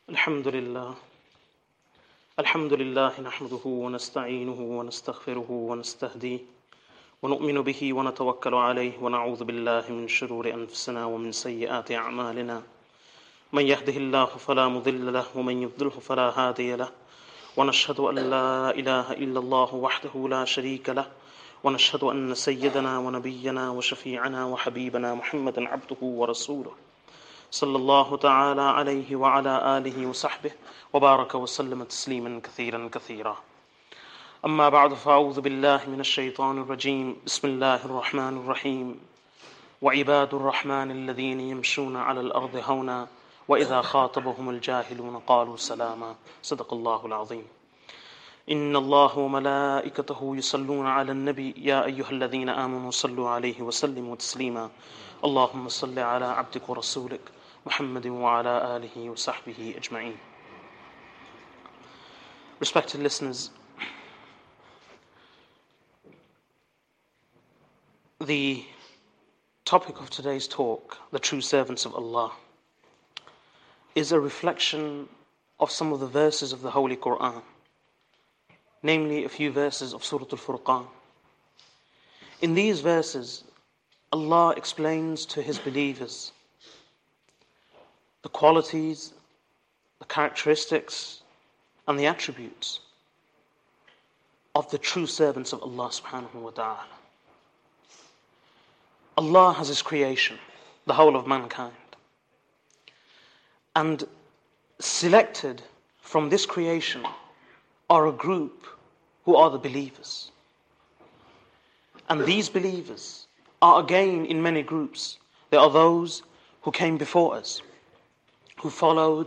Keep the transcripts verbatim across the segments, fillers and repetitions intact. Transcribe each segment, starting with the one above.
الحمد لله الحمد لله نحمده ونستعينه ونستغفره ونستهديه ونؤمن به ونتوكل عليه ونعوذ بالله من شرور أنفسنا ومن سيئات أعمالنا من يهده الله فلا مضل له ومن يضلله فلا هادي له ونشهد أن لا إله إلا الله وحده لا شريك له ونشهد أن سيدنا ونبينا وشفيعنا وحبيبنا محمدا عبده ورسوله صلى الله تعالى عليه وعلى آله وصحبه وبارك وسلم تسليما كثيرا كثيرا. أما بعد فأعوذ بالله من الشيطان الرجيم. بسم الله الرحمن الرحيم. وعباد الرحمن الذين يمشون على الأرض هونا وإذا خاطبهم الجاهلون قالوا سلاما. صدق الله العظيم. إن الله وملائكته يصلون على النبي يا أيها الذين آمنوا صلوا عليه وسلموا تسليما. اللهم صل على عبدك ورسولك محمد وعلى آله وصحبه أجمعين. Respected listeners, the topic of today's talk, the true servants of Allah, is a reflection of some of the verses of the Holy Quran, namely a few verses of Surah Al-Furqan. In these verses, Allah explains to His believers the qualities, the characteristics, and the attributes of the true servants of Allah subhanahu wa ta'ala. Allah has His creation, the whole of mankind, and selected from this creation are a group who are the believers. And these believers are again in many groups. There are those who came before us, who followed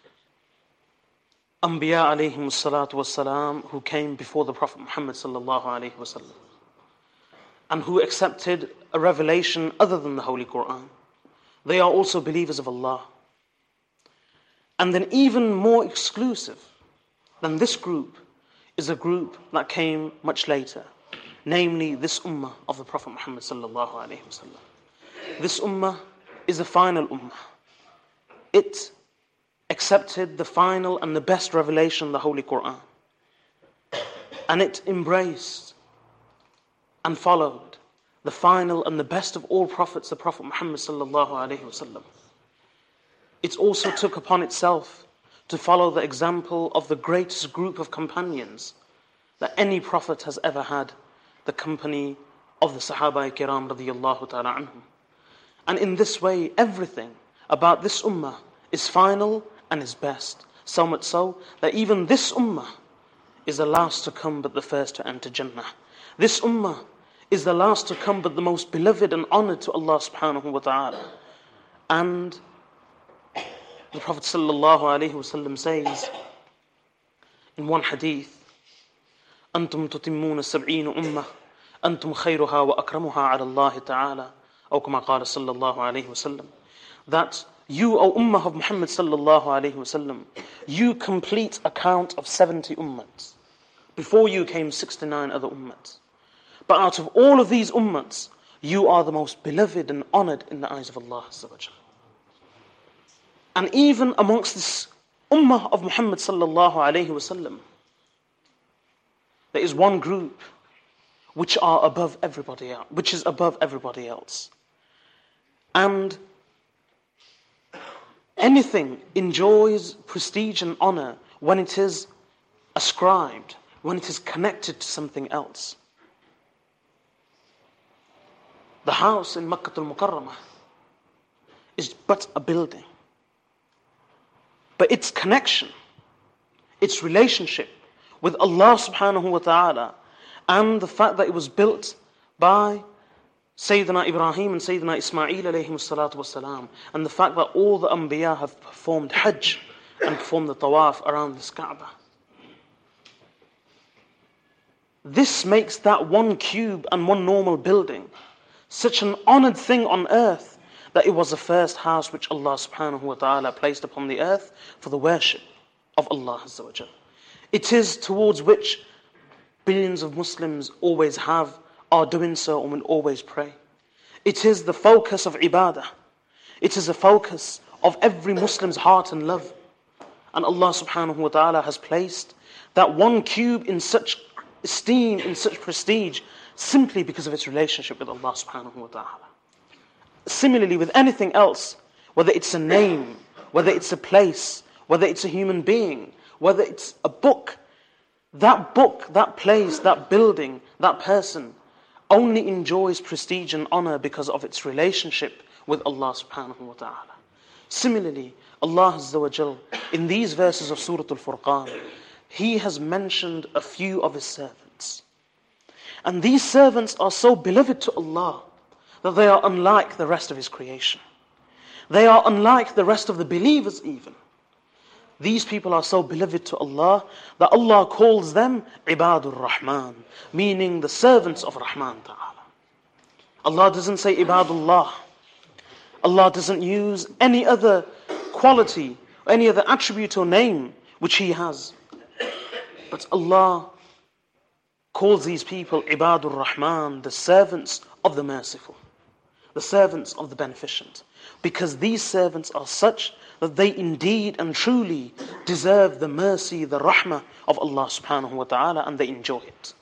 Anbiya alayhim salatu wassalam, who came before the Prophet Muhammad sallallahu alayhi wasallam, and who accepted a revelation other than the Holy Quran. They are also believers of Allah. And then even more exclusive than this group is a group that came much later, namely this ummah of the Prophet Muhammad sallallahu alayhi wasallam. This ummah is the final ummah. It accepted the final and the best revelation, the Holy Quran. And it embraced and followed the final and the best of all prophets, the Prophet Muhammad sallallahu alayhi wasallam. It also took upon itself to follow the example of the greatest group of companions that any prophet has ever had, the company of the Sahaba Kiram radiyallahu ta'ala anhum. And in this way, everything about this ummah is final and is best. So much so that even this ummah is the last to come but the first to enter Jannah. This ummah is the last to come but the most beloved and honored to Allah subhanahu wa ta'ala. And the Prophet sallallahu alayhi wasallam says in one hadith, أنتم تتمون السبعين أمة أنتم خيرها وأكرمها على الله تعالى أو كما قال صلى الله عليه وسلم, that you, O Ummah of Muhammad sallallahu alayhi wasallam, you complete a count of seventy ummats. Before you came sixty-nine other ummats. But out of all of these ummats, you are the most beloved and honored in the eyes of Allah azza wa jalla. And even amongst this ummah of Muhammad sallallahu alayhi wasallam, there is one group which are above everybody else, which is above everybody else. And anything enjoys prestige and honor when it is ascribed, when it is connected to something else. The house in Makkah al-Mukarramah is but a building. But its connection, its relationship with Allah subhanahu wa ta'ala, and the fact that it was built by Sayyidina Ibrahim and Sayyidina Ismail alayhim salatu wassalam, and the fact that all the Anbiya have performed Hajj and performed the Tawaf around this Kaaba. This makes that one cube and one normal building such an honored thing on earth that it was the first house which Allah subhanahu wa ta'ala placed upon the earth for the worship of Allah azza wa jalla. It is towards which billions of Muslims always have, are doing so, and will always pray. It is the focus of ibadah. It is the focus of every Muslim's heart and love. And Allah subhanahu wa ta'ala has placed that one cube in such esteem, in such prestige, simply because of its relationship with Allah subhanahu wa ta'ala. Similarly with anything else, whether it's a name, whether it's a place, whether it's a human being, whether it's a book, that book, that place, that building, that person only enjoys prestige and honor because of its relationship with Allah subhanahu wa ta'ala. Similarly, Allah Azza wa Jal, in these verses of Surah Al-Furqan, He has mentioned a few of His servants. And these servants are so beloved to Allah that they are unlike the rest of His creation. They are unlike the rest of the believers even. These people are so beloved to Allah that Allah calls them Ibadur Rahman, meaning the servants of Rahman Ta'ala. Allah doesn't say Ibadullah. Allah doesn't use any other quality, any other attribute or name which He has. But Allah calls these people Ibadur Rahman, the servants of the merciful, the servants of the beneficent, because these servants are such that they indeed and truly deserve the mercy, the rahmah of Allah subhanahu wa ta'ala, and they enjoy it.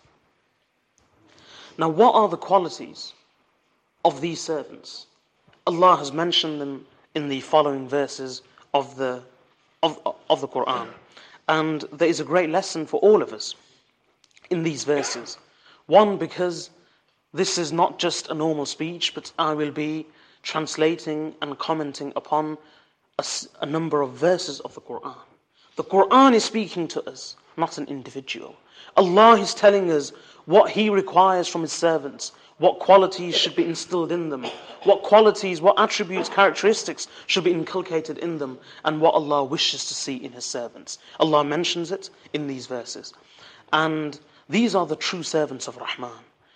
Now, what are the qualities of these servants? Allah has mentioned them in the following verses of the of, of the Quran. And there is a great lesson for all of us in these verses. One, because this is not just a normal speech, but I will be translating and commenting upon a, a number of verses of the Quran. The Quran is speaking to us, not an individual. Allah is telling us what He requires from His servants, what qualities should be instilled in them, what qualities, what attributes, characteristics should be inculcated in them, and what Allah wishes to see in His servants. Allah mentions it in these verses. And these are the true servants of Rahman.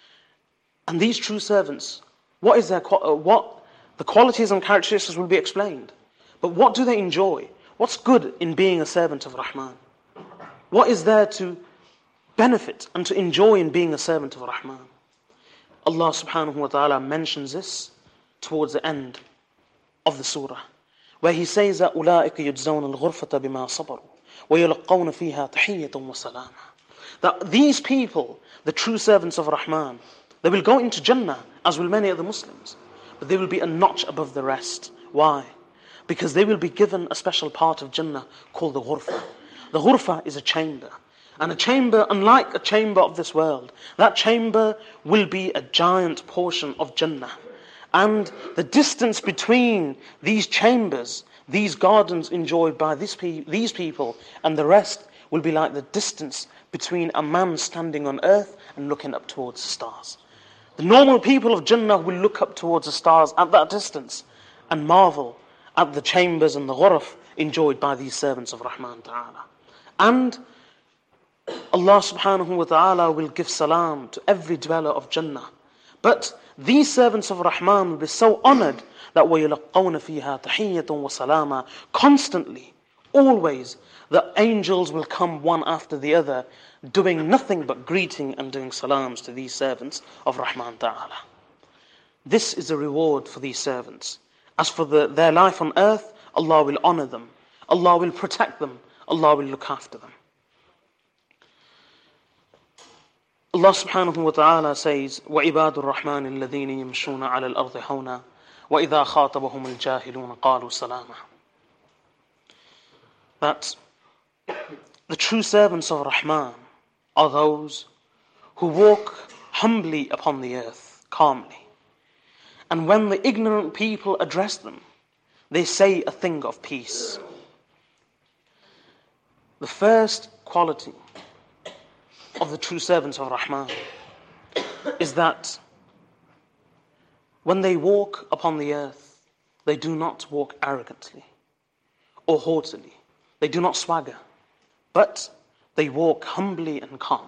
And these true servants, what is their what the qualities and characteristics will be explained. But what do they enjoy? What's good in being a servant of Rahman? What is there to benefit and to enjoy in being a servant of Rahman? Allah subhanahu wa ta'ala mentions this towards the end of the surah, where He says that أُولَٰئِكَ يُجْزَوْنَ الْغُرْفَةَ بِمَا صَبَرُوا وَيُلَقَّوْنَ فِيهَا تَحِيَّةً وَسَلَامًا. That these people, the true servants of Rahman, they will go into Jannah, as will many other Muslims, but they will be a notch above the rest. Why? Because they will be given a special part of Jannah called the Ghurfa. The Ghurfa is a chamber. And a chamber, unlike a chamber of this world, that chamber will be a giant portion of Jannah. And the distance between these chambers, these gardens enjoyed by this pe- these people and the rest, will be like the distance between a man standing on earth and looking up towards the stars. The normal people of Jannah will look up towards the stars at that distance and marvel at the chambers and the ghuraf enjoyed by these servants of Rahman Ta'ala. And Allah subhanahu wa ta'ala will give salam to every dweller of Jannah. But these servants of Rahman will be so honored that وَيُلَقَّوْنَ فِيهَا تَحِيَّةً وَسَلَامًا. Constantly, always, the angels will come one after the other, doing nothing but greeting and doing salams to these servants of Rahman Ta'ala. This is a reward for these servants. As for the, their life on earth, Allah will honor them. Allah will protect them. Allah will look after them. Allah subhanahu wa ta'ala says, وَعِبَادُ الرَّحْمَنِ الَّذِينَ يَمْشُونَ عَلَى الْأَرْضِ حَوْنًا وَإِذَا خَاطَبَهُمُ الْجَاهِلُونَ قَالُوا سَلَامًا. That the true servants of Rahman are those who walk humbly upon the earth, calmly. And when the ignorant people address them, they say a thing of peace. The first quality of the true servants of Rahman is that when they walk upon the earth, they do not walk arrogantly or haughtily. They do not swagger, but they walk humbly and calmly.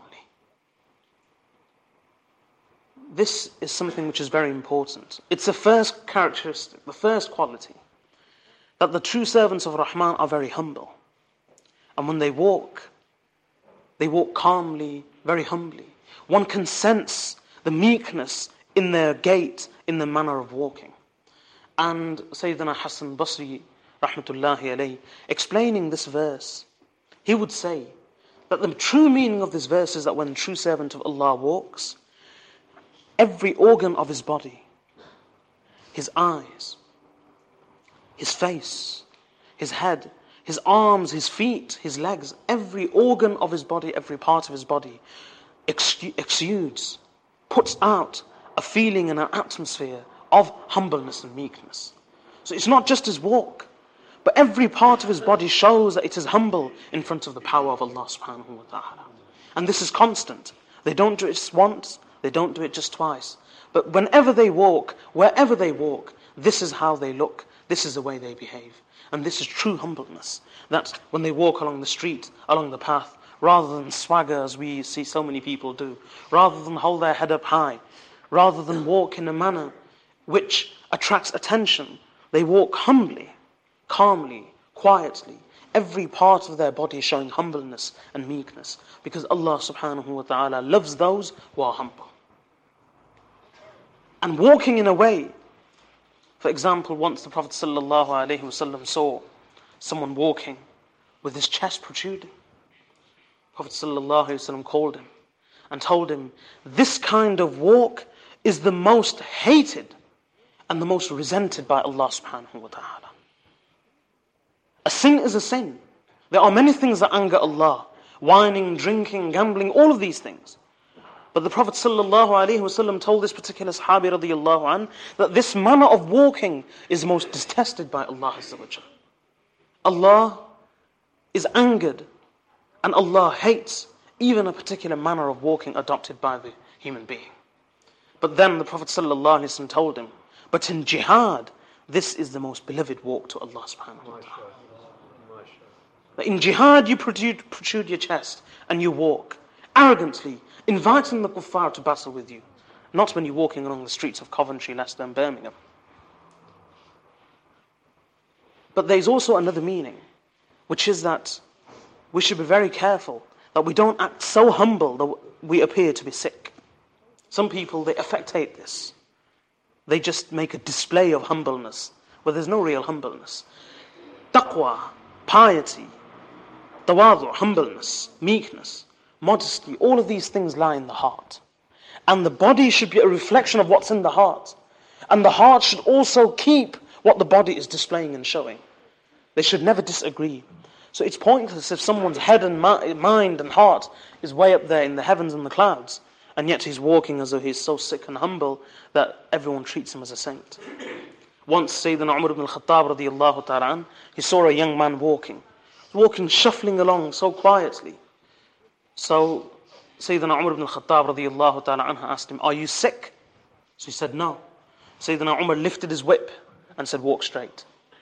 This is something which is very important. It's the first characteristic, the first quality, that the true servants of Rahman are very humble. And when they walk, they walk calmly, very humbly. One can sense the meekness in their gait, in the manner of walking. And Sayyidina Hassan Basri, rahmatullahi alayhi, explaining this verse, he would say that the true meaning of this verse is that when the true servant of Allah walks, every organ of his body, his eyes, his face, his head, his arms, his feet, his legs, every organ of his body, every part of his body exudes, puts out a feeling and an atmosphere of humbleness and meekness. So it's not just his walk, but every part of his body shows that it is humble in front of the power of Allah subhanahu wa ta'ala. And this is constant. They don't do it just once, they don't do it just twice. But whenever they walk, wherever they walk, this is how they look, this is the way they behave. And this is true humbleness. That when they walk along the street, along the path, rather than swagger as we see so many people do, rather than hold their head up high, rather than walk in a manner which attracts attention, they walk humbly, calmly, quietly, every part of their body showing humbleness and meekness, because Allah subhanahu wa ta'ala loves those who are humble. And walking in a way, for example, once the Prophet sallallahu alaihi wasallam saw someone walking with his chest protruding. Prophet sallallahu alaihi wasallam called him and told him, this kind of walk is the most hated and the most resented by Allah subhanahu wa ta'ala. A sin is a sin. There are many things that anger Allah. Whining, drinking, gambling, all of these things. But the Prophet sallallahu alaihi wasallam told this particular sahabi radiyallahu an that this manner of walking is most detested by Allah azza wa jalla. Allah is angered and Allah hates even a particular manner of walking adopted by the human being. But then the Prophet sallallahu alaihi wasallam told him, but in jihad, this is the most beloved walk to Allah subhanahu wa ta'ala. In jihad, you protrude, protrude your chest and you walk arrogantly, inviting the kuffar to battle with you. Not when you're walking along the streets of Coventry, Leicester and Birmingham. But there's also another meaning, which is that we should be very careful that we don't act so humble that we appear to be sick. Some people, they affectate this. They just make a display of humbleness, where there's no real humbleness. Taqwa, piety, tawadu, humbleness, meekness, modesty, all of these things lie in the heart. And the body should be a reflection of what's in the heart. And the heart should also keep what the body is displaying and showing. They should never disagree. So it's pointless if someone's head and mind and heart is way up there in the heavens and the clouds, and yet he's walking as though he's so sick and humble that everyone treats him as a saint. Once Sayyidina Umar ibn al-Khattab radiyallahu ta'ala an, he saw a young man walking, walking, shuffling along so quietly. So Sayyidina Umar ibn al-Khattab radiyallahu ta'ala anha asked him, are you sick? So he said, no. Sayyidina Umar lifted his whip and said, walk straight.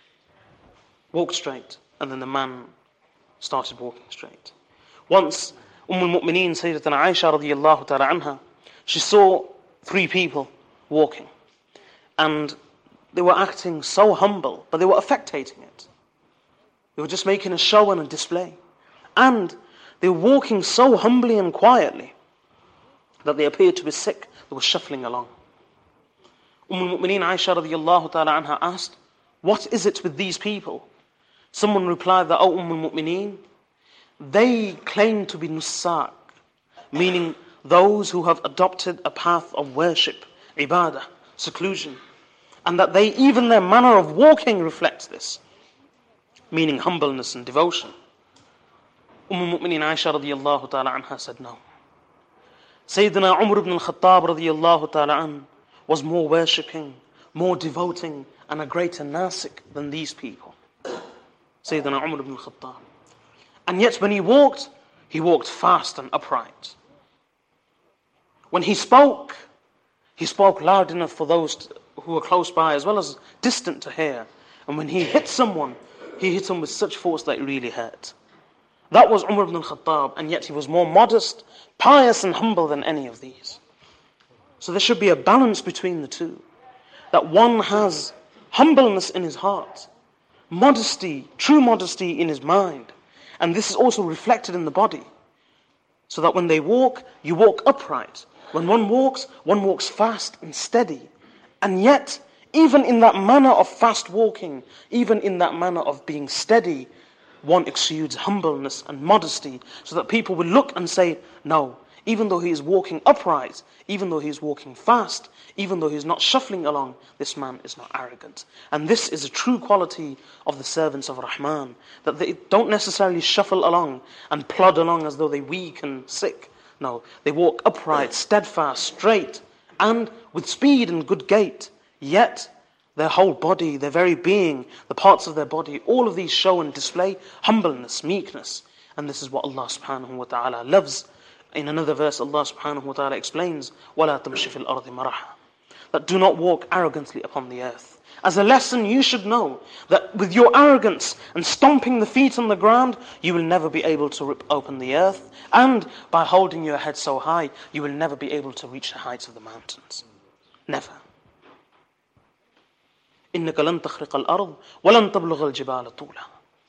Walk straight. And then the man started walking straight. Once, Umm al-Mu'mineen, Sayyidatuna Aisha radiyallahu ta'ala anha, she saw three people walking. And they were acting so humble, but they were affectating it. They were just making a show and a display. And they were walking so humbly and quietly that they appeared to be sick. They were shuffling along. Umm al-Mu'mineen Aisha radiyallahu ta'ala anha asked, what is it with these people? Someone replied that, oh Umm al-Mu'mineen, they claim to be nussak, meaning those who have adopted a path of worship, ibadah, seclusion, and that they, even their manner of walking reflects this, meaning humbleness and devotion. Umm al-Mu'mineen Aisha radiyallahu ta'ala anha said no. Sayyidina Umar ibn al-Khattab radiyallahu ta'ala an was more worshipping, more devoting, and a greater nasik than these people. Sayyidina Umar ibn al-Khattab. And yet when he walked, he walked fast and upright. When he spoke, he spoke loud enough for those who were close by as well as distant to hear. And when he hit someone, he hit him with such force that it really hurt. That was Umar ibn al-Khattab, and yet he was more modest, pious and humble than any of these. So there should be a balance between the two. That one has humbleness in his heart, modesty, true modesty in his mind. And this is also reflected in the body. So that when they walk, you walk upright. When one walks, one walks fast and steady. And yet, even in that manner of fast walking, even in that manner of being steady, one exudes humbleness and modesty, so that people will look and say, no, even though he is walking upright, even though he is walking fast, even though he is not shuffling along, this man is not arrogant. And this is a true quality of the servants of Rahman, that they don't necessarily shuffle along and plod along as though they're weak and sick. No, they walk upright, steadfast, straight, and with speed and good gait. Yet, their whole body, their very being, the parts of their body, all of these show and display humbleness, meekness. And this is what Allah subhanahu wa ta'ala loves. In another verse, Allah subhanahu wa ta'ala explains, وَلَا تَمْشِ فِي الْأَرْضِ مَرَحًا, that do not walk arrogantly upon the earth. As a lesson, you should know that with your arrogance and stomping the feet on the ground, you will never be able to rip open the earth. And by holding your head so high, you will never be able to reach the heights of the mountains. Never. إِنَّكَ لَن تَخْرِقَ الْأَرْضِ وَلَن تَبْلُغَ الْجِبَالَ طُولًا.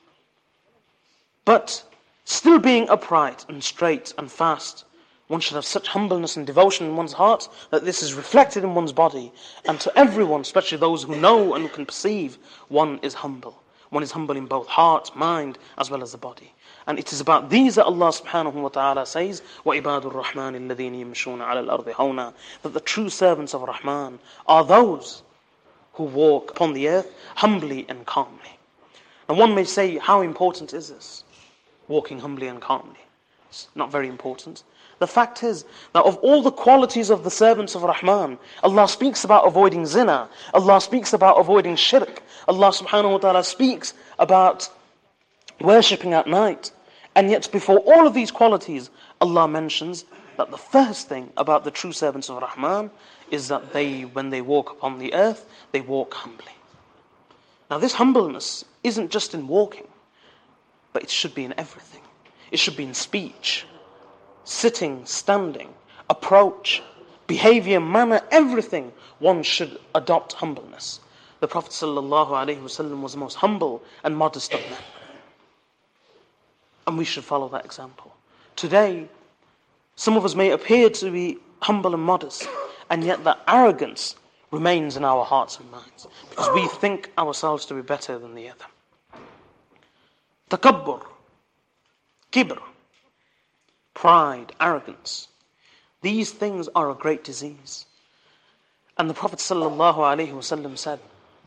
But still being upright and straight and fast, one should have such humbleness and devotion in one's heart that this is reflected in one's body. And to everyone, especially those who know and who can perceive, one is humble. One is humble in both heart, mind, as well as the body. And it is about these that Allah subhanahu wa ta'ala says, وَعِبَادُ الرَّحْمَنِ الَّذِينَ يَمْشُونَ عَلَى الْأَرْضِ هَوْنًا, that the true servants of Rahman are those who walk upon the earth humbly and calmly. And one may say, how important is this? Walking humbly and calmly. It's not very important. The fact is that of all the qualities of the servants of Rahman, Allah speaks about avoiding zina, Allah speaks about avoiding shirk, Allah subhanahu wa ta'ala speaks about worshipping at night. And yet before all of these qualities, Allah mentions that the first thing about the true servants of Rahman is that they, when they walk upon the earth, they walk humbly. Now this humbleness isn't just in walking, but it should be in everything. It should be in speech, sitting, standing, approach, behavior, manner, everything. One should adopt humbleness. The Prophet ﷺ was the most humble and modest of men. And we should follow that example. Today, some of us may appear to be humble and modest, and yet that arrogance remains in our hearts and minds, because we think ourselves to be better than the other. Takabbur, kibr, pride, arrogance. These things are a great disease. And the Prophet ﷺ said,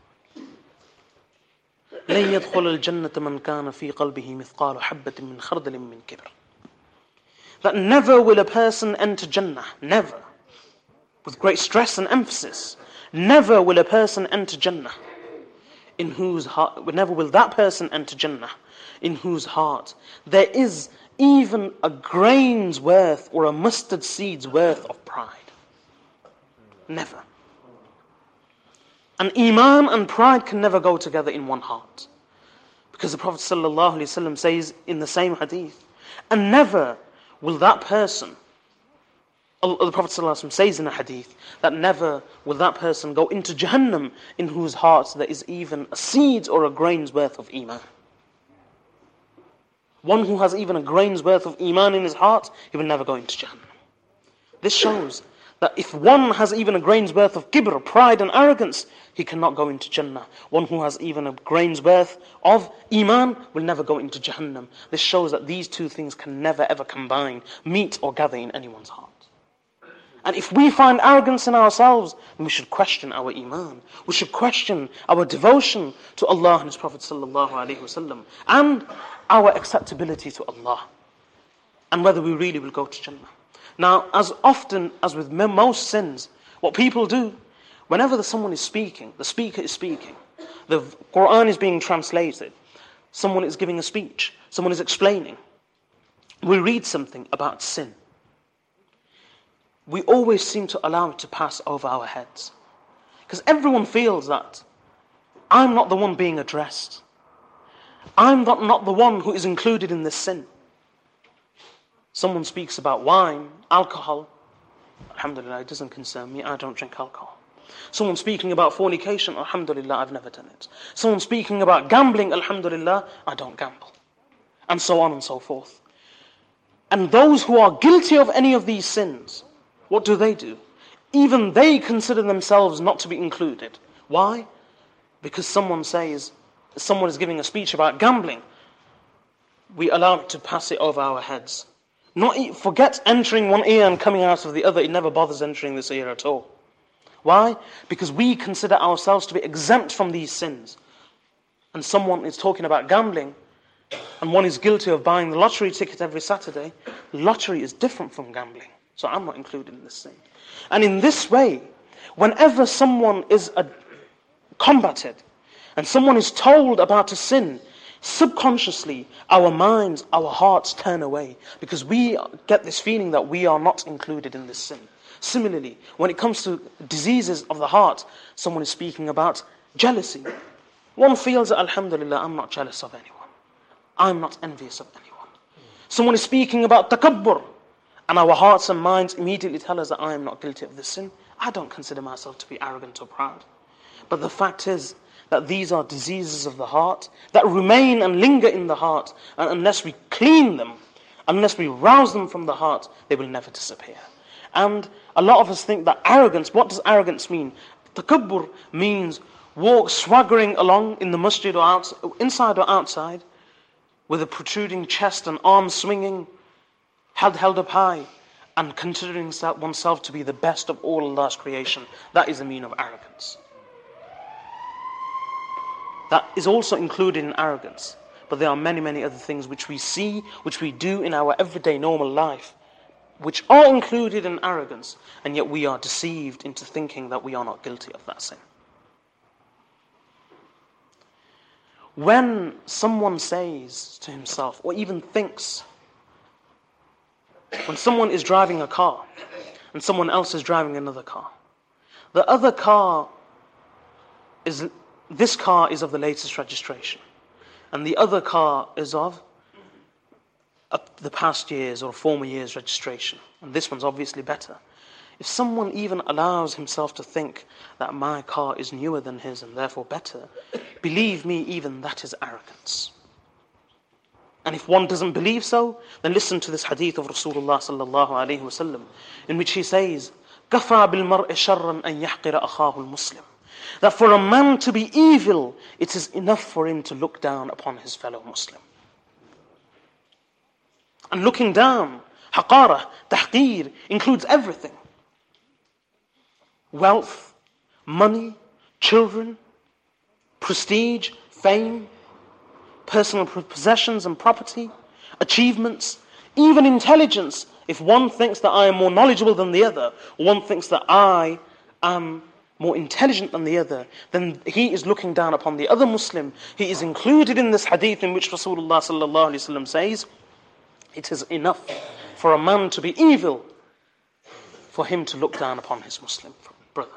لن يدخل الجنة من كان في قلبه مثقال حبة من خردل من كبر. That never will a person enter Jannah, never, with great stress and emphasis, never will a person enter Jannah, in whose heart, never will that person enter Jannah, in whose heart there is even a grain's worth or a mustard seed's worth of pride. Never. And Iman and pride can never go together in one heart. Because the Prophet ﷺ says in the same hadith, and never will that person, the Prophet ﷺ says in a hadith, that never will that person go into Jahannam in whose heart there is even a seed or a grain's worth of Iman. One who has even a grain's worth of Iman in his heart, he will never go into Jahannam. This shows that if one has even a grain's worth of kibr, pride and arrogance, he cannot go into Jannah. One who has even a grain's worth of Iman will never go into Jahannam. This shows that these two things can never ever combine, meet or gather in anyone's heart. And if we find arrogance in ourselves, then we should question our Iman. We should question our devotion to Allah and His Prophet ﷺ, and our acceptability to Allah, and whether we really will go to Jannah. Now, as often as with most sins, what people do, whenever someone is speaking, the speaker is speaking, the Quran is being translated, someone is giving a speech, someone is explaining, we read something about sin, we always seem to allow it to pass over our heads. Because everyone feels that I'm not the one being addressed. I'm not, not the one who is included in this sin. Someone speaks about wine, alcohol. Alhamdulillah, it doesn't concern me. I don't drink alcohol. Someone speaking about fornication. Alhamdulillah, I've never done it. Someone speaking about gambling. Alhamdulillah, I don't gamble. And so on and so forth. And those who are guilty of any of these sins, what do they do? Even they consider themselves not to be included. Why? Because someone says, someone is giving a speech about gambling, we allow it to pass it over our heads. Not forget entering one ear and coming out of the other. It never bothers entering this ear at all. Why? Because we consider ourselves to be exempt from these sins. And someone is talking about gambling, and one is guilty of buying the lottery ticket every Saturday. Lottery is different from gambling. So I'm not included in this sin. And in this way, whenever someone is a, combated, and someone is told about a sin, subconsciously, our minds, our hearts turn away because we get this feeling that we are not included in this sin. Similarly, when it comes to diseases of the heart, someone is speaking about jealousy. One feels that, alhamdulillah, I'm not jealous of anyone. I'm not envious of anyone. Someone is speaking about takabbur, and our hearts and minds immediately tell us that I am not guilty of this sin. I don't consider myself to be arrogant or proud. But the fact is, that these are diseases of the heart that remain and linger in the heart, and unless we clean them, unless we rouse them from the heart, they will never disappear. And a lot of us think that arrogance, what does arrogance mean? Takabbur means walk swaggering along in the masjid or out, inside or outside, with a protruding chest and arms swinging, held, held up high, and considering oneself to be the best of all Allah's creation. That is the meaning of arrogance. That is also included in arrogance. But there are many, many other things which we see, which we do in our everyday normal life, which are included in arrogance, and yet we are deceived into thinking that we are not guilty of that sin. When someone says to himself, or even thinks, when someone is driving a car, and someone else is driving another car, the other car is... This car is of the latest registration, and the other car is of uh, the past years or former years registration, and this one's obviously better. If someone even allows himself to think that my car is newer than his and therefore better, believe me, even that is arrogance. And if one doesn't believe so, then listen to this hadith of Rasulullah sallallahu alaihi wasallam, in which he says, "Kafa bil mar'i sharran an yahqira akhahu al-muslim." That for a man to be evil, it is enough for him to look down upon his fellow Muslim. And looking down, haqara, tahqir, includes everything. Wealth, money, children, prestige, fame, personal possessions and property, achievements, even intelligence. If one thinks that I am more knowledgeable than the other, or one thinks that I am more intelligent than the other, then he is looking down upon the other Muslim. He is included in this hadith in which Rasulullah sallallahu alaihi wasallam says, it is enough for a man to be evil for him to look down upon his Muslim brother.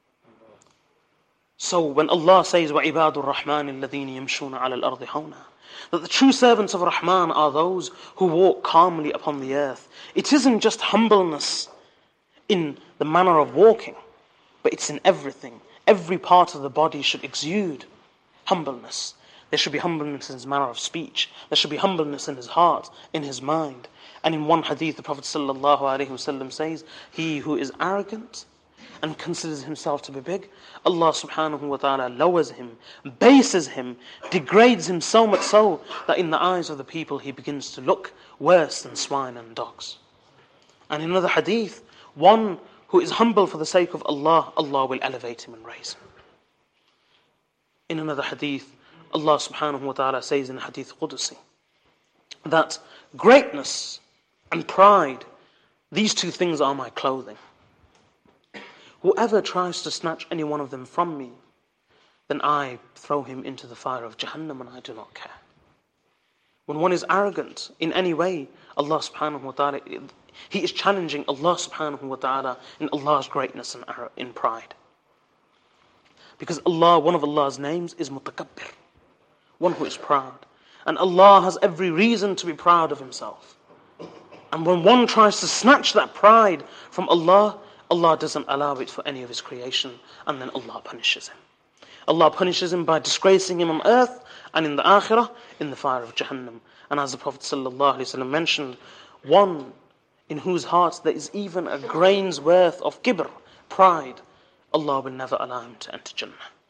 So when Allah says, وَعِبَادُ الرَّحْمَنِ الَّذِينَ يَمْشُونَ عَلَى الْأَرْضِ هَوْنًا, that the true servants of Rahman are those who walk calmly upon the earth. It isn't just humbleness in the manner of walking, but it's in everything. Every part of the body should exude humbleness. There should be humbleness in his manner of speech. There should be humbleness in his heart, in his mind. And in one hadith, the Prophet ﷺ says, he who is arrogant and considers himself to be big, Allah subhanahu wa ta'ala lowers him, bases him, degrades him so much so that in the eyes of the people he begins to look worse than swine and dogs. And in another hadith, one who is humble for the sake of Allah, Allah will elevate him and raise him. In another hadith, Allah subhanahu wa ta'ala says in Hadith Qudusi that greatness and pride, these two things are my clothing. Whoever tries to snatch any one of them from me, then I throw him into the fire of Jahannam and I do not care. When one is arrogant in any way, Allah subhanahu wa ta'ala, he is challenging Allah subhanahu wa ta'ala in Allah's greatness and in pride. Because Allah, one of Allah's names is Mutakabbir, one who is proud. And Allah has every reason to be proud of himself. And when one tries to snatch that pride from Allah, Allah doesn't allow it for any of his creation, and then Allah punishes him. Allah punishes him by disgracing him on earth, and in the akhirah, in the fire of Jahannam. And as the Prophet ﷺ mentioned, one in whose heart there is even a grain's worth of kibr, pride, Allah will never allow him to enter Jannah.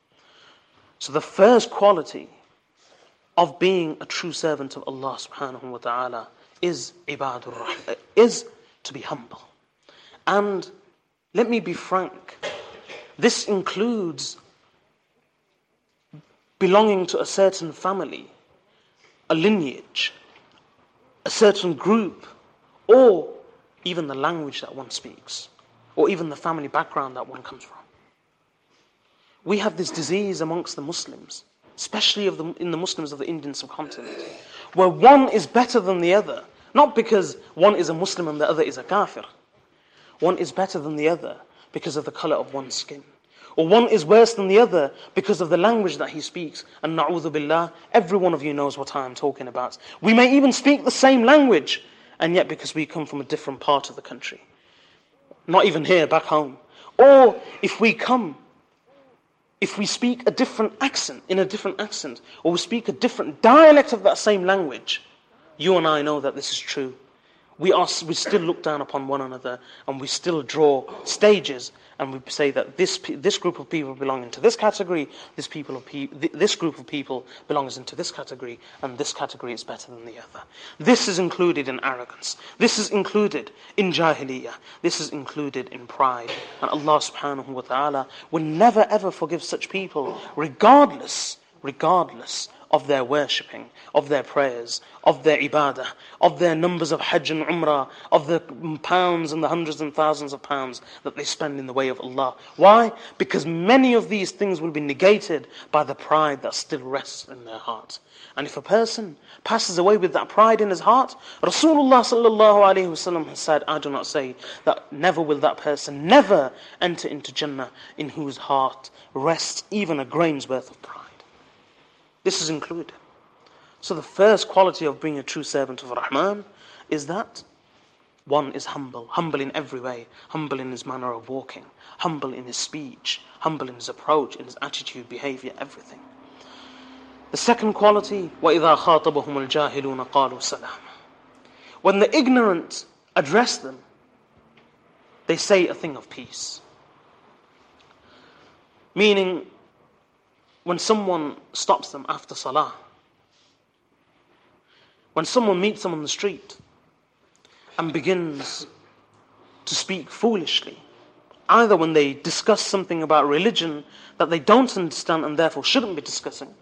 So the first quality of being a true servant of Allah subhanahu wa ta'ala is ibadur rahman, is to be humble. And let me be frank, this includes belonging to a certain family, a lineage, a certain group, or even the language that one speaks, or even the family background that one comes from. We have this disease amongst the Muslims, especially of the, in the Muslims of the Indian subcontinent, where one is better than the other, not because one is a Muslim and the other is a kafir. One is better than the other because of the color of one's skin. Or one is worse than the other because of the language that he speaks. And na'udhu billah, every one of you knows what I am talking about. We may even speak the same language, and yet because we come from a different part of the country. Not even here, back home. Or if we come, if we speak a different accent, in a different accent, or we speak a different dialect of that same language, you and I know that this is true. We are, we still look down upon one another, and we still draw stages, and we say that this this group of people belong into this category, this people of pe- this group of people belongs into this category, and this category is better than the other. This is included in arrogance. This is included in jahiliyyah. This is included in pride. And Allah subhanahu wa ta'ala will never ever forgive such people, regardless, regardless of their worshipping, of their prayers, of their ibadah, of their numbers of hajj and umrah, of the pounds and the hundreds and thousands of pounds that they spend in the way of Allah. Why? Because many of these things will be negated by the pride that still rests in their heart. And if a person passes away with that pride in his heart, Rasulullah sallallahu alayhi wasallam has said, I do not say that never will that person never enter into Jannah in whose heart rests even a grain's worth of pride. This is included. So the first quality of being a true servant of Rahman is that one is humble. Humble in every way. Humble in his manner of walking. Humble in his speech. Humble in his approach, in his attitude, behavior, everything. The second quality, وَإِذَا خَاطَبَهُمُ الْجَاهِلُونَ قَالُوا سَلَامًا. When the ignorant address them, they say a thing of peace. Meaning, when someone stops them after salah, when someone meets them on the street and begins to speak foolishly, either when they discuss something about religion that they don't understand and therefore shouldn't be discussing,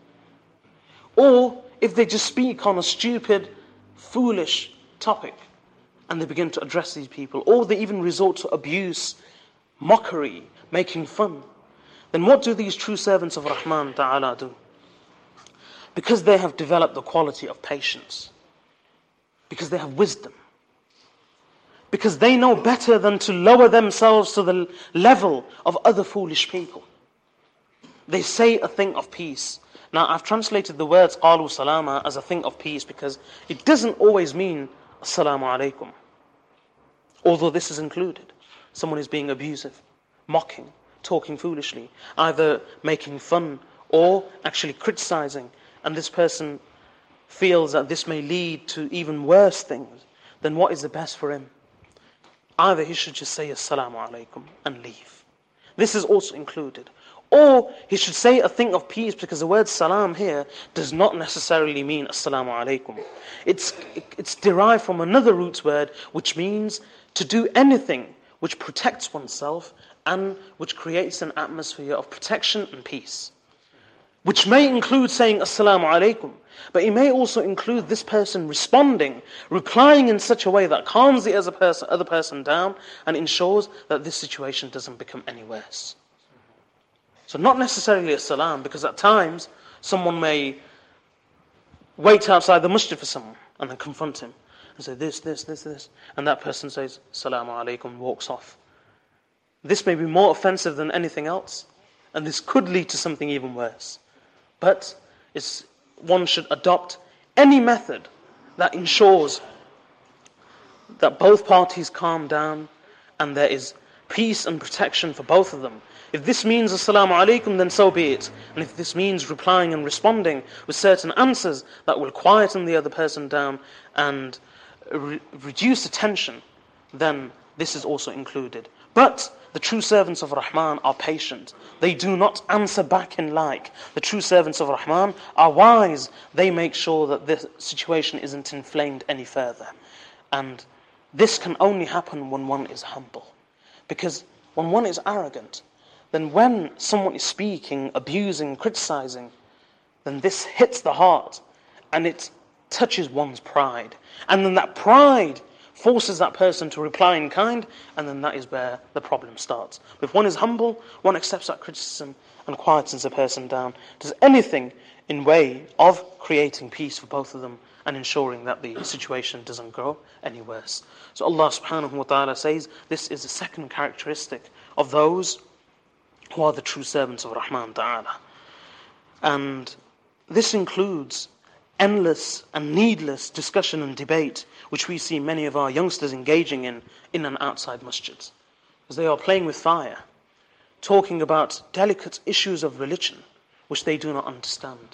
or if they just speak on a stupid, foolish topic and they begin to address these people, or they even resort to abuse, mockery, making fun, then what do these true servants of Rahman Ta'ala do? Because they have developed the quality of patience, because they have wisdom, because they know better than to lower themselves to the level of other foolish people, they say a thing of peace. Now I've translated the words qalu salama as a thing of peace because it doesn't always mean assalamu alaikum, although this is included. Someone is being abusive, mocking, talking foolishly, either making fun or actually criticizing, and this person feels that this may lead to even worse things, then what is the best for him? Either he should just say assalamu alaikum and leave. This is also included. Or he should say a thing of peace, because the word salam here does not necessarily mean assalamu alaikum. It's, it's derived from another roots word which means to do anything which protects oneself and which creates an atmosphere of protection and peace. Which may include saying assalamu alaikum, but it may also include this person responding, replying in such a way that calms the other person, other person down and ensures that this situation doesn't become any worse. So not necessarily a salam, because at times someone may wait outside the masjid for someone and then confront him and say this, this, this, this, and that person says assalamu alaikum, walks off. This may be more offensive than anything else, and this could lead to something even worse. But it's, one should adopt any method that ensures that both parties calm down and there is peace and protection for both of them. If this means assalamu alaikum, then so be it. And if this means replying and responding with certain answers that will quieten the other person down and re- reduce the tension, then this is also included. But the The true servants of Rahman are patient. They do not answer back in like. The true servants of Rahman are wise. They make sure that this situation isn't inflamed any further. And this can only happen when one is humble. Because when one is arrogant, then when someone is speaking, abusing, criticizing, then this hits the heart and it touches one's pride. And then that pride forces that person to reply in kind, and then that is where the problem starts. But if one is humble, one accepts that criticism and quietens the person down, does anything in way of creating peace for both of them and ensuring that the situation doesn't grow any worse. So Allah subhanahu wa ta'ala says this is the second characteristic of those who are the true servants of Rahman ta'ala. And this includes endless and needless discussion and debate, which we see many of our youngsters engaging in, in and outside masjids. Because they are playing with fire, talking about delicate issues of religion, which they do not understand.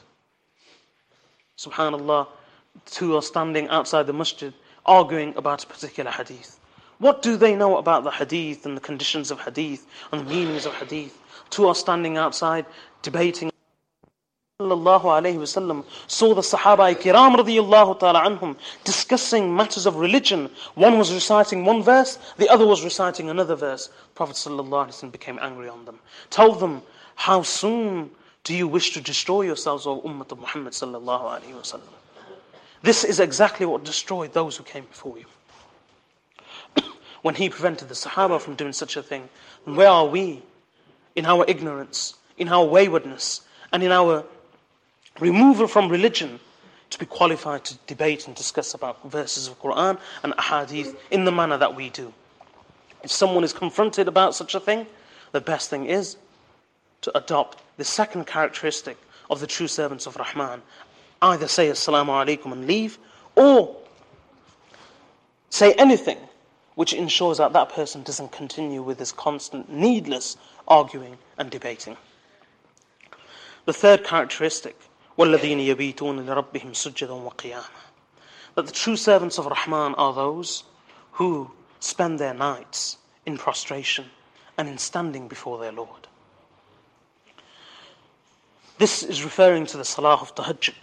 SubhanAllah, two are standing outside the masjid, arguing about a particular hadith. What do they know about the hadith and the conditions of hadith and the meanings of hadith? Two are standing outside, debating. Sallallahu alayhi wasallam saw the Sahaba Kiram radiyallahu ta'ala anhum discussing matters of religion. One was reciting one verse, the other was reciting another verse. Prophet sallallahu alayhi wasallam became angry on them. Told them, how soon do you wish to destroy yourselves, O Ummah of Muhammad sallallahu alayhi wasallam? This is exactly what destroyed those who came before you. When he prevented the Sahaba from doing such a thing, where are we in our ignorance, in our waywardness, and in our removal from religion to be qualified to debate and discuss about verses of Quran and ahadith in the manner that we do? If someone is confronted about such a thing, the best thing is to adopt the second characteristic of the true servants of Rahman. Either say Assalamu alaikum and leave, or say anything which ensures that that person doesn't continue with this constant, needless arguing and debating. The third characteristic, وَالَّذِينَ يَبِيتُونَ لِرَبِّهِمْ سُجَّدًا وَقِيَامًا, that the true servants of Rahman are those who spend their nights in prostration and in standing before their Lord. This is referring to the Salah of Tahajjud,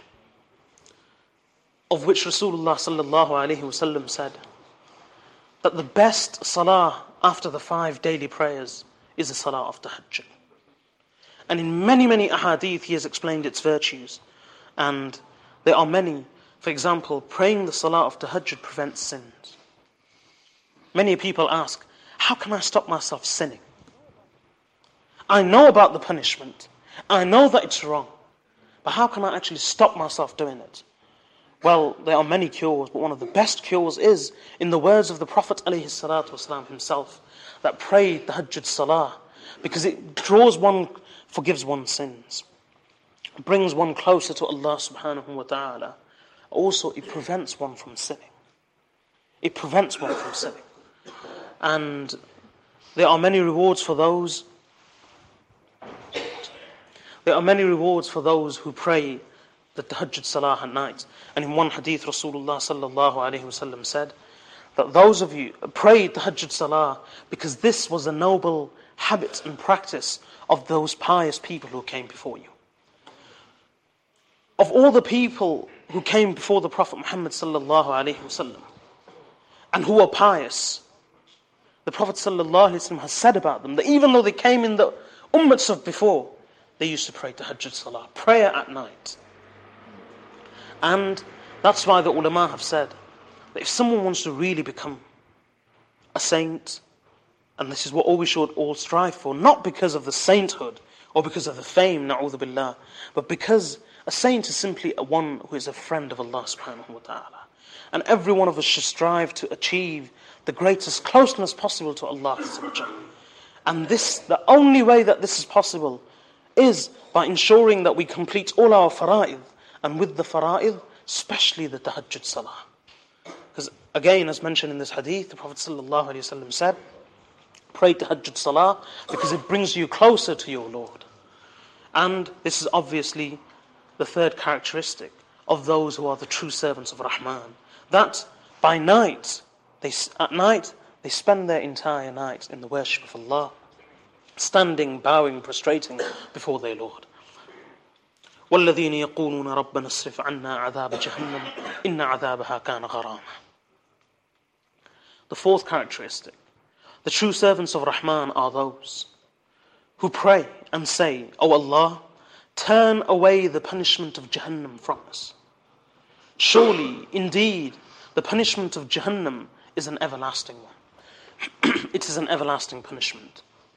of which Rasulullah sallallahu alayhi wasallam said that the best Salah after the five daily prayers is the Salah of Tahajjud. And in many, many ahadith he has explained its virtues. And there are many. For example, praying the Salah of Tahajjud prevents sins. Many people ask, how can I stop myself sinning? I know about the punishment. I know that it's wrong. But how can I actually stop myself doing it? Well, there are many cures, but one of the best cures is, in the words of the Prophet ﷺ himself, that pray the Tahajjud Salah, because it draws one, forgives one's sins, brings one closer to Allah subhanahu wa ta'ala. Also, it prevents one from sinning. It prevents one from sinning. And there are many rewards for those. There are many rewards for those who pray the Tahajjud Salah at night. And in one hadith, Rasulullah sallallahu alayhi wasallam said that those of you pray Tahajjud Salah because this was a noble habit and practice of those pious people who came before you. Of all the people who came before the Prophet Muhammad sallallahu alayhi wasallam and who were pious, the Prophet sallallahu alayhi wasallam has said about them that even though they came in the ummats of before, they used to pray Tahajjud Salah, prayer at night. And that's why the ulama have said that if someone wants to really become a saint, and this is what all we should all strive for, not because of the sainthood or because of the fame, na'udhu billah, but because a saint is simply a one who is a friend of Allah subhanahu wa ta'ala. And every one of us should strive to achieve the greatest closeness possible to Allah. And this, the only way that this is possible is by ensuring that we complete all our fara'id, and with the fara'id, especially the Tahajjud Salah. Because again, as mentioned in this hadith, the Prophet sallallahu alaihi wasallam said, pray Tahajjud Salah because it brings you closer to your Lord. And this is obviously the third characteristic of those who are the true servants of Rahman. That by night, they, at night, they spend their entire night in the worship of Allah. standing, bowing, prostrating before their Lord. وَالَّذِينَ يَقُولُونَ رَبَّنَا اصْرِفْ عَنَّا عَذَابَ جَهَنَّمَ إِنَّ عَذَابَهَا كَانَ غَرَامًا. The fourth characteristic, the true servants of Rahman are those who pray and say, O Allah, turn away the punishment of Jahannam from us. Surely, indeed, the punishment of Jahannam is an everlasting one. It is an everlasting punishment.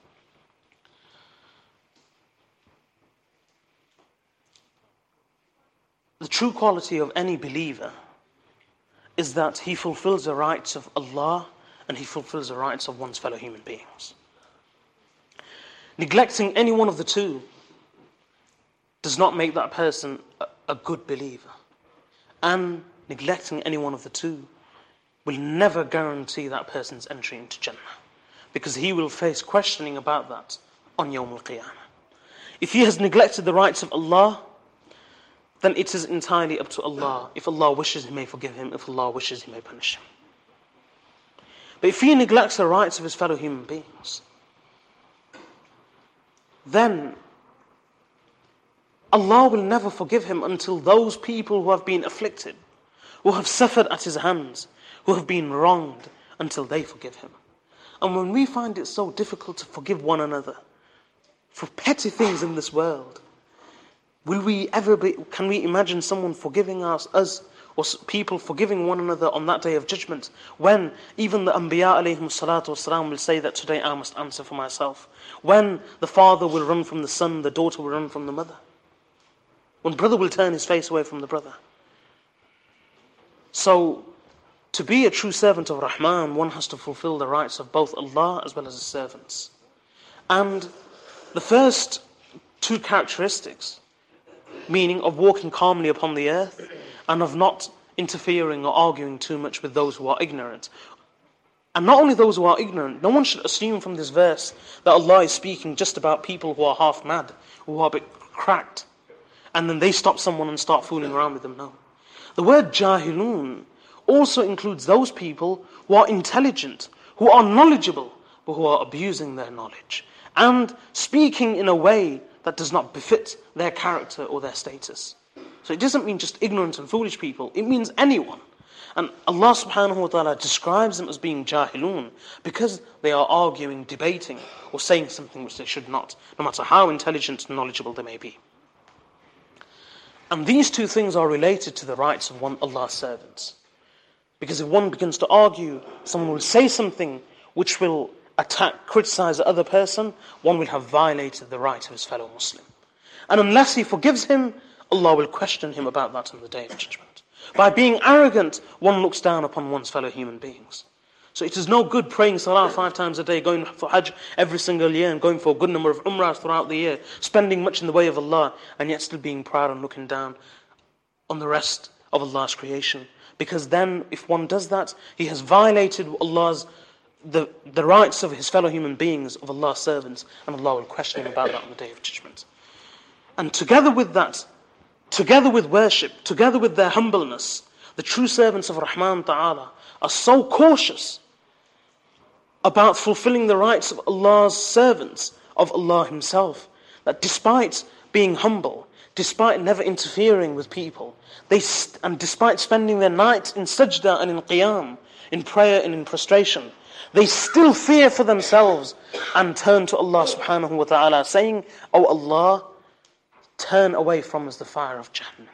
The true quality of any believer is that he fulfills the rights of Allah and he fulfills the rights of one's fellow human beings. Neglecting any one of the two does not make that person a, a good believer. And neglecting any one of the two will never guarantee that person's entry into Jannah, because he will face questioning about that on Yawm al-Qiyamah. If he has neglected the rights of Allah, then it is entirely up to Allah. If Allah wishes, He may forgive him. If Allah wishes, He may punish him. But if he neglects the rights of his fellow human beings, then Allah will never forgive him until those people who have been afflicted, who have suffered at his hands, who have been wronged, until they forgive him. And when we find it so difficult to forgive one another for petty things in this world, will we ever be, can we imagine someone forgiving us, us or people forgiving one another on that day of judgment, when even the Anbiya alayhim salatu wasalam will say that today I must answer for myself, when the father will run from the son, the daughter will run from the mother, when brother will turn his face away from the brother. So, to be a true servant of Rahman, one has to fulfill the rights of both Allah as well as His servants. And the first two characteristics, meaning of walking calmly upon the earth and of not interfering or arguing too much with those who are ignorant. And not only those who are ignorant, no one should assume from this verse that Allah is speaking just about people who are half mad, who are a bit cracked, and then they stop someone and start fooling around with them. No. The word jahilun also includes those people who are intelligent, who are knowledgeable, but who are abusing their knowledge and speaking in a way that does not befit their character or their status. So it doesn't mean just ignorant and foolish people, it means anyone. And Allah subhanahu wa ta'ala describes them as being jahilun because they are arguing, debating, or saying something which they should not, no matter how intelligent and knowledgeable they may be. And these two things are related to the rights of one Allah's servants. Because if one begins to argue, someone will say something which will attack, criticize the other person, one will have violated the right of his fellow Muslim. And unless he forgives him, Allah will question him about that on the Day of Judgment. By being arrogant, one looks down upon one's fellow human beings. So it is no good praying salah five times a day, going for hajj every single year, and going for a good number of umrahs throughout the year, spending much in the way of Allah, and yet still being proud and looking down on the rest of Allah's creation. Because then, if one does that, he has violated Allah's The, the rights of his fellow human beings, of Allah's servants, and Allah will question him about that on the Day of Judgment. And together with that, together with worship, together with their humbleness, the true servants of Rahman Ta'ala are so cautious about fulfilling the rights of Allah's servants, of Allah Himself, that despite being humble, despite never interfering with people, they st- and despite spending their nights in sajda and in qiyam, in prayer and in prostration, they still fear for themselves and turn to Allah subhanahu wa ta'ala, saying, "O Allah, turn away from us the fire of Jahannam."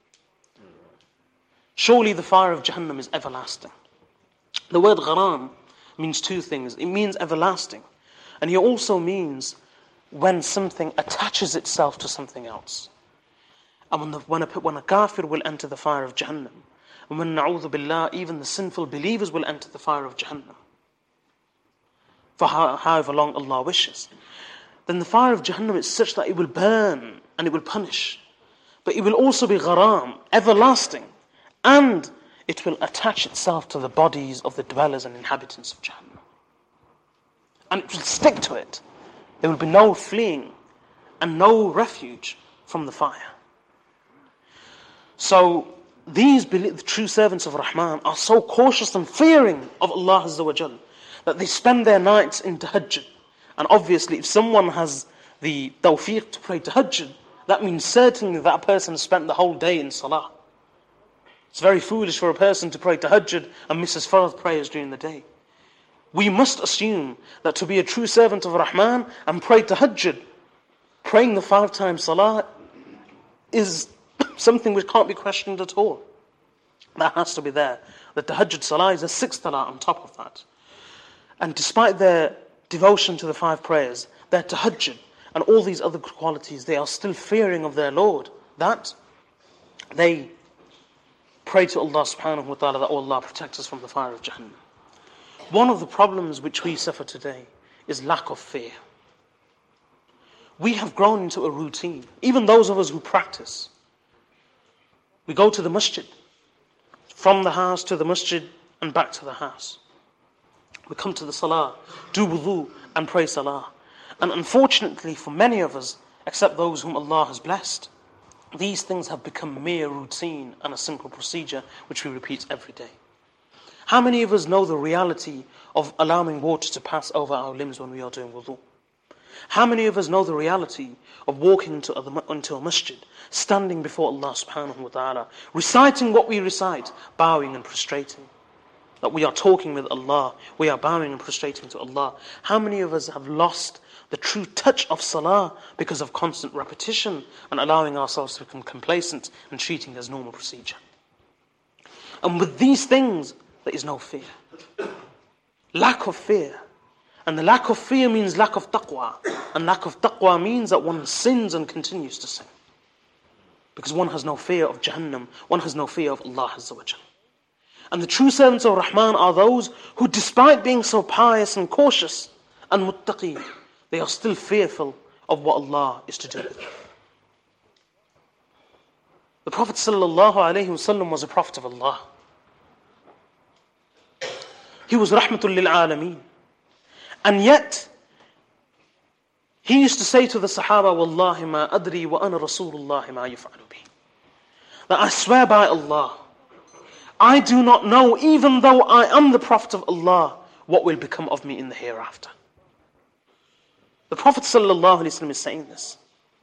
Surely the fire of Jahannam is everlasting. The word gharam means two things. It means everlasting, and it also means when something attaches itself to something else. And when, the, when, a, when a kafir will enter the fire of Jahannam, and when, na'udhu billah, even the sinful believers will enter the fire of Jahannam, for however long Allah wishes, then the fire of Jahannam is such that it will burn and it will punish. But it will also be gharam, everlasting, and it will attach itself to the bodies of the dwellers and inhabitants of Jahannam. And it will stick to it. There will be no fleeing and no refuge from the fire. So these the true servants of Rahman are so cautious and fearing of Allah Azza wa Jal that they spend their nights in tahajjud And obviously, if someone has the tawfiq to pray tahajjud, that means certainly that person has spent the whole day in salah. It's very foolish for a person to pray tahajjud and miss his farad prayers during the day. We must assume that to be a true servant of Rahman and pray tahajjud, praying the five times salah, is something which can't be questioned at all. That has to be there. The tahajjud salah is a sixth salah on top of that. And despite their devotion to the five prayers, their tahajjud and all these other qualities, they are still fearing of their Lord, that they pray to Allah subhanahu wa ta'ala that, oh Allah, protect us from the fire of Jahannam. One of the problems which we suffer today is lack of fear. We have grown into a routine. Even those of us who practice, we go to the masjid, from the house to the masjid and back to the house. We come to the salah, do wudu and pray salah. And unfortunately for many of us, except those whom Allah has blessed, these things have become mere routine and a simple procedure which we repeat every day. How many of us know the reality of allowing water to pass over our limbs when we are doing wudu? How many of us know the reality of walking into a, into a masjid, standing before Allah subhanahu wa ta'ala, reciting what we recite, bowing and prostrating? That we are talking with Allah, we are bowing and prostrating to Allah. How many of us have lost the true touch of salah because of constant repetition and allowing ourselves to become complacent and treating it as normal procedure? And with these things, there is no fear. Lack of fear. And the lack of fear means lack of taqwa. And lack of taqwa means that one sins and continues to sin. Because one has no fear of Jahannam, one has no fear of Allah Azza wa Jal. And the true servants of Rahman are those who, despite being so pious and cautious and muttaqi, they are still fearful of what Allah is to do with them. The Prophet sallallahu alaihi wasallam was a prophet of Allah. He was rahmatul lil alameen. And yet, he used to say to the Sahaba, Wallahi ma adri wa ana Rasulullah ma yuf'alu bi. That I swear by Allah, I do not know, even though I am the Prophet of Allah, what will become of me in the hereafter. The Prophet sallallahu alaihi wasallam is saying this.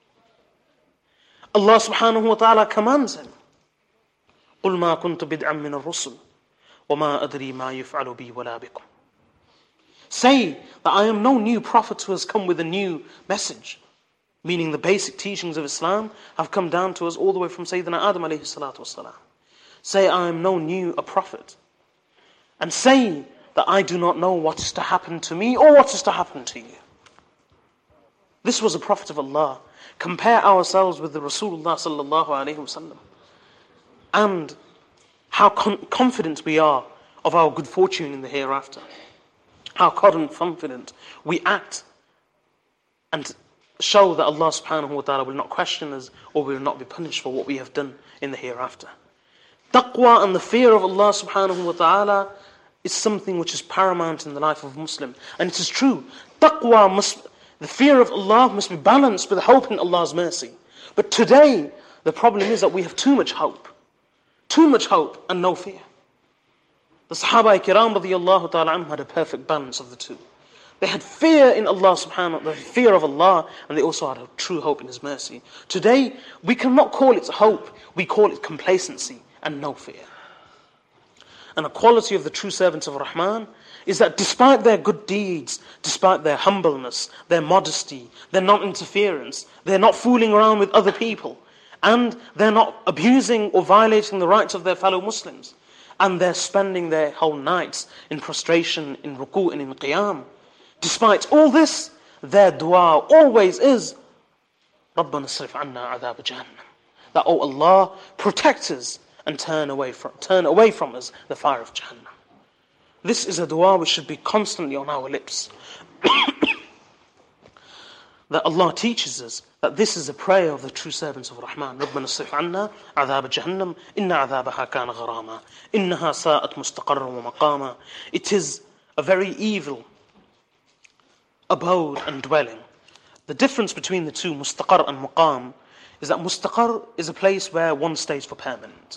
Allah subhanahu wa ta'ala commands him, قُلْ مَا كُنْتُ بِدْعًا مِّنَ الرُّسُلِ وَمَا أَدْرِي مَا يُفْعَلُ بِي وَلَا بِكُمْ. Say that I am no new prophet who has come with a new message, meaning the basic teachings of Islam have come down to us all the way from Sayyidina Adam alayhi salatu wasalam. Say I am no new a prophet. And say that I do not know what is to happen to me or what is to happen to you. This was a prophet of Allah. Compare ourselves with the Rasulullah sallallahu alayhi wasallam, and how con- confident we are of our good fortune in the hereafter. How confident we act and show that Allah subhanahu wa ta'ala will not question us or will not be punished for what we have done in the hereafter. Taqwa and the fear of Allah subhanahu wa ta'ala is something which is paramount in the life of a Muslim. And it is true, taqwa must, the fear of Allah must be balanced with hope in Allah's mercy. But today, the problem is that we have too much hope. Too much hope and no fear. The Sahaba Kiram radiyallahu ta'ala anhum had a perfect balance of the two. They had fear in Allah subhanahu wa ta'ala, the fear of Allah, and they also had a true hope in His mercy. Today, we cannot call it hope, we call it complacency and no fear. And a quality of the true servants of Rahman is that despite their good deeds, despite their humbleness, their modesty, their non-interference, they're not fooling around with other people, and they're not abusing or violating the rights of their fellow Muslims, and they're spending their whole nights in prostration, in ruku' and in qiyam. Despite all this, their dua always is, رَبَّنَا اصْرِفْ عَنَّا عَذَابَ جَهَنَّمَ. That, oh Allah, protect us and turn away from turn away from us the fire of Jahannam. This is a dua which should be constantly on our lips. That Allah teaches us that this is a prayer of the true servants of Rahman. رَبَّنَا اصْرِفْ عَنَّا عَذَابَ جَهَنَّمَ إِنَّ عَذَابَهَا كَانَ غَرَامًا إِنَّهَا سَاءَتْ مُسْتَقَرًّا وَمَقَامًا. It is a very evil abode and dwelling. The difference between the two, mustaqar and muqam, is that mustaqar is a place where one stays for permanent.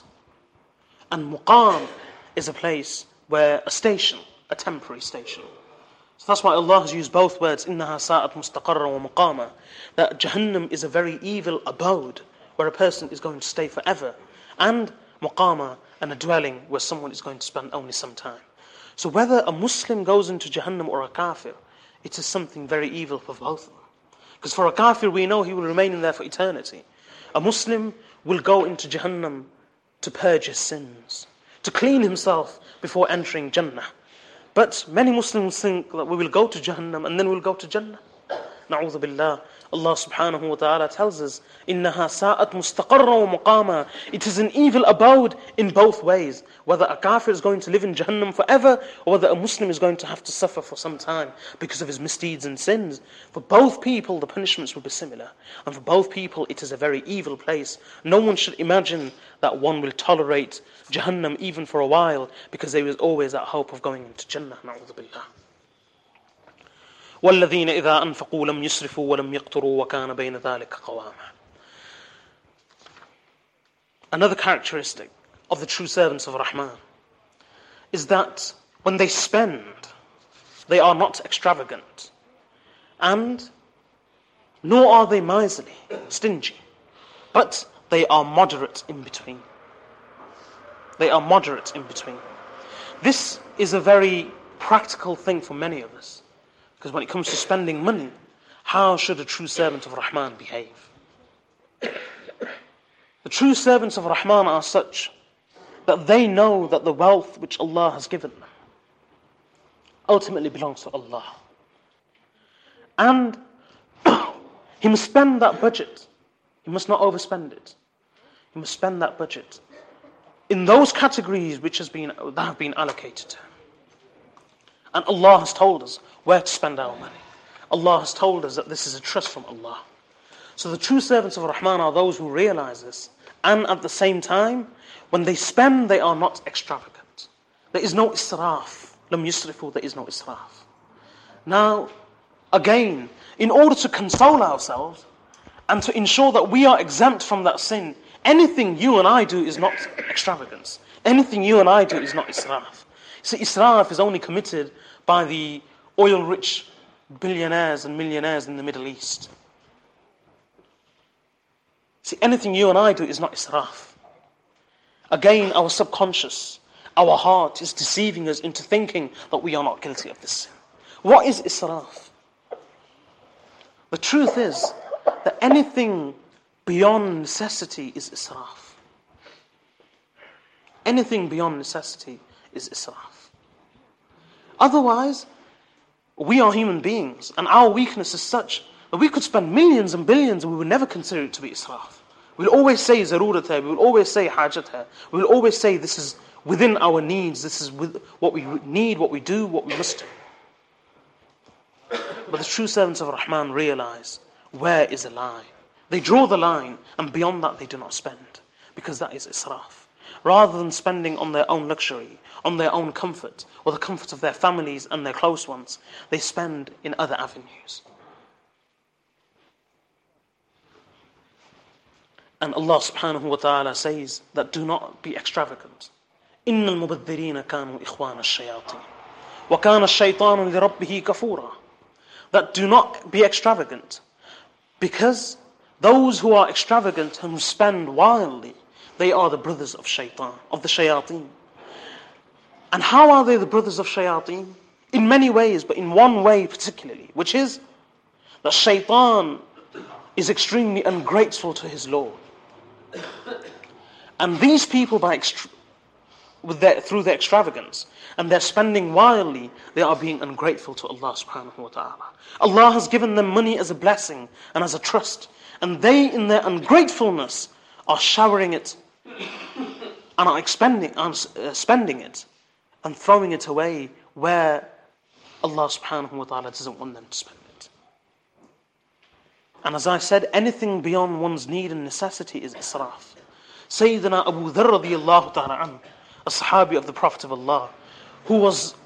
And muqam is a place where a station, a temporary station. So that's why Allah has used both words, إِنَّهَا سَاءَتْ مُسْتَقَرًّا وَمُقَامًا, that Jahannam is a very evil abode where a person is going to stay forever, and muqama, and a dwelling where someone is going to spend only some time. So whether a Muslim goes into Jahannam or a kafir, it is something very evil for both of them. Because for a kafir we know he will remain in there for eternity. A Muslim will go into Jahannam to purge his sins, to clean himself before entering Jannah. But many Muslims think that we will go to Jahannam and then we'll go to Jannah. Na'udhu billah. Allah subhanahu wa ta'ala tells us, إِنَّهَا سَاءَتْ مُسْتَقَرًّا وَمُقَامًا. It is an evil abode in both ways. Whether a kafir is going to live in Jahannam forever, or whether a Muslim is going to have to suffer for some time because of his misdeeds and sins. For both people, the punishments will be similar. And for both people, it is a very evil place. No one should imagine that one will tolerate Jahannam even for a while, because there is always that hope of going into Jannah. Na'udhu billah. وَالَّذِينَ إِذَا أَنفَقُوا لَمْ يُسْرِفُوا وَلَمْ يَقْتُرُوا وَكَانَ بَيْنَ ذَلِكَ قَوَامًا. Another characteristic of the true servants of Rahman is that when they spend, they are not extravagant, and nor are they miserly, stingy, but they are moderate in between. They are moderate in between. This is a very practical thing for many of us. Because when it comes to spending money, how should a true servant of Rahman behave? The true servants of Rahman are such that they know that the wealth which Allah has given them ultimately belongs to Allah. And he must spend that budget. He must not overspend it. He must spend that budget in those categories which has been, that have been allocated to him. And Allah has told us where to spend our money. Allah has told us that this is a trust from Allah. So the true servants of Rahman are those who realize this. And at the same time, when they spend, they are not extravagant. There is no israf. Lam yusrifu, there is no israf. Now, again, in order to console ourselves and to ensure that we are exempt from that sin, anything you and I do is not extravagance. Anything you and I do is not israf. See, israf is only committed by the oil-rich billionaires and millionaires in the Middle East. See, anything you and I do is not israf. Again, our subconscious, our heart is deceiving us into thinking that we are not guilty of this sin. What is israf? The truth is that anything beyond necessity is israf. Anything beyond necessity is israf. Otherwise, we are human beings, and our weakness is such that we could spend millions and billions and we would never consider it to be israf. We'll always say zarurat hai, we will always say hajat hai, we will always say this is within our needs, this is with what we need, what we do, what we must do. But the true servants of Rahman realize where is the line. They draw the line, and beyond that they do not spend, because that is israf. Rather than spending on their own luxury, on their own comfort, or the comfort of their families and their close ones, they spend in other avenues. And Allah subhanahu wa ta'ala says that do not be extravagant. إِنَّ الْمُبَذِّرِينَ كَانُوا إِخْوَانَ الشَّيَاطِينَ وَكَانَ الشَّيْطَانُ لِرَبِّهِ كَفُورًا. That do not be extravagant, because those who are extravagant and who spend wildly, they are the brothers of shaitan, of the shayateen. And how are they the brothers of shayateen? In many ways, but in one way particularly, which is that shaitan is extremely ungrateful to his Lord. And these people, by extra- with their, through their extravagance and their spending wildly, they are being ungrateful to Allah subhanahu wa ta'ala. Allah has given them money as a blessing and as a trust, and they, in their ungratefulness, are showering it and are expending, and uh, spending it and throwing it away where Allah subhanahu wa ta'ala doesn't want them to spend it. And as I said, anything beyond one's need and necessity is israf. Sayyidina Abu Dharr radiyallahu ta'ala anhu, a sahabi of the Prophet of Allah, who was,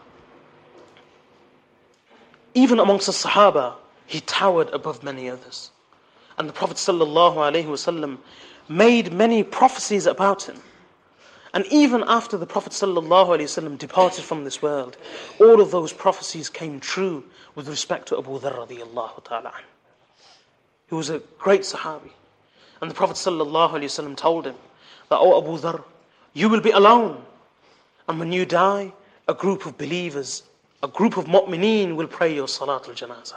even amongst the Sahaba, he towered above many others. And the Prophet sallallahu alaihi wasallam made many prophecies about him. And even after the Prophet ﷺ departed from this world, all of those prophecies came true with respect to Abu Dharr radiallahu ta'ala anhu. He was a great Sahabi. And the Prophet ﷺ told him that, "O Abu Dharr, you will be alone. And when you die, a group of believers, a group of mu'mineen will pray your Salatul Janazah."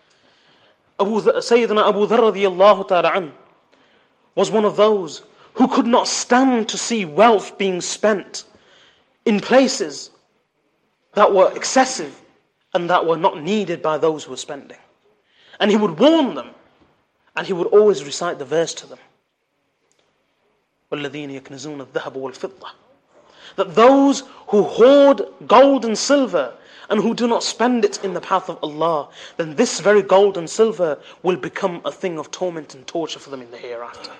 Abu Dharr, Sayyidina Abu Dharr radiallahu ta'ala anhu was one of those who could not stand to see wealth being spent in places that were excessive and that were not needed by those who were spending. And he would warn them, and he would always recite the verse to them. وَالَّذِينَ يَكْنِزُونَ الذَّهَبَ وَالْفِضَّةَ, that those who hoard gold and silver and who do not spend it in the path of Allah, then this very gold and silver will become a thing of torment and torture for them in the hereafter.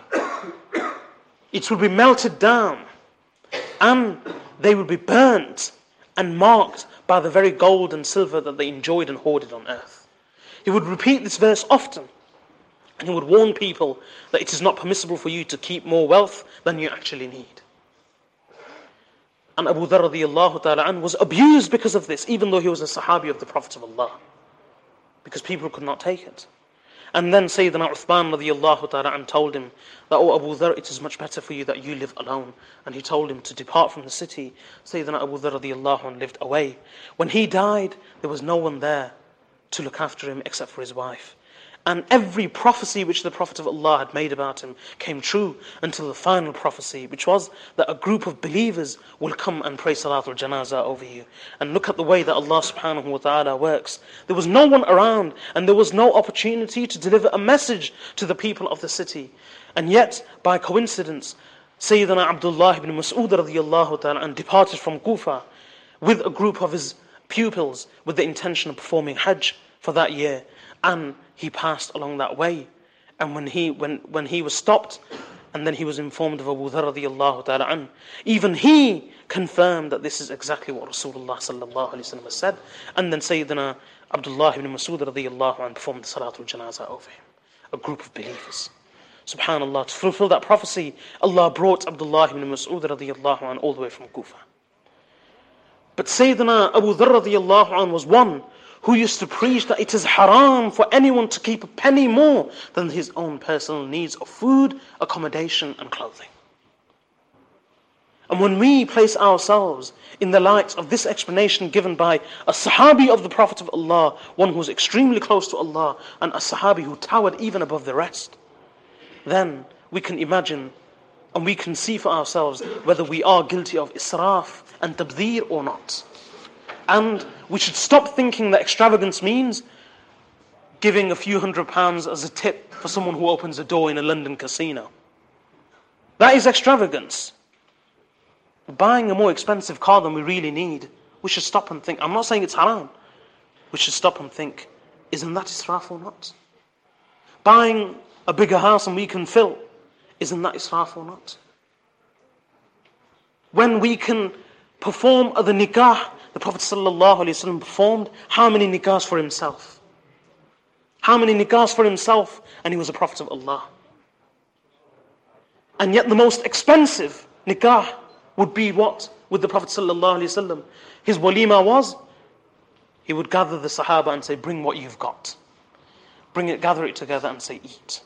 It will be melted down, and they will be burnt and marked by the very gold and silver that they enjoyed and hoarded on earth. He would repeat this verse often, and he would warn people that it is not permissible for you to keep more wealth than you actually need. And Abu Dharr radiallahu ta'ala anhu was abused because of this, even though he was a Sahabi of the Prophet of Allah, because people could not take it. And then Sayyidina Uthman radiallahu ta'ala anhu told him that, "O Abu Dharr, it is much better for you that you live alone." And he told him to depart from the city. Sayyidina Abu Dharr radiallahu anhu lived away. When he died, there was no one there to look after him except for his wife. And every prophecy which the Prophet of Allah had made about him came true until the final prophecy, which was that a group of believers will come and pray Salatul Janazah over you. And look at the way that Allah subhanahu wa ta'ala works. There was no one around, and there was no opportunity to deliver a message to the people of the city. And yet, by coincidence, Sayyidina Abdullah ibn Mas'ud radiallahu ta'ala and departed from Kufa with a group of his pupils with the intention of performing Hajj for that year. And he passed along that way. And when he when, when he was stopped, and then he was informed of Abu Dharr radiallahu ta'ala anhu, even he confirmed that this is exactly what Rasulullah sallallahu alayhi wa sallam has said. And then Sayyidina Abdullah ibn Mas'ud radiallahu anhu performed the Salatul Janazah over him. A group of believers. Subhanallah, to fulfill that prophecy, Allah brought Abdullah ibn Mas'ud radiallahu anhu all the way from Kufa. But Sayyidina Abu Dharr radiallahu anhu was one who used to preach that it is haram for anyone to keep a penny more than his own personal needs of food, accommodation and clothing. And when we place ourselves in the light of this explanation given by a Sahabi of the Prophet of Allah, one who was extremely close to Allah, and a Sahabi who towered even above the rest, then we can imagine and we can see for ourselves whether we are guilty of israf and tabdhir or not. And we should stop thinking that extravagance means giving a few hundred pounds as a tip for someone who opens a door in a London casino. That is extravagance. Buying a more expensive car than we really need, we should stop and think. I'm not saying it's haram. We should stop and think, isn't that israf or not? Buying a bigger house than we can fill, isn't that israf or not? When we can perform the nikah, the Prophet ﷺ performed how many nikahs for himself? How many nikahs for himself? And he was a Prophet of Allah. And yet the most expensive nikah would be what? With the Prophet ﷺ. His walima was, he would gather the Sahaba and say, bring what you've got. Bring it, gather it together and say, eat.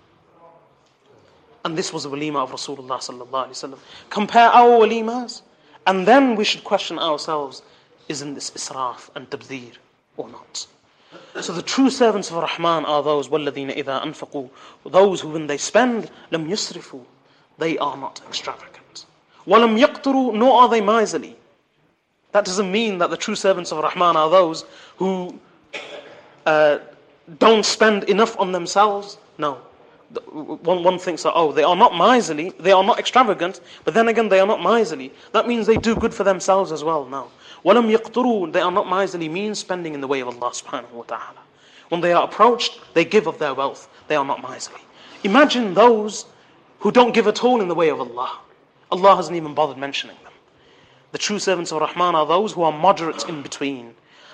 And this was the walima of Rasulullah ﷺ. Compare our walimas, and then we should question ourselves, isn't this israf and tabdhir or not? So the true servants of Rahman are those, وَالَّذِينَ إِذَا أَنفَقُوا, those who when they spend, لَمْ يُسْرِفُوا, they are not extravagant. وَلَمْ يَقْتُرُوا, nor are they miserly. That doesn't mean that the true servants of Rahman are those who uh, don't spend enough on themselves. No. One, one thinks that, oh, they are not miserly, they are not extravagant, but then again they are not miserly. That means they do good for themselves as well. No. وَلَمْ يَقْتُرُوا, they are not miserly, means spending in the way of Allah subhanahu wa ta'ala. When they are approached, they give of their wealth. They are not miserly. Imagine those who don't give at all in the way of Allah. Allah hasn't even bothered mentioning them. The true servants of Rahman are those who are moderate in between.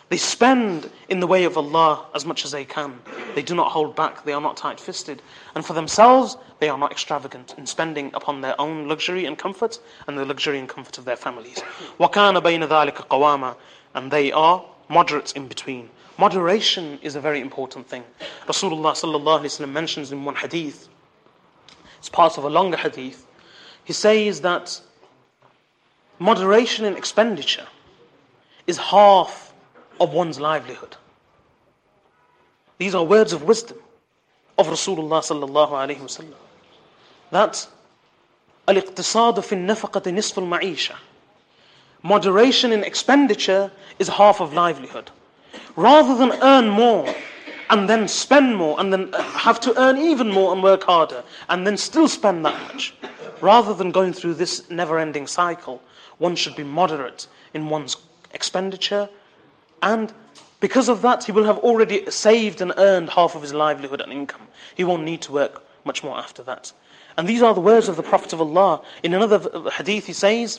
They spend in the way of Allah as much as they can. They do not hold back, they are not tight-fisted. And for themselves, they are not extravagant in spending upon their own luxury and comfort and the luxury and comfort of their families. وَكَانَ بَيْنَ ذَلِكَ قَوَامًا. And they are moderates in between. Moderation is a very important thing. Rasulullah sallallahu alaihi wasallam mentions in one hadith, it's part of a longer hadith, he says that moderation in expenditure is half of one's livelihood. These are words of wisdom of Rasulullah sallallahu alaihi wasallam. That al-iqtisad fi an-nafaqati nisf al-ma'isha. Moderation in expenditure is half of livelihood. Rather than earn more and then spend more and then have to earn even more and work harder and then still spend that much, rather than going through this never-ending cycle, one should be moderate in one's expenditure, and because of that he will have already saved and earned half of his livelihood and income. He won't need to work much more after that. And these are the words of the Prophet of Allah. In another hadith he says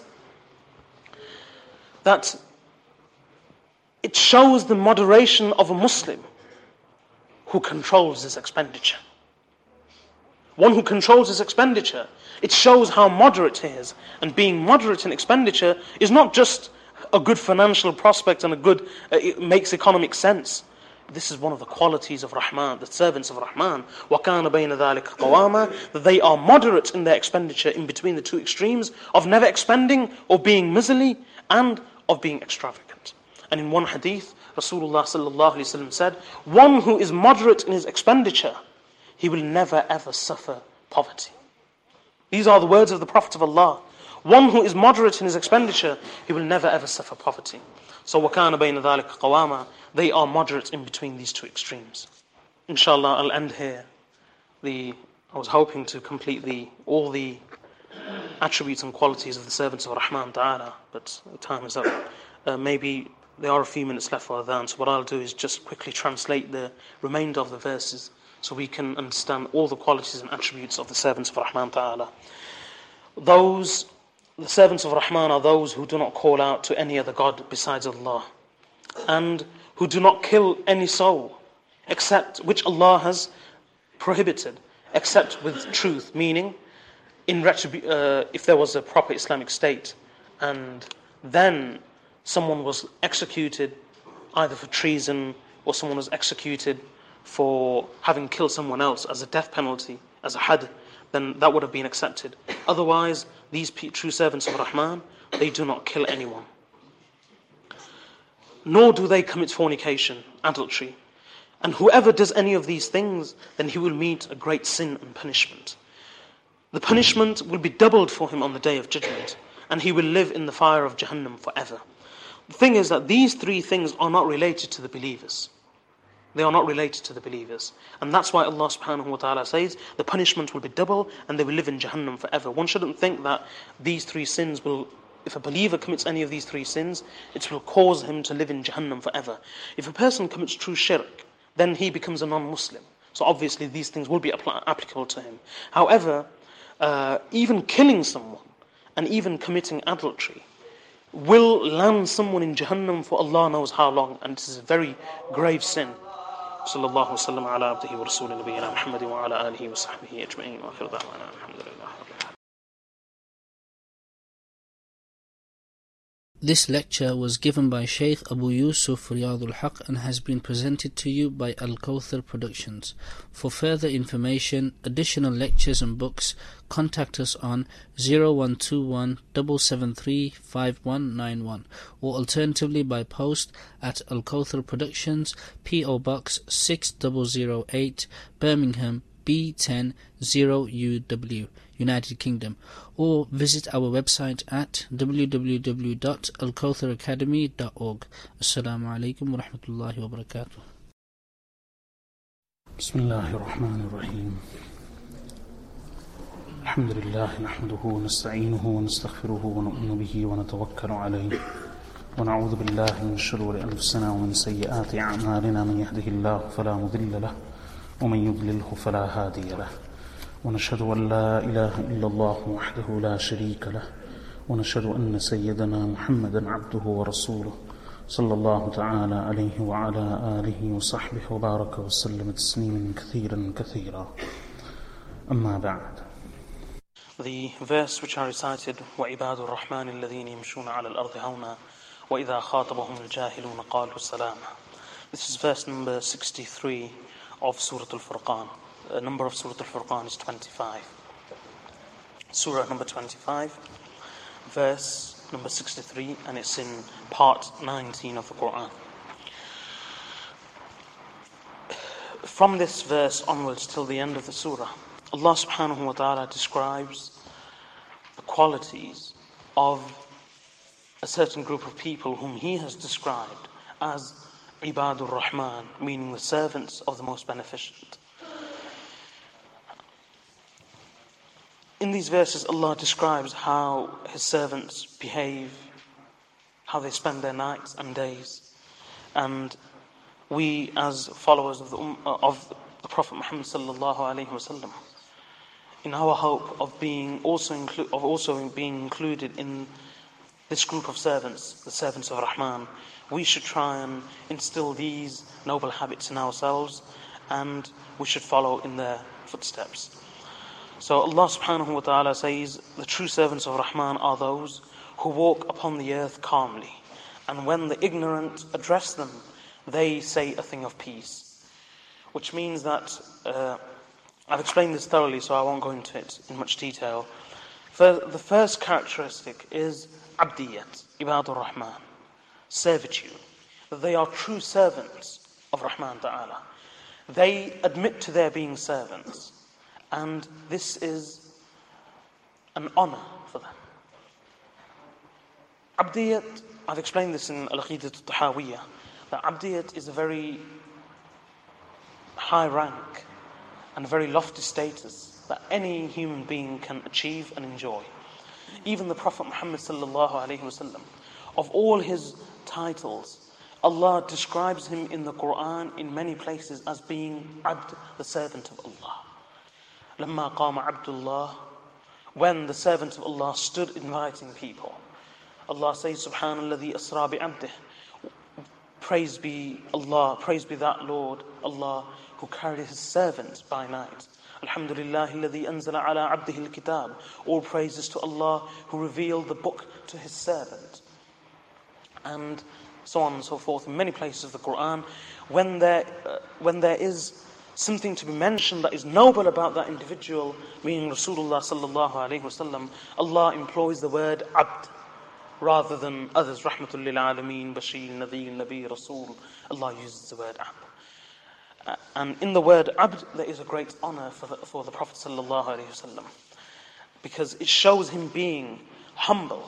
that it shows the moderation of a Muslim who controls his expenditure. One who controls his expenditure, it shows how moderate he is. And being moderate in expenditure is not just a good financial prospect and a good, uh, it makes economic sense. This is one of the qualities of Rahman, the servants of Rahman. وَكَانَ بَيْنَ ذَلِكَ قَوَامًا. That they are moderate in their expenditure in between the two extremes of never expending or being miserly and of being extravagant. And in one hadith, Rasulullah sallallahu alaihi wasallam said, one who is moderate in his expenditure, he will never ever suffer poverty. These are the words of the Prophet of Allah. One who is moderate in his expenditure, he will never ever suffer poverty. So وَكَانَ بَيْنَ ذَلِكَ قَوَامًا. They are moderate in between these two extremes. Inshallah, I'll end here. The I was hoping to complete the all the attributes and qualities of the servants of Rahman Ta'ala, but time is up. Uh, maybe there are a few minutes left for adhan, so what I'll do is just quickly translate the remainder of the verses so we can understand all the qualities and attributes of the servants of Rahman Ta'ala. Those, the servants of Rahman are those who do not call out to any other God besides Allah, and who do not kill any soul, except which Allah has prohibited, except with truth, meaning in retribu- uh, if there was a proper Islamic state, and then someone was executed either for treason or someone was executed for having killed someone else as a death penalty, as a had, then that would have been accepted. Otherwise, these true servants of Rahman, they do not kill anyone. Nor do they commit fornication, adultery. And whoever does any of these things, then he will meet a great sin and punishment. The punishment will be doubled for him on the day of judgment, and he will live in the fire of Jahannam forever. The thing is that these three things are not related to the believers. They are not related to the believers. And that's why Allah subhanahu wa ta'ala says the punishment will be double and they will live in Jahannam forever. One shouldn't think that these three sins will, if a believer commits any of these three sins, it will cause him to live in Jahannam forever. If a person commits true shirk, then he becomes a non-Muslim. So obviously these things will be appl- applicable to him. However, uh, even killing someone and even committing adultery will land someone in Jahannam for Allah knows how long, and this is a very grave sin. Sallallahu wasallam ala abdihi wa rasulih nabiyyina Muhammadin wa ala alihi wa sahbihi ajma'in wa akhir da'wana alhamdulillah. This lecture was given by Shaykh Abu Yusuf Riyadul Haq and has been presented to you by Al-Kawthar Productions. For further information, additional lectures and books, contact us on zero one two one, seven seven three, five one nine one or alternatively by post at Al-Kawthar Productions, P O Box six thousand eight, Birmingham, B ten zero U W, United Kingdom, or visit our website at w w w dot al kawthar academy dot org. Assalamu alaikum wa rahmatullahi wa barakatuh. Bismillahir Rahmanir Rahim. Alhamdulillah, nahmaduhu wa nasta'inuhu wa nastaghfiruhu wa nu'minu bihi wa natawakkalu alayhi wa na'udhu billahi min shururi anfusina wa min sayyiati a'malina. Man yahdihillahu fala mudilla lahu wa man yudlilhu fala hadiya lahu. ونشهد أن لا إله إلا الله وحده لا شريك له ونشهد أن سيدنا محمدا عبده ورسوله صلى الله تعالى عليه وعلى آله وصحبه وبارك وسلم تسليما كثيرا كثيرا. أما بعد. The verse which I recited, وَعِبَادُ الرَّحْمَنِ الَّذِينَ يَمْشُونَ عَلَى الْأَرْضِ هَوْنًا وَإِذَا خَاطَبَهُمُ الْجَاهِلُونَ قَالُوا سَلَامًا. This is verse number sixty-three of Surah Al-Furqan. The number of Surah Al-Furqan is twenty-five. Surah number twenty-five, verse number sixty-three, and it's in part nineteen of the Quran. From this verse onwards till the end of the surah, Allah subhanahu wa ta'ala describes the qualities of a certain group of people whom He has described as Ibadur Rahman, meaning the servants of the Most Beneficent. In these verses, Allah describes how His servants behave, how they spend their nights and days. And we, as followers of the, of the Prophet Muhammad sallallahu alaihi wasallam, in our hope of being also inclu- of also being included in this group of servants, the servants of Rahman, we should try and instill these noble habits in ourselves, and we should follow in their footsteps. So Allah subhanahu wa ta'ala says, the true servants of Rahman are those who walk upon the earth calmly, and when the ignorant address them, they say a thing of peace. Which means that, uh, I've explained this thoroughly, so I won't go into it in much detail. The first characteristic is abdiyat, ibadur Rahman, servitude. That they are true servants of Rahman ta'ala. They admit to their being servants. And this is an honor for them. Abdiyat, I've explained this in Al-Aqidat Al-Tahawiyah, that Abdiyat is a very high rank and a very lofty status that any human being can achieve and enjoy. Even the Prophet Muhammad sallallahu alaihi wasallam, of all his titles, Allah describes him in the Quran in many places as being Abd, the servant of Allah. لما قام عبد الله, when the servant of Allah stood inviting people, Allah says, سبحان الذي أسرى بعبده, praise be Allah, praise be that Lord, Allah, who carried His servant by night. Alhamdulillah الذي أنزل على عبده الكتاب, all praises to Allah who revealed the book to His servant. And so on and so forth. In many places of the Quran, when there, uh, when there is something to be mentioned that is noble about that individual, meaning Rasulullah sallallahu alaihi wasallam, Allah employs the word abd rather than others. Rahmatul lil alameen, Bashir, Nadhir, Nabi, Rasul. Allah uses the word abd. Uh, and in the word abd, there is a great honor for the, for the Prophet sallallahu alaihi wasallam, because it shows him being humble,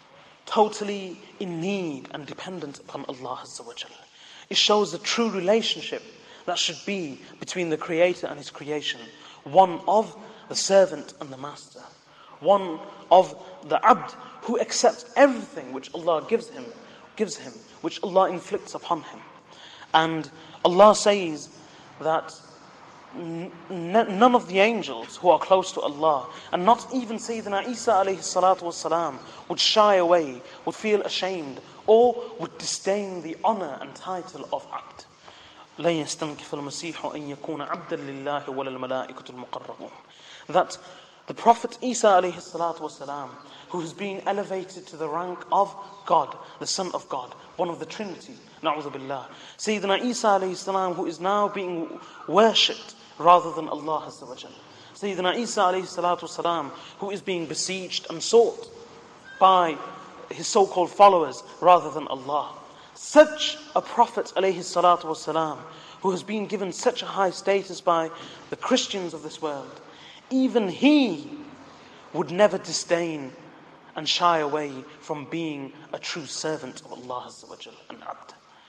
totally in need and dependent upon Allah Azza wa Jalla. It shows the true relationship that should be between the Creator and His creation, one of the servant and the master, one of the abd who accepts everything which Allah gives him, gives him, which Allah inflicts upon him. And Allah says that n- none of the angels who are close to Allah, and not even Sayyidina Isa alayhi salatu wasalam, would shy away, would feel ashamed, or would disdain the honor and title of abd. لن يستنكف المسيح أن يكون عبدا لله ولا الملائكة المقربون. That the Prophet Isa alayhi salatu wasalam, who has been elevated to the rank of God, the Son of God, one of the Trinity, na'udhu billah. Sayyidina Isa alayhi salam, who is now being worshipped rather than Allah Azza wa Jalla. Sayyidina Isa alayhi salatu wasalam, who is being besieged and sought by his so-called followers rather than Allah. Such a Prophet alayhi salatu wasalam, who has been given such a high status by the Christians of this world, even he would never disdain and shy away from being a true servant of Allah Azza wa Jalla, an abd.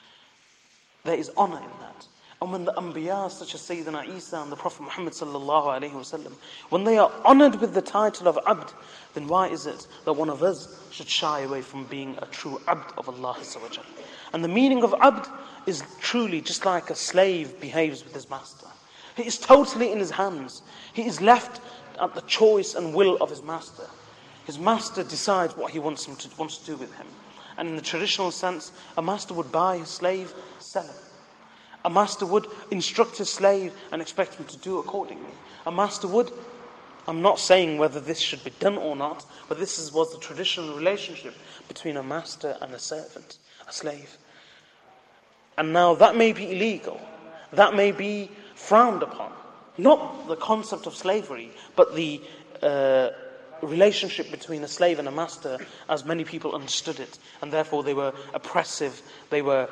There is honor in that. And when the Anbiya such as Sayyidina Isa and the Prophet Muhammad sallallahu alayhi wasallam, when they are honored with the title of abd, then why is it that one of us should shy away from being a true abd of Allah Azza wa Jalla? And the meaning of abd is truly just like a slave behaves with his master. He is totally in his hands. He is left at the choice and will of his master. His master decides what he wants him to wants to do with him. And in the traditional sense, a master would buy his slave, sell him. A master would instruct his slave and expect him to do accordingly. A master would, I'm not saying whether this should be done or not, but this is, was the traditional relationship between a master and a servant, a slave. And now that may be illegal, that may be frowned upon. Not the concept of slavery, but the uh, relationship between a slave and a master as many people understood it. And therefore they were oppressive, they were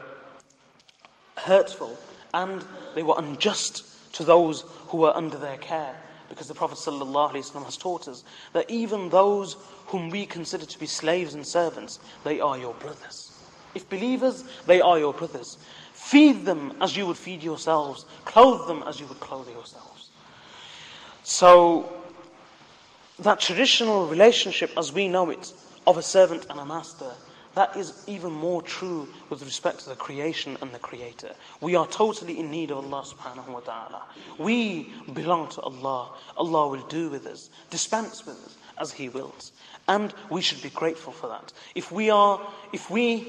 hurtful, and they were unjust to those who were under their care. Because the Prophet ﷺ has taught us that even those whom we consider to be slaves and servants, they are your brothers. If believers, they are your brothers. Feed them as you would feed yourselves. Clothe them as you would clothe yourselves. So, that traditional relationship as we know it, of a servant and a master, that is even more true with respect to the creation and the creator. We are totally in need of Allah subhanahu wa ta'ala. We belong to Allah. Allah will do with us, dispense with us as He wills. And we should be grateful for that. If we are, if we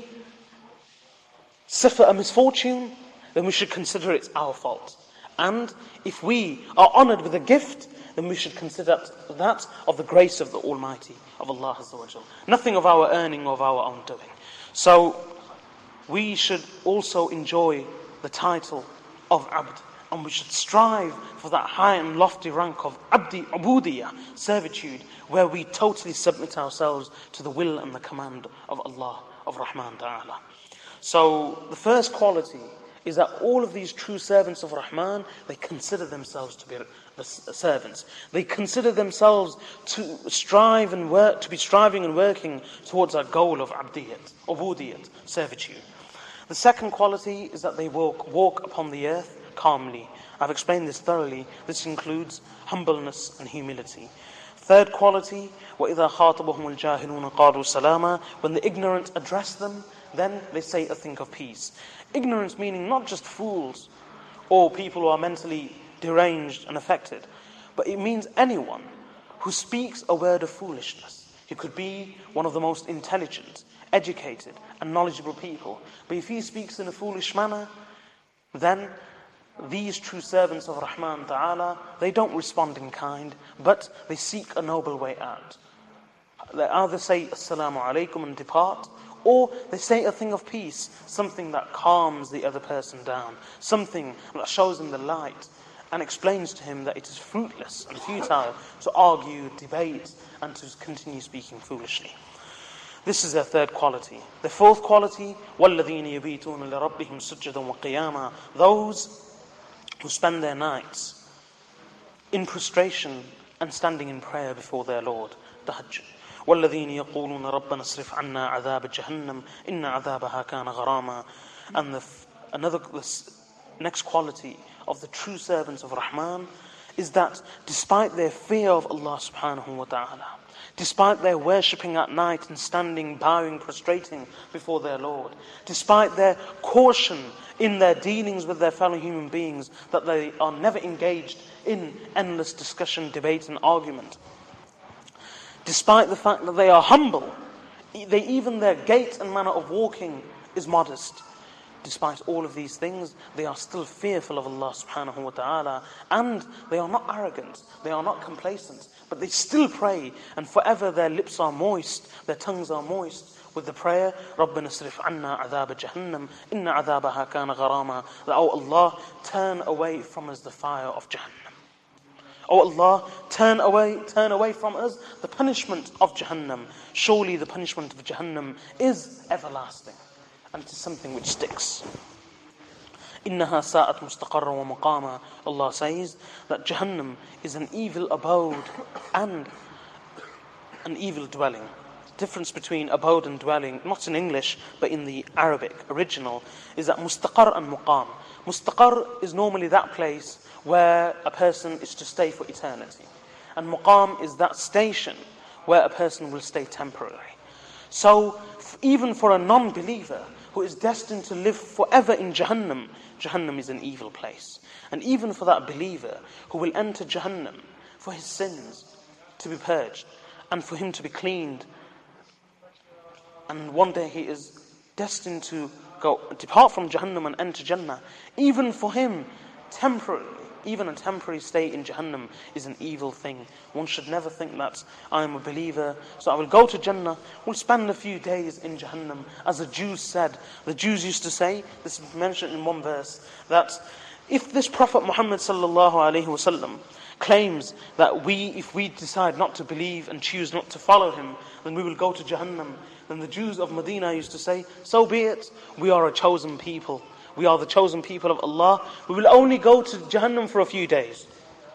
suffer a misfortune, then we should consider it's our fault. And if we are honoured with a gift, then we should consider that of the grace of the Almighty, of Allah Azza wa Jal. Nothing of our earning or of our own doing. So, we should also enjoy the title of Abd, and we should strive for that high and lofty rank of Abdi Ubudiyah, servitude, where we totally submit ourselves to the will and the command of Allah, of Rahman Ta'ala. So, the first quality is that all of these true servants of Rahman, they consider themselves to be the servants. They consider themselves to strive and work, to be striving and working towards that goal of abdiyat, ubudiyat, servitude. The second quality is that they walk, walk upon the earth calmly. I've explained this thoroughly. This includes humbleness and humility. Third quality, وَإِذَا خَاطَبَهُمُ الْجَاهِلُونَ قَالُوا سَلَامًا. When the ignorant address them, then they say a thing of peace. Ignorance meaning not just fools or people who are mentally deranged and affected, but it means anyone who speaks a word of foolishness. He could be one of the most intelligent, educated and knowledgeable people, but if he speaks in a foolish manner, then these true servants of Rahman Ta'ala, they don't respond in kind, but they seek a noble way out. They either say Assalamu alaikum and depart, or they say a thing of peace, something that calms the other person down, something that shows him the light and explains to him that it is fruitless and futile to argue, debate, and to continue speaking foolishly. This is their third quality. The fourth quality, وَالَّذِينَ يَبِيتُونَ لِرَبِّهِمْ سُجَّدًا وَقِيَامًا. Those who spend their nights in prostration and standing in prayer before their Lord, tahajjud. وَالَّذِينَ يَقُولُونَ رَبَّنَا اصْرِفْ عَنَّا عَذَابَ جَهَنَّمَ إِنَّ عَذَابَهَا كَانَ غَرَامًا. And the f- another the next quality of the true servants of Rahman is that despite their fear of Allah subhanahu wa ta'ala, despite their worshipping at night and standing, bowing, prostrating before their Lord, despite their caution in their dealings with their fellow human beings, that they are never engaged in endless discussion, debate and argument, despite the fact that they are humble, they, even their gait and manner of walking is modest. Despite all of these things, they are still fearful of Allah subhanahu wa ta'ala, and they are not arrogant, they are not complacent, but they still pray, and forever their lips are moist, their tongues are moist with the prayer, رَبَّنَا اصْرِفْ عَنَّا عَذَابَ جَهَنَّمَ إِنَّ عَذَابَهَا كَانَ غَرَامًا. That, oh Allah, turn away from us the fire of Jahannam. Oh Allah, turn away, turn away from us the punishment of Jahannam. Surely the punishment of Jahannam is everlasting, and it is something which sticks. إِنَّهَا سَاءَتْ مُسْتَقَرًّا وَمُقَامًا. Allah says that Jahannam is an evil abode and an evil dwelling. The difference between abode and dwelling, not in English, but in the Arabic original, is that mustaqar and muqam. Mustaqar is normally that place where a person is to stay for eternity. And muqam is that station where a person will stay temporarily. So, even for a non-believer who is destined to live forever in Jahannam, Jahannam is an evil place. And even for that believer who will enter Jahannam for his sins to be purged and for him to be cleaned and one day he is destined to go depart from Jahannam and enter Jannah. Even for him, temporarily, even a temporary stay in Jahannam is an evil thing. One should never think that I am a believer, so I will go to Jannah, will spend a few days in Jahannam. As the Jews said, the Jews used to say, this is mentioned in one verse, that if this Prophet Muhammad sallallahu alaihi wasallam claims that we, if we decide not to believe and choose not to follow him, then we will go to Jahannam, then the Jews of Medina used to say, so be it, we are a chosen people. We are the chosen people of Allah. We will only go to Jahannam for a few days.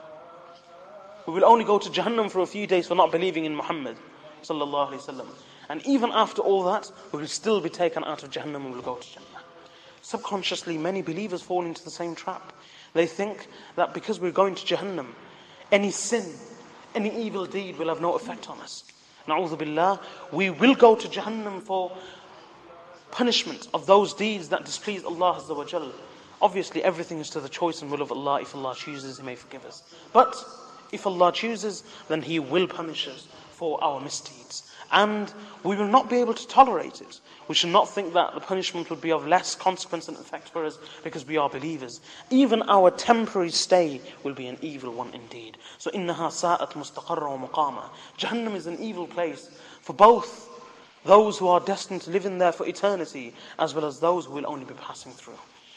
We will only go to Jahannam for a few days for not believing in Muhammad sallallahu alaihi wasallam. And even after all that, we will still be taken out of Jahannam and we will go to Jannah. Subconsciously, many believers fall into the same trap. They think that because we're going to Jahannam, any sin, any evil deed will have no effect on us. Na'udhu billah, we will go to Jahannam for punishment of those deeds that displease Allah Azza wa Jal. Obviously, everything is to the choice and will of Allah. If Allah chooses, He may forgive us. But if Allah chooses, then He will punish us for our misdeeds. And we will not be able to tolerate it. We should not think that the punishment would be of less consequence and effect for us because we are believers. Even our temporary stay will be an evil one indeed. So, إِنَّهَا سَاءَتْ مُسْتَقَرًّا وَمُقَامًا. Jahannam is an evil place for both those who are destined to live in there for eternity, as well as those who will only be passing through.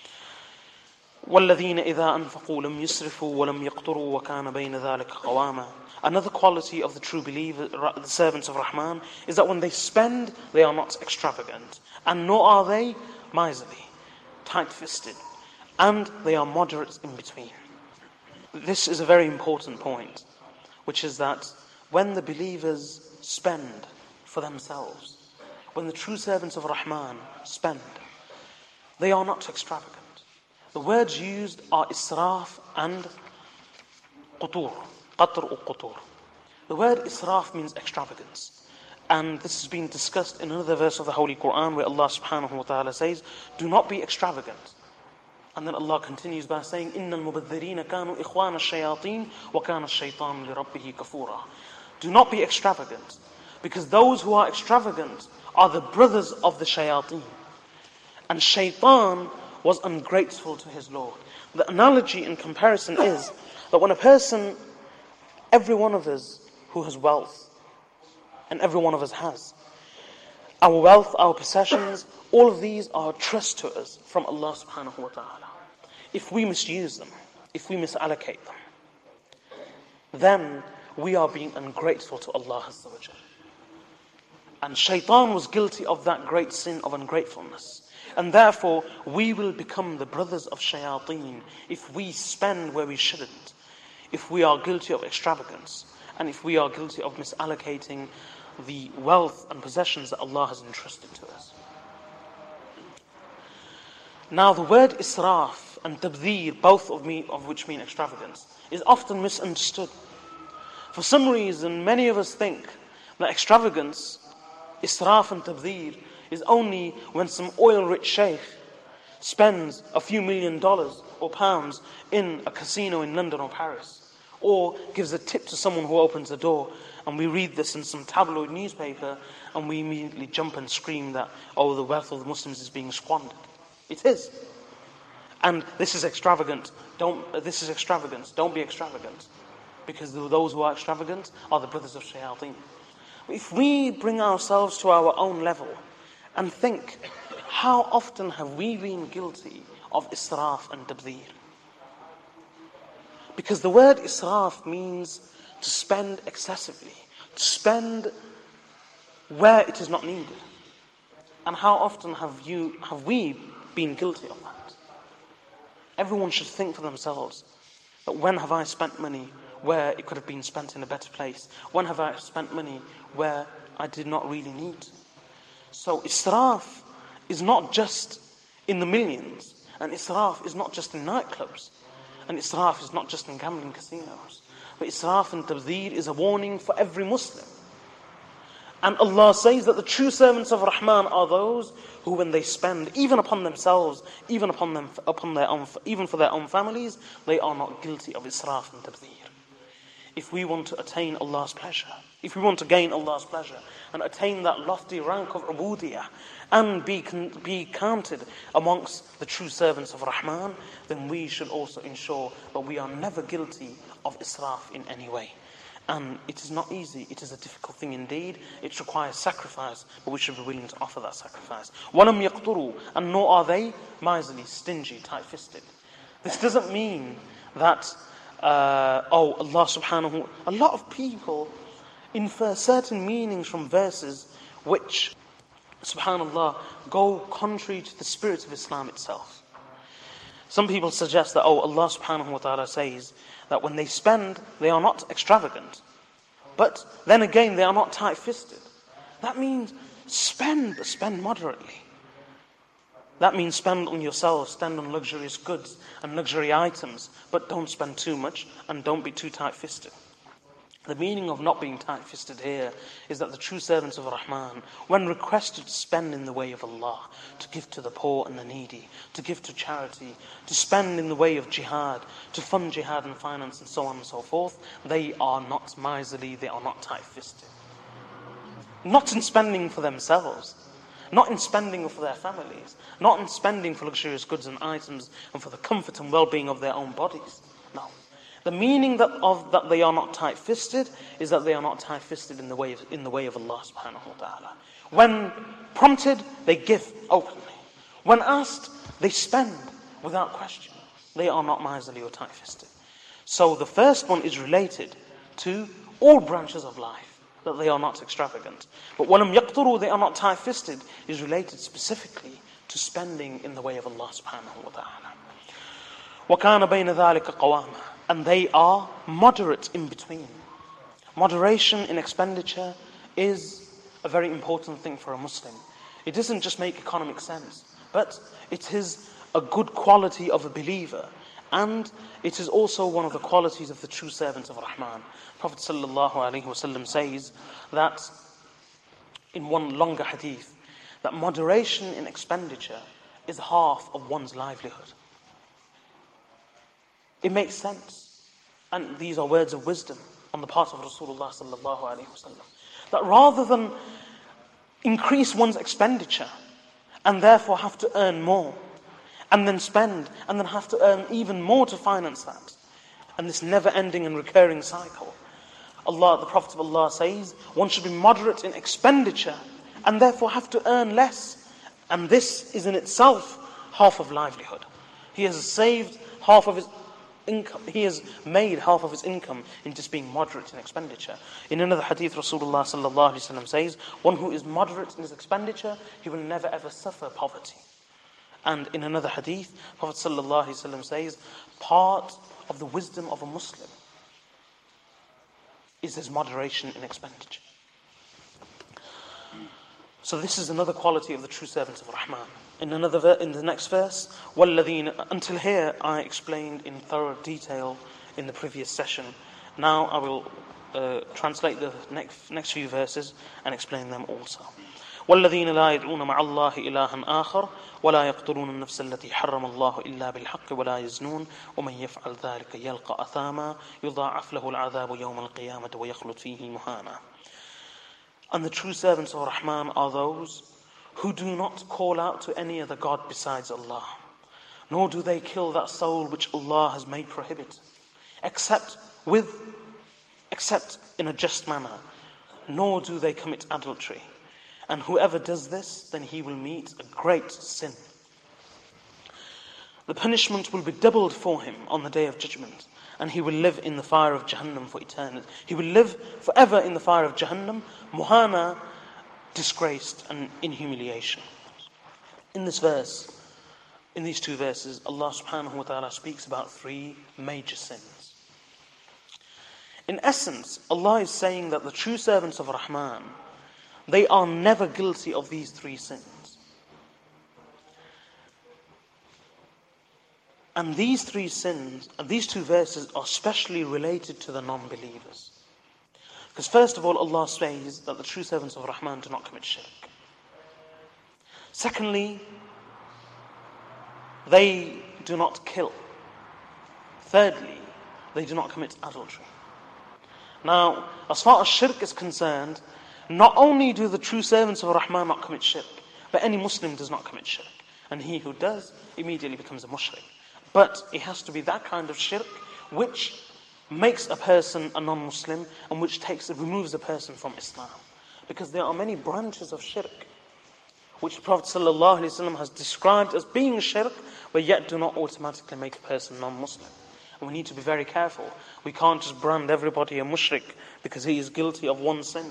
وَالَّذِينَ إِذَا أَنفَقُوا لَمْ يُسْرِفُوا وَلَمْ يَقْتُرُوا وَكَانَ بَيْنَ ذَلِكَ قَوَامًا. Another quality of the true believers, the servants of Rahman, is that when they spend, they are not extravagant, and nor are they miserly, tight-fisted, and they are moderate in between. This is a very important point, which is that when the believers spend for themselves, when the true servants of Rahman spend, they are not extravagant. The words used are israf and qutur, qatr or qutur. The word israf means extravagance. And this has been discussed in another verse of the Holy Quran where Allah subhanahu wa ta'ala says, do not be extravagant. And then Allah continues by saying, إِنَّ الْمُبَذِّرِينَ كَانُوا إِخْوَانَ الشَّيَاطِينَ وَكَانَ الشَّيْطَانُ لِرَبِّهِ كَفُورًا. Do not be extravagant, because those who are extravagant are the brothers of the shayateen. And shaitan was ungrateful to his Lord. The analogy in comparison is that when a person, every one of us who has wealth, and every one of us has, our wealth, our possessions, all of these are a trust to us from Allah subhanahu wa ta'ala. If we misuse them, if we misallocate them, then we are being ungrateful to Allah Azza wa Jalla. And shaitan was guilty of that great sin of ungratefulness. And therefore, we will become the brothers of shayateen if we spend where we shouldn't, if we are guilty of extravagance, and if we are guilty of misallocating the wealth and possessions that Allah has entrusted to us. Now, the word israf and tabdhir, both of, me, of which mean extravagance, is often misunderstood. For some reason, many of us think that extravagance, israf and tabdhir, is only when some oil-rich sheikh spends a few million dollars or pounds in a casino in London or Paris, or gives a tip to someone who opens the door, and we read this in some tabloid newspaper, and we immediately jump and scream that, oh, the wealth of the Muslims is being squandered. It is. And this is extravagant. Don't, uh, this is extravagance. Don't be extravagant. Because those who are extravagant are the brothers of shayateen. If we bring ourselves to our own level and think, how often have we been guilty of israf and tabdhir? Because the word israf means to spend excessively, to spend where it is not needed. And how often have you, have we been guilty of that? Everyone should think for themselves, that when have I spent money where it could have been spent in a better place? When have I spent money where I did not really need? So israf is not just in the millions, and israf is not just in nightclubs, and israf is not just in gambling casinos, but israf and tabdhir is a warning for every Muslim. And Allah says that the true servants of Rahman are those who, when they spend, even upon themselves, even upon them, upon their own, even for their own families, they are not guilty of israf and tabdhir. If we want to attain Allah's pleasure, if we want to gain Allah's pleasure and attain that lofty rank of ubudiyah and be, be counted amongst the true servants of Rahman, then we should also ensure that we are never guilty of israf in any way. And it is not easy, it is a difficult thing indeed. It requires sacrifice, but we should be willing to offer that sacrifice. وَلَمْ يَقْتُرُوا, and nor are they miserly, stingy, tight-fisted. This doesn't mean that, uh, oh, Allah subhanahu wa ta'ala, a lot of people infer certain meanings from verses which, subhanallah, go contrary to the spirit of Islam itself. Some people suggest that, oh, Allah subhanahu wa ta'ala says that when they spend, they are not extravagant. But then again, they are not tight-fisted. That means spend, but spend moderately. That means spend on yourself, spend on luxurious goods and luxury items, but don't spend too much and don't be too tight-fisted. The meaning of not being tight-fisted here is that the true servants of Rahman, when requested to spend in the way of Allah, to give to the poor and the needy, to give to charity, to spend in the way of jihad, to fund jihad and finance and so on and so forth, they are not miserly, they are not tight-fisted. Not in spending for themselves, not in spending for their families, not in spending for luxurious goods and items and for the comfort and well-being of their own bodies. No. The meaning that of that they are not tight-fisted is that they are not tight-fisted in the way of, in the way of Allah subhanahu wa ta'ala. When prompted, they give openly. When asked, they spend without question. They are not miserly or tight-fisted. So the first one is related to all branches of life, that they are not extravagant. But وَلَمْ يَقْتُرُوا, they are not tight-fisted, is related specifically to spending in the way of Allah subhanahu wa ta'ala. وَكَانَ بَيْنَ ذَلِكَ قَوَامًا, and they are moderate in between. Moderation in expenditure is a very important thing for a Muslim. It doesn't just make economic sense, but it is a good quality of a believer, and it is also one of the qualities of the true servants of Rahman. Prophet sallallahu alaihi wasallam says that in one longer hadith, that moderation in expenditure is half of one's livelihood. It makes sense. And these are words of wisdom on the part of Rasulullah sallallahu alaihi wasallam. That rather than increase one's expenditure and therefore have to earn more and then spend and then have to earn even more to finance that, and this never-ending and recurring cycle, Allah, the Prophet of Allah says, one should be moderate in expenditure and therefore have to earn less. And this is in itself half of livelihood. He has saved half of his income. He has made half of his income in just being moderate in expenditure. In another hadith, Rasulullah sallallahu alaihi wasallam says, one who is moderate in his expenditure, he will never ever suffer poverty. And in another hadith, Prophet sallallahu alaihi wasallam says, part of the wisdom of a Muslim is his moderation in expenditure. So this is another quality of the true servants of Rahman. In another, ver- in the next verse, وَالَّذِينَ, until here I explained in thorough detail in the previous session. Now I will uh, translate the next next few verses and explain them also. وَالَّذِينَ لَا يَدْعُونَ مَعَ اللَّهِ إِلَهًا آخَرَ وَلَا يَقْتُلُونَ النَّفْسَ الَّتِي حَرَّمَ اللَّهُ إِلَّا بِالْحَقِّ وَلَا يَزْنُونَ وَمَنْ يَفْعَلْ ذَلِكَ يَلْقَ أَثَامًا يُضَاعَفْ لَهُ الْعَذَابُ يَوْمَ الْقِيَامَةِ وَيَخْلُدْ فِيهِ مُهَانًا. And the true servants of Rahman are those who do not call out to any other God besides Allah, nor do they kill that soul which Allah has made prohibit, except with, except in a just manner, nor do they commit adultery. And whoever does this, then he will meet a great sin. The punishment will be doubled for him on the day of judgment, and he will live in the fire of Jahannam for eternity. He will live forever in the fire of Jahannam, muhana, disgraced and in humiliation. In this verse, in these two verses, Allah subhanahu wa ta'ala speaks about three major sins. In essence, Allah is saying that the true servants of Rahman, they are never guilty of these three sins. And these three sins, these two verses are specially related to the non-believers. Because first of all, Allah says that the true servants of Rahman do not commit shirk. Secondly, they do not kill. Thirdly, they do not commit adultery. Now, as far as shirk is concerned, not only do the true servants of Rahman not commit shirk, but any Muslim does not commit shirk. And he who does immediately becomes a mushrik. But it has to be that kind of shirk which makes a person a non-Muslim and which takes removes a person from Islam. Because there are many branches of shirk which the Prophet ﷺ has described as being shirk, but yet do not automatically make a person non-Muslim. And we need to be very careful. We can't just brand everybody a mushrik because he is guilty of one sin.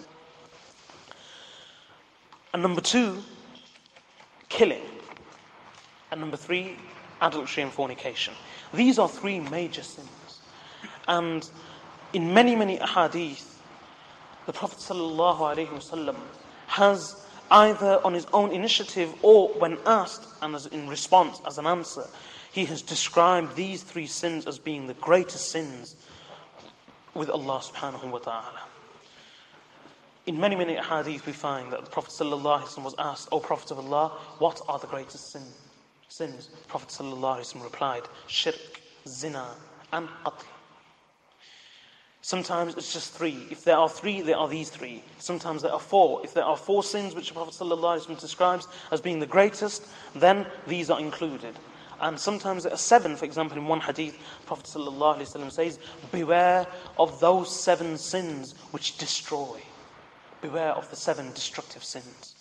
And number two, killing. And number three, adultery and fornication. These are three major sins. And in many, many ahadith, the Prophet ﷺ has either on his own initiative or when asked and as in response, as an answer, he has described these three sins as being the greatest sins with Allah subhanahu wa ta'ala. In many, many hadith we find that the Prophet ﷺ was asked, O Prophet of Allah, what are the greatest sin, sins? The Prophet ﷺ replied, shirk, zina, and qatl. Sometimes it's just three. If there are three, there are these three. Sometimes there are four. If there are four sins which the Prophet ﷺ describes as being the greatest, then these are included. And sometimes there are seven. For example, in one hadith, the Prophet ﷺ says, beware of those seven sins which destroy. Beware of the seven destructive sins.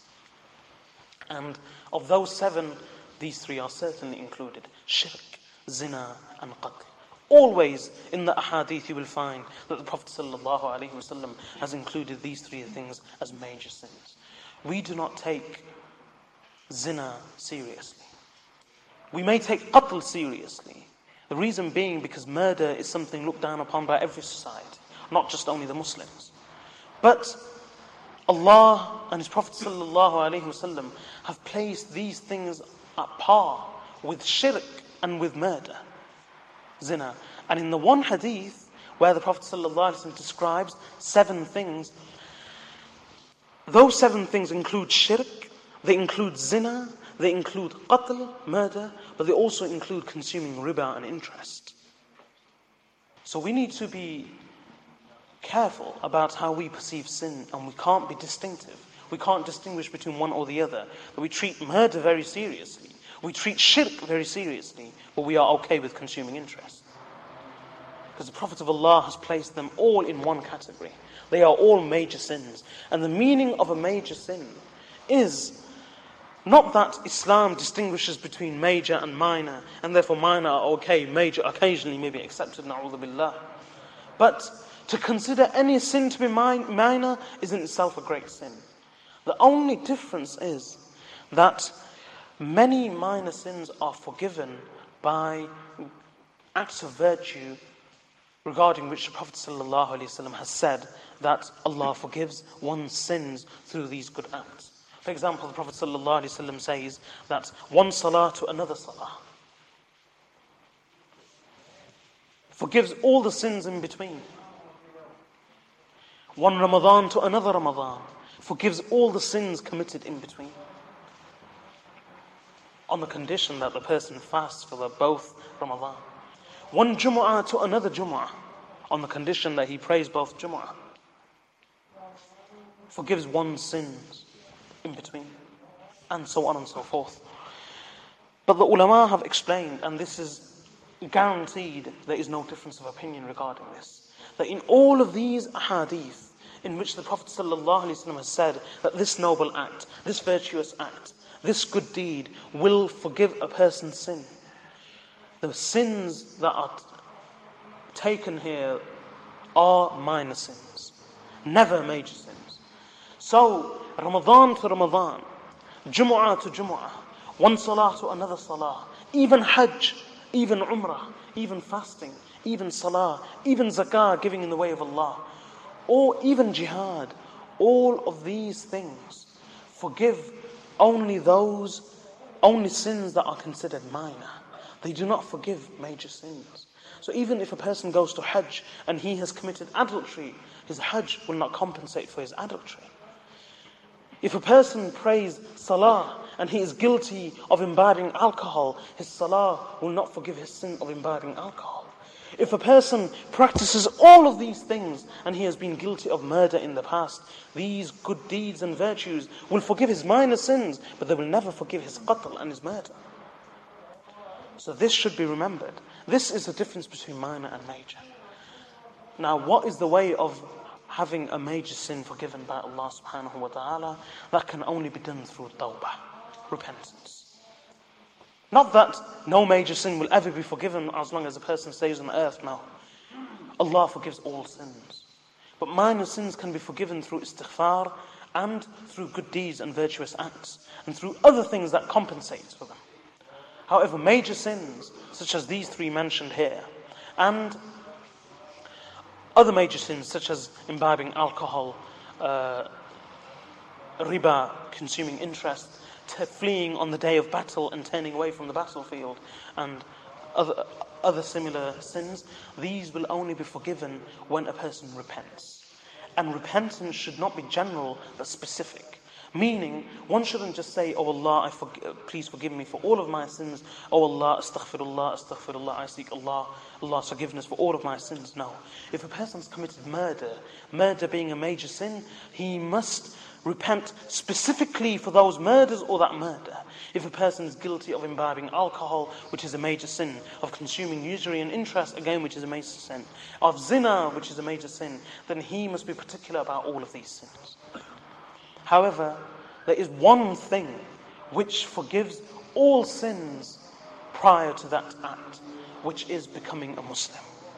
And of those seven, these three are certainly included. Shirk, zina, and qatl. Always in the ahadith you will find that the Prophet ﷺ has included these three things as major sins. We do not take zina seriously. We may take qatl seriously. The reason being because murder is something looked down upon by every society, not just only the Muslims. But Allah and His Prophet ﷺ have placed these things at par with shirk and with murder, zina. And in the one hadith where the Prophet ﷺ describes seven things, those seven things include shirk, they include zina, they include qatl, murder, but they also include consuming riba and interest. So we need to be careful about how we perceive sin, and we can't be distinctive. We can't distinguish between one or the other. But we treat murder very seriously. We treat shirk very seriously, but we are okay with consuming interest. Because the Prophet of Allah has placed them all in one category. They are all major sins. And the meaning of a major sin is not that Islam distinguishes between major and minor, and therefore minor are okay, major occasionally may be accepted, na'udhu billah. But to consider any sin to be minor is in itself a great sin. The only difference is that many minor sins are forgiven by acts of virtue regarding which the Prophet ﷺ has said that Allah forgives one's sins through these good acts. For example, the Prophet ﷺ says that one salah to another salah forgives all the sins in between. One Ramadan to another Ramadan forgives all the sins committed in between. On the condition that the person fasts for the both Ramadan. One Jumu'ah to another Jumu'ah, on the condition that he prays both Jumu'ah. Forgives one's sins in between. And so on and so forth. But the ulama have explained, and this is guaranteed, there is no difference of opinion regarding this, that in all of these ahadith, in which the Prophet ﷺ has said that this noble act, this virtuous act, this good deed will forgive a person's sin, the sins that are taken here are minor sins, never major sins. So, Ramadan to Ramadan, Jumu'ah to Jumu'ah, one salah to another salah, even Hajj, even Umrah, even fasting, even salah, even zakah, giving in the way of Allah, or even jihad, all of these things forgive only those, only sins that are considered minor. They do not forgive major sins. So even if a person goes to Hajj and he has committed adultery, his Hajj will not compensate for his adultery. If a person prays salah and he is guilty of imbibing alcohol, his salah will not forgive his sin of imbibing alcohol. If a person practices all of these things and he has been guilty of murder in the past, these good deeds and virtues will forgive his minor sins, but they will never forgive his qatl and his murder. So this should be remembered. This is the difference between minor and major. Now, what is the way of having a major sin forgiven by Allah subhanahu wa ta'ala? That can only be done through tawbah, repentance. Not that no major sin will ever be forgiven as long as a person stays on earth, no. Allah forgives all sins. But minor sins can be forgiven through istighfar and through good deeds and virtuous acts and through other things that compensate for them. However, major sins, such as these three mentioned here, and other major sins such as imbibing alcohol, uh, riba, consuming interest, fleeing on the day of battle and turning away from the battlefield, and other, other similar sins, these will only be forgiven when a person repents. And repentance should not be general but specific. Meaning, one shouldn't just say, "Oh Allah, I forg- please forgive me for all of my sins. Oh Allah, astaghfirullah, astaghfirullah, I seek Allah, Allah's forgiveness for all of my sins." No. If a person's committed murder, murder being a major sin, he must repent specifically for those murders or that murder. If a person is guilty of imbibing alcohol, which is a major sin, of consuming usury and interest, again, which is a major sin, of zina, which is a major sin, then he must be particular about all of these sins. However, there is one thing which forgives all sins prior to that act, which is becoming a Muslim.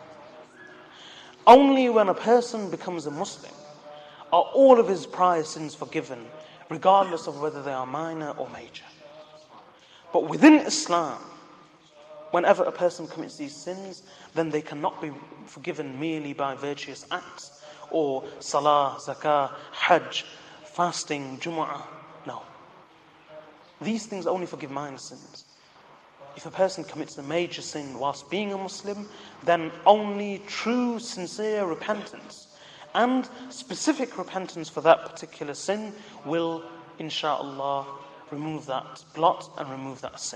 Only when a person becomes a Muslim are all of his prior sins forgiven, regardless of whether they are minor or major. But within Islam, whenever a person commits these sins, then they cannot be forgiven merely by virtuous acts or salah, zakah, hajj, fasting, Jumu'ah. No. These things only forgive minor sins. If a person commits a major sin whilst being a Muslim, then only true, sincere repentance and specific repentance for that particular sin will, insha'Allah, remove that blot and remove that sin.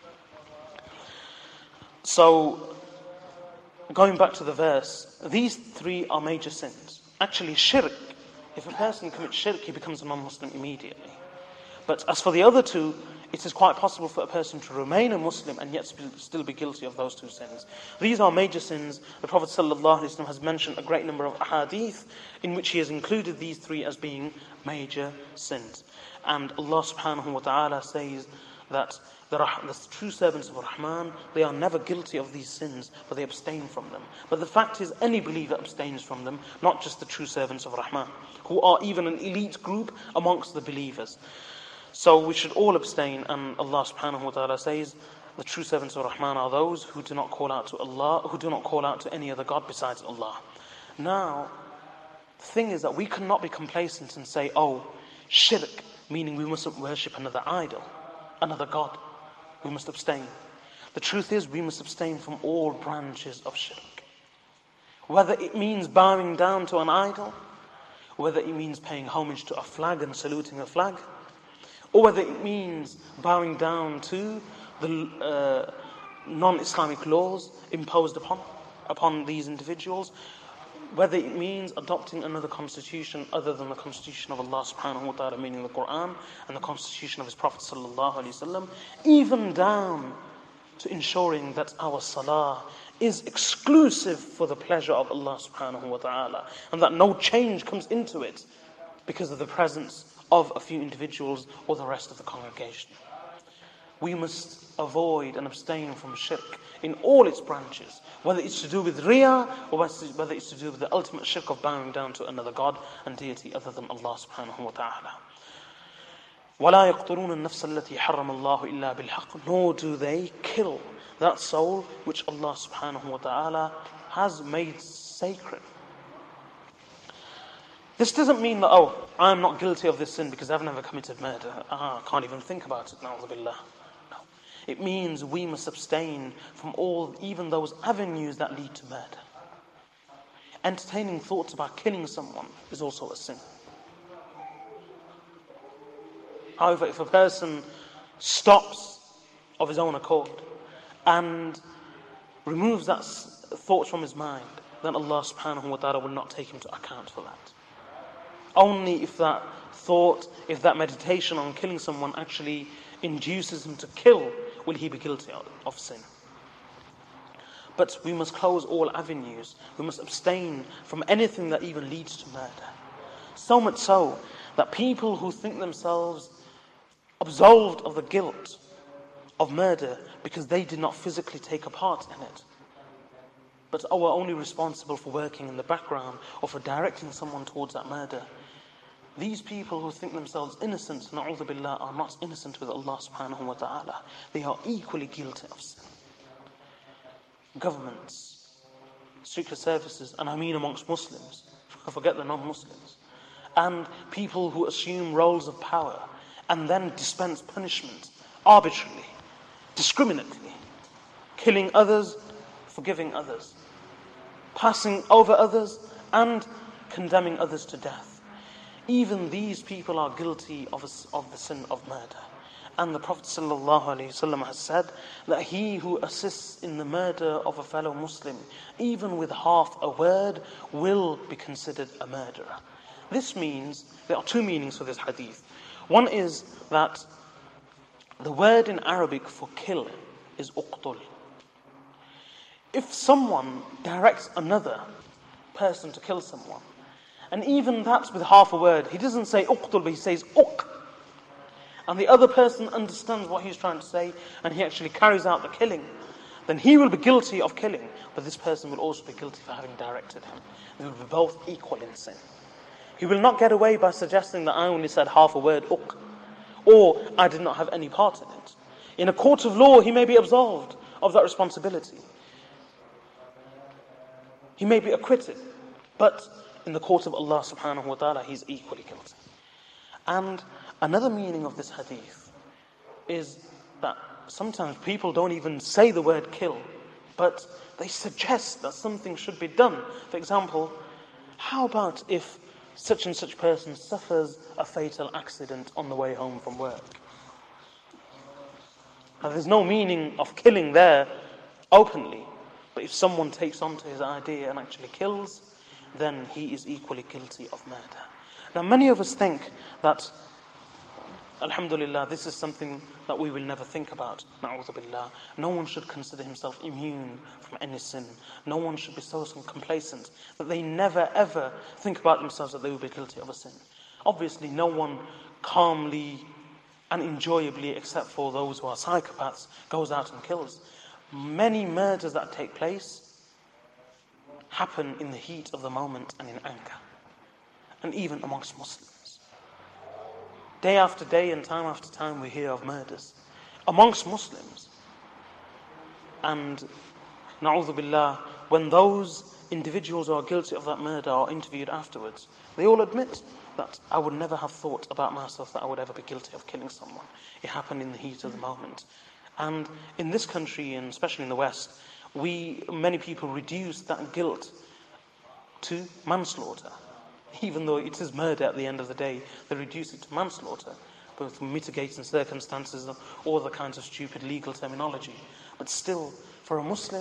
So, going back to the verse, these three are major sins. Actually, shirk, if a person commits shirk, he becomes a non-Muslim immediately. But as for the other two, it is quite possible for a person to remain a Muslim and yet still be guilty of those two sins. These are major sins. The Prophet ﷺ has mentioned a great number of ahadith in which he has included these three as being major sins. And Allah subhanahu wa ta'ala says that the, the true servants of Rahman, they are never guilty of these sins, but they abstain from them. But the fact is, any believer abstains from them, not just the true servants of Rahman, who are even an elite group amongst the believers. So we should all abstain, and Allah subhanahu wa ta'ala says, the true servants of Rahman are those who do not call out to Allah, who do not call out to any other God besides Allah. Now, the thing is that we cannot be complacent and say, oh, shirk, meaning we mustn't worship another idol, another God. We must abstain. The truth is, we must abstain from all branches of shirk. Whether it means bowing down to an idol, whether it means paying homage to a flag and saluting a flag, or whether it means bowing down to the uh, non-Islamic laws imposed upon upon these individuals, whether it means adopting another constitution other than the constitution of Allah subhanahu wa ta'ala, meaning the Quran, and the constitution of His Prophet sallallahu alaihi wasallam, even down to ensuring that our salah is exclusive for the pleasure of Allah subhanahu wa ta'ala, and that no change comes into it because of the presence of a few individuals or the rest of the congregation. We must avoid and abstain from shirk in all its branches, whether it's to do with riyah or whether it's to do with the ultimate shirk of bowing down to another God and deity other than Allah subhanahu wa ta'ala. وَلَا يَقْتُلُونَ النَّفْسَ الَّتِي حَرَّمَ اللَّهُ إِلَّا بِالْحَقِّ. Nor do they kill that soul which Allah subhanahu wa ta'ala has made sacred. This doesn't mean that, oh, I'm not guilty of this sin because I've never committed murder. Ah, I can't even think about it, na'udhu billah. No. It means we must abstain from all, even those avenues that lead to murder. Entertaining thoughts about killing someone is also a sin. However, if a person stops of his own accord and removes that thoughts from his mind, then Allah subhanahu wa ta'ala will not take him to account for that. Only if that thought, if that meditation on killing someone actually induces him to kill, will he be guilty of sin. But we must close all avenues. We must abstain from anything that even leads to murder. So much so that people who think themselves absolved of the guilt of murder because they did not physically take a part in it, but are only responsible for working in the background or for directing someone towards that murder. These people who think themselves innocent, na'udhu billah, are not innocent with Allah subhanahu wa ta'ala. They are equally guilty of sin. Governments, secret services, and I mean amongst Muslims, I forget the non-Muslims, and people who assume roles of power and then dispense punishment arbitrarily, discriminately, killing others, forgiving others, passing over others and condemning others to death. Even these people are guilty of, a, of the sin of murder. And the Prophet ﷺ has said that he who assists in the murder of a fellow Muslim, even with half a word, will be considered a murderer. This means, there are two meanings for this hadith. One is that the word in Arabic for kill is uqtul. If someone directs another person to kill someone, and even that's with half a word, he doesn't say uqtul, but he says uq. And the other person understands what he's trying to say, and he actually carries out the killing, then he will be guilty of killing, but this person will also be guilty for having directed him. They will be both equal in sin. He will not get away by suggesting that I only said half a word, uq, or I did not have any part in it. In a court of law, he may be absolved of that responsibility. He may be acquitted, but in the court of Allah subhanahu wa ta'ala, he's equally guilty. And another meaning of this hadith is that sometimes people don't even say the word kill, but they suggest that something should be done. For example, how about if such and such person suffers a fatal accident on the way home from work? Now, there's no meaning of killing there openly, but if someone takes onto his idea and actually kills, then he is equally guilty of murder. Now, many of us think that, alhamdulillah, this is something that we will never think about. Na'udhu billah. No one should consider himself immune from any sin. No one should be so complacent that they never ever think about themselves that they will be guilty of a sin. Obviously, no one calmly and enjoyably, except for those who are psychopaths, goes out and kills. Many murders that take place happen in the heat of the moment and in anger. And even amongst Muslims. Day after day and time after time we hear of murders amongst Muslims. And na'udhu billah, when those individuals who are guilty of that murder are interviewed afterwards, they all admit that I would never have thought about myself that I would ever be guilty of killing someone. It happened in the heat of the moment. And in this country, and especially in the West, we, many people reduce that guilt to manslaughter. Even though it is murder at the end of the day, they reduce it to manslaughter, both mitigating circumstances and all the kinds of stupid legal terminology. But still, for a Muslim,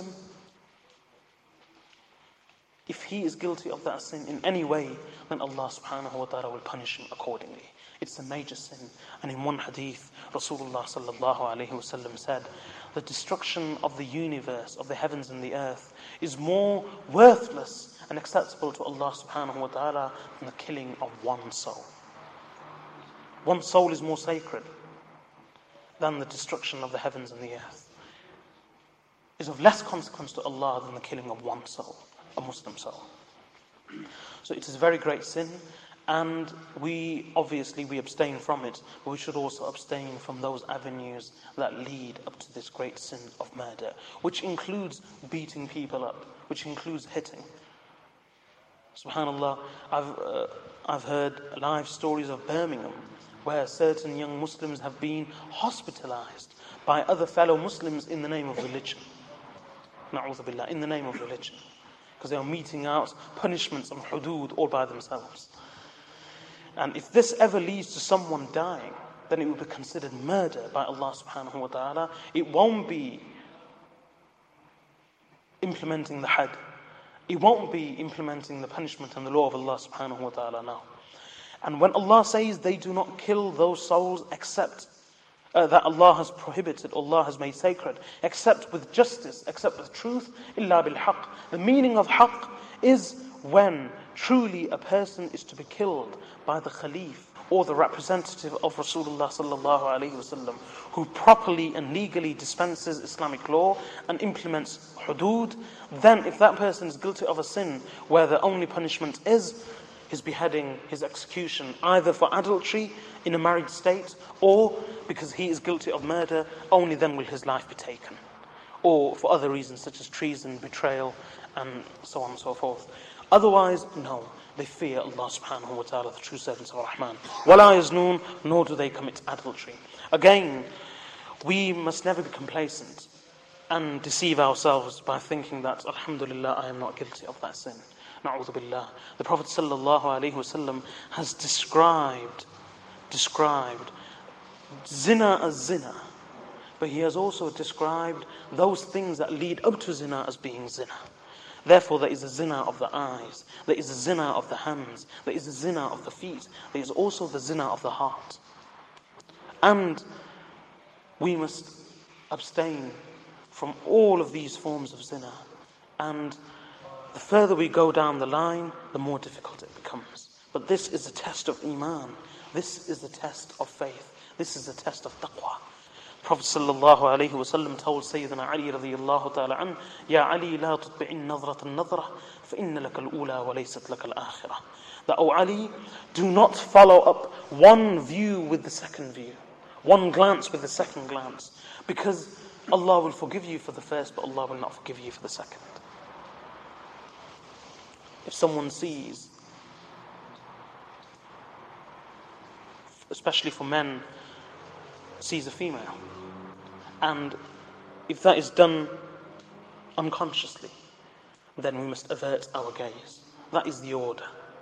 if he is guilty of that sin in any way, then Allah subhanahu wa ta'ala will punish him accordingly. It's a major sin. And in one hadith, Rasulullah sallallahu alayhi wa sallam said, the destruction of the universe, of the heavens and the earth, is more worthless and acceptable to Allah subhanahu wa ta'ala than the killing of one soul. One soul is more sacred than the destruction of the heavens and the earth. Is of less consequence to Allah than the killing of one soul, a Muslim soul. So it is a very great sin, and we obviously we abstain from it, but we should also abstain from those avenues that lead up to this great sin of murder, which includes beating people up, which includes hitting. Subhanallah, I've uh, I've heard live stories of Birmingham where certain young Muslims have been hospitalized by other fellow Muslims in the name of religion. Na'udhu billah, in the name of religion. Because they are meeting out punishments and hudud all by themselves. And if this ever leads to someone dying, then it will be considered murder by Allah subhanahu wa ta'ala. It won't be implementing the had. It won't be implementing the punishment and the law of Allah subhanahu wa ta'ala now. And when Allah says they do not kill those souls except uh, that Allah has prohibited, Allah has made sacred, except with justice, except with truth, illa bil haqq. The meaning of haqq is when truly a person is to be killed by the Khalif or the representative of Rasulullah sallallahu alaihi wasallam, who properly and legally dispenses Islamic law and implements hudud. Then if that person is guilty of a sin where the only punishment is his beheading, his execution, either for adultery in a married state or because he is guilty of murder, only then will his life be taken. Or for other reasons such as treason, betrayal, and so on and so forth. Otherwise, no. They fear Allah subhanahu wa ta'ala, the true servants of Rahman. وَلَا يَزْنُونَ, nor do they commit adultery. Again, we must never be complacent and deceive ourselves by thinking that, alhamdulillah, I am not guilty of that sin. Na'udhu billah. The Prophet sallallahu alaihi wasallam has described, described zina as zina. But he has also described those things that lead up to zina as being zina. Therefore, there is a zina of the eyes, there is a zina of the hands, there is a zina of the feet, there is also the zina of the heart. And we must abstain from all of these forms of zina. And the further we go down the line, the more difficult it becomes. But this is a test of iman. This is a test of faith. This is a test of taqwa. Prophet sallallahu alaihi wasallam told Sayyidina Ali radiyallahu ta'ala an, Ya Ali, la tutbi'in nadrat al-nadra, fa inna laka al-ula wa laysat laka al-akhirah. That, O Ali, do not follow up one view with the second view, one glance with the second glance, because Allah will forgive you for the first, but Allah will not forgive you for the second. If someone sees, especially for men, sees a female, and if that is done unconsciously, then we must avert our gaze. That is the order.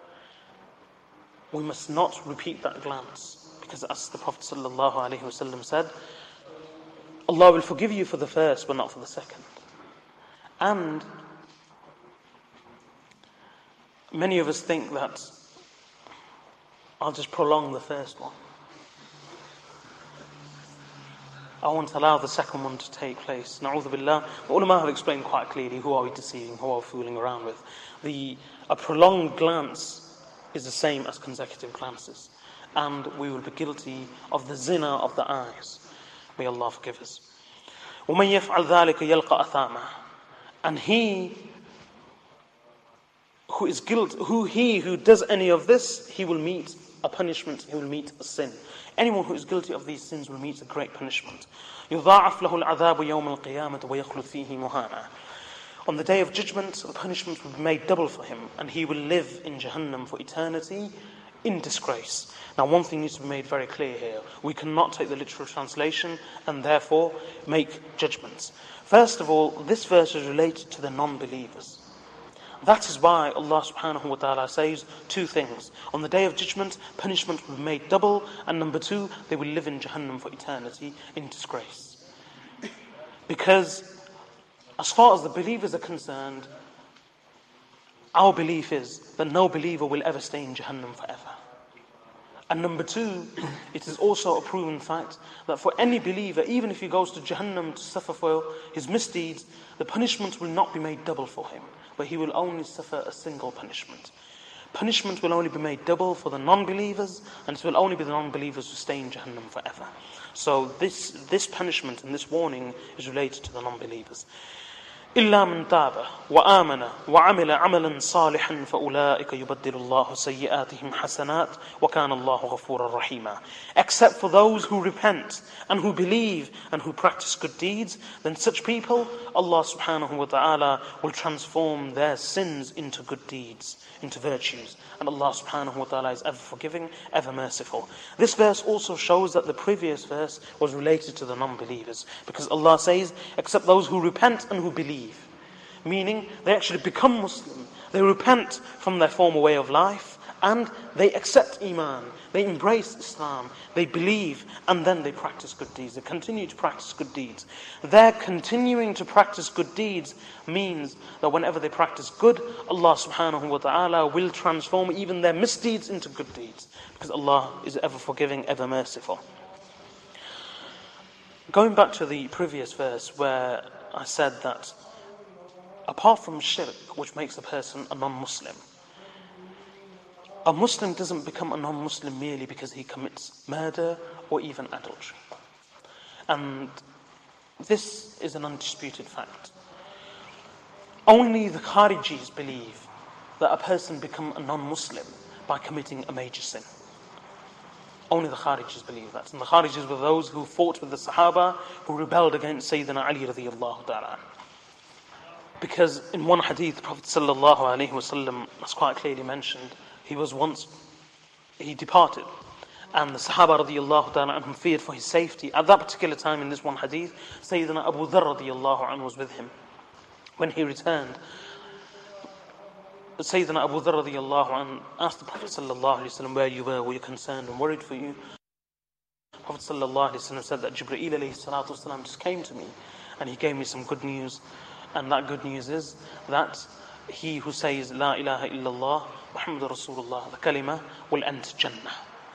We must not repeat that glance, because as the Prophet sallallahu alaihi wasallam said, Allah will forgive you for the first but not for the second. And many of us think that I'll just prolong the first one. I won't allow the second one to take place. Na'udhu billah. The ulama have explained quite clearly, who are we deceiving, who are we fooling around with. The, a prolonged glance is the same as consecutive glances. And we will be guilty of the zina of the eyes. May Allah forgive us. وَمَنْ يَفْعَلْ ذَلِكَ يَلْقَ أَثَامًا. And he who is guilt, who he who does any of this, he will meet a punishment, he will meet a sin. Anyone who is guilty of these sins will meet a great punishment. يُضَاعَفْ لَهُ الْعَذَابُ يَوْمَ الْقِيَامَةِ وَيَخْلُدْ فِيهِ مُهَانًا. On the day of judgment, the punishment will be made double for him, and he will live in Jahannam for eternity in disgrace. Now, one thing needs to be made very clear here. We cannot take the literal translation and therefore make judgments. First of all, this verse is related to the non-believers. That is why Allah subhanahu wa ta'ala says two things. On the day of judgment, punishment will be made double, and number two, they will live in Jahannam for eternity in disgrace. Because as far as the believers are concerned, our belief is that no believer will ever stay in Jahannam forever. And number two, it is also a proven fact that for any believer, even if he goes to Jahannam to suffer for his misdeeds, the punishment will not be made double for him, but he will only suffer a single punishment. Punishment will only be made double for the non-believers, and it will only be the non-believers who stay in Jahannam forever. So this, this punishment and this warning is related to the non-believers. إلا من تاب وآمن وعمل عملا صالحا فأولئك يبدل الله سيئاتهم حسنات وكان الله غفورا رحيما. Except for those who repent and who believe and who practice good deeds, then such people, Allah subhanahu wa ta'ala will transform their sins into good deeds, into virtues. And Allah subhanahu wa ta'ala is ever forgiving, ever merciful. This verse also shows that the previous verse was related to the non-believers, because Allah says, except those who repent and who believe. Meaning, they actually become Muslim. They repent from their former way of life, and they accept Iman, they embrace Islam, they believe, and then they practice good deeds. They continue to practice good deeds. Their continuing to practice good deeds means that whenever they practice good, Allah subhanahu wa ta'ala will transform even their misdeeds into good deeds, because Allah is ever forgiving, ever merciful. Going back to the previous verse where I said that apart from shirk, which makes a person a non-Muslim, a Muslim doesn't become a non-Muslim merely because he commits murder or even adultery. And this is an undisputed fact. Only the Kharijis believe that a person become a non-Muslim by committing a major sin. Only the Kharijis believe that. And the Kharijis were those who fought with the Sahaba, who rebelled against Sayyidina Ali radiyallahu ta'ala. Because in one hadith, the Prophet sallallahu alaihi wasallam, as quite clearly mentioned, he was once, he departed, and the Sahaba radiyallahu ta'ala anhum feared for his safety. At that particular time in this one hadith, Sayyidina Abu Dharr radiyallahu anhu was with him. When he returned, Sayyidina Abu Dharr radiyallahu anhu asked the Prophet sallallahu alaihi wasallam where you were, were you concerned and worried for you? The Prophet sallallahu alaihi wasallam said that Jibreel alayhi salatu wasalam just came to me and he gave me some good news, and that good news is that he who says La ilaha illallah Muhammadur Rasulullah, the kalima, will enter Jannah.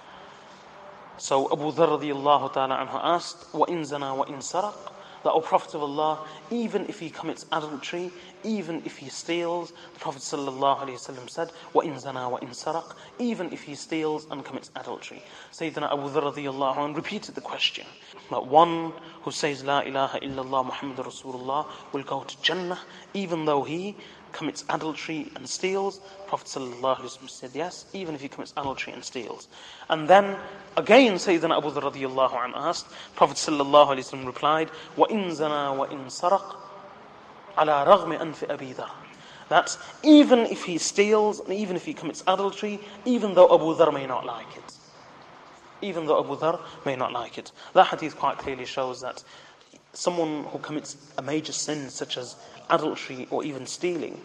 So Abu Dharr radiyallahu ta'ala anhu asked, Wa in zana wa in saraq, that, O Prophet of Allah, even if he commits adultery, even if he steals, the Prophet sallallahu alaihi wasallam said, Wa in zana wa in saraq, even if he steals and commits adultery. Sayyidina Abu Dharr radiyallahu anhu repeated the question, that one who says La ilaha illallah Muhammadur Rasulullah will go to Jannah, even though he commits adultery and steals. Prophet sallallahu alaihi wasallam said yes, even if he commits adultery and steals. And then again Sayyidina Abu Dharr radiyallahu anhu asked, Prophet sallallahu alaihi wasallam replied, Wa in zana wa in saraq ala raghmi anfi Abi Dharr, that even if he steals and even if he commits adultery, even though Abu Dharr may not like it, even though Abu Dharr may not like it. That hadith quite clearly shows that someone who commits a major sin such as adultery or even stealing,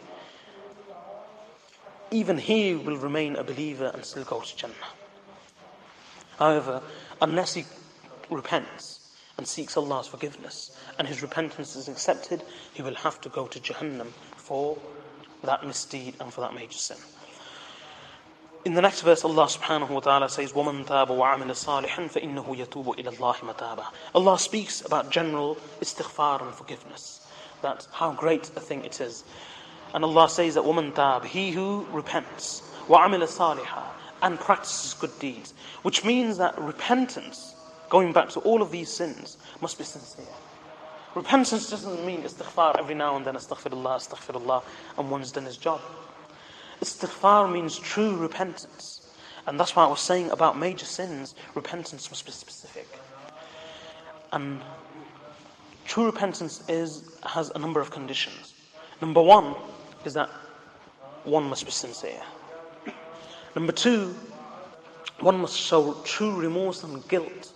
even he will remain a believer and still go to Jannah. However, unless he repents and seeks Allah's forgiveness and his repentance is accepted, he will have to go to Jahannam for that misdeed and for that major sin. In the next verse, Allah subhanahu wa ta'ala says, وَمَنْ تَابَ وَعَمِلَ صَالِحًا فَإِنَّهُ يَتُوبُ إِلَى اللَّهِ مَتَابًا. Allah speaks about general istighfar and forgiveness, that how great a thing it is. And Allah says that وَمَنْ تَابَ, he who repents, وَعَمِلَ صَالِحًا, and practices good deeds, which means that repentance, going back to all of these sins, must be sincere. Repentance doesn't mean istighfar every now and then, astaghfirullah, astaghfirullah, and one's done his job. Istighfar means true repentance. And that's why I was saying about major sins, repentance must be specific. And true repentance is has a number of conditions. Number one is that one must be sincere. Number two, one must show true remorse and guilt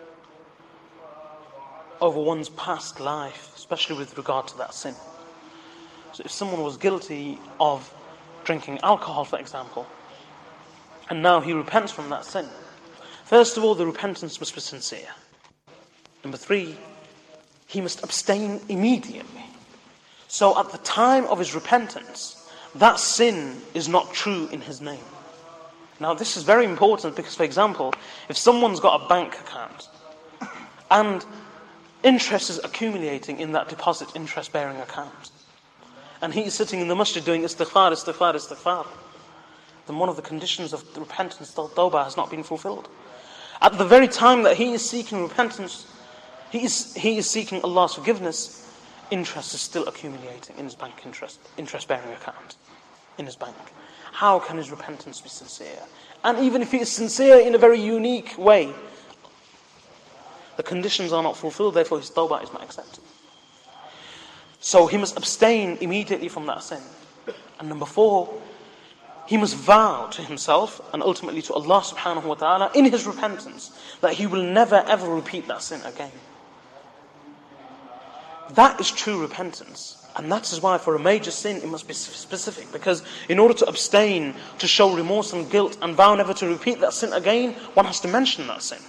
over one's past life, especially with regard to that sin. So if someone was guilty of drinking alcohol, for example, and now he repents from that sin, first of all, the repentance must be sincere. Number three, he must abstain immediately. So at the time of his repentance, that sin is not true in his name. Now this is very important because, for example, if someone's got a bank account and interest is accumulating in that deposit interest-bearing account, and he is sitting in the masjid doing istighfar, istighfar, istighfar, then one of the conditions of the repentance, tawbah, has not been fulfilled. At the very time that he is seeking repentance, he is he is seeking Allah's forgiveness, interest is still accumulating in his bank interest, interest-bearing account, in his bank. How can his repentance be sincere? And even if he is sincere in a very unique way, the conditions are not fulfilled, therefore his tawbah is not accepted. So he must abstain immediately from that sin. And number four, he must vow to himself and ultimately to Allah subhanahu wa ta'ala in his repentance that he will never ever repeat that sin again. that is true repentance. And that is why for a major sin it must be specific. Because in order to abstain, to show remorse and guilt and vow never to repeat that sin again, one has to mention that sin.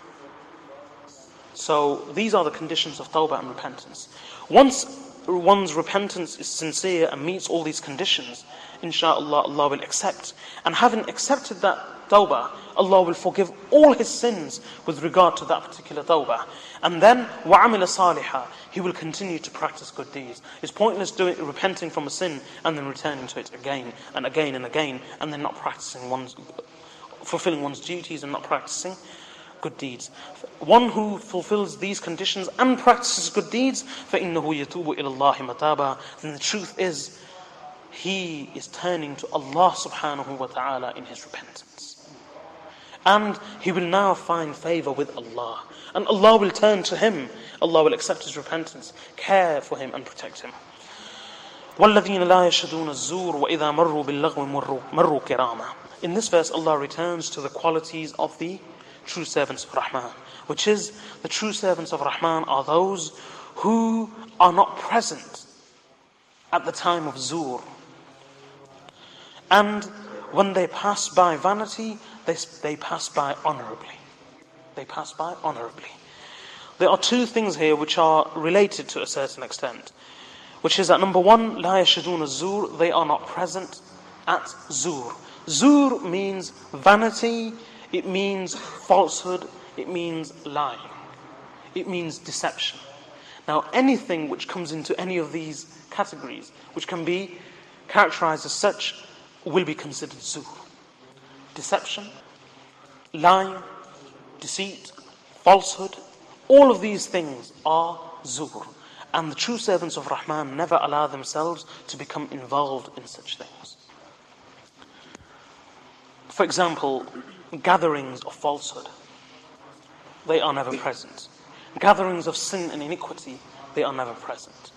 So these are the conditions of tawbah and repentance. Once one's repentance is sincere and meets all these conditions, inshaAllah, Allah will accept. And having accepted that tawbah, Allah will forgive all his sins with regard to that particular tawbah. And then, وَعَمِلَ صَالِحًا, he will continue to practice good deeds. It's pointless doing, repenting from a sin and then returning to it again and again and again, and then not practicing one's, fulfilling one's duties and not practicing good deeds. One who fulfills these conditions and practices good deeds, فَإِنَّهُ يَتُوبُ إِلَى اللَّهِ مَتَابًا, then the truth is, he is turning to Allah subhanahu wa ta'ala in his repentance. And he will now find favor with Allah. And Allah will turn to him. Allah will accept his repentance, care for him and protect him. وَالَّذِينَ لَا يَشْهَدُونَ الزُّورَ وَإِذَا مَرُّوا بِاللَّغْوِ مَرُّوا كِرَامًا. In this verse, Allah returns to the qualities of the true servants of Rahman, which is, the true servants of Rahman are those who are not present at the time of zur. And when they pass by vanity, they, they pass by honorably. They pass by honorably. There are two things here which are related to a certain extent, which is that number one, لا يشهدون الزور, they are not present at zur. Zur means vanity, it means falsehood, it means lying, it means deception. Now anything which comes into any of these categories, which can be characterized as such, will be considered zur. Deception, lying, deceit, falsehood, all of these things are zur. And the true servants of Rahman never allow themselves to become involved in such things. For example, gatherings of falsehood, they are never present. Gatherings of sin and iniquity, they are never present.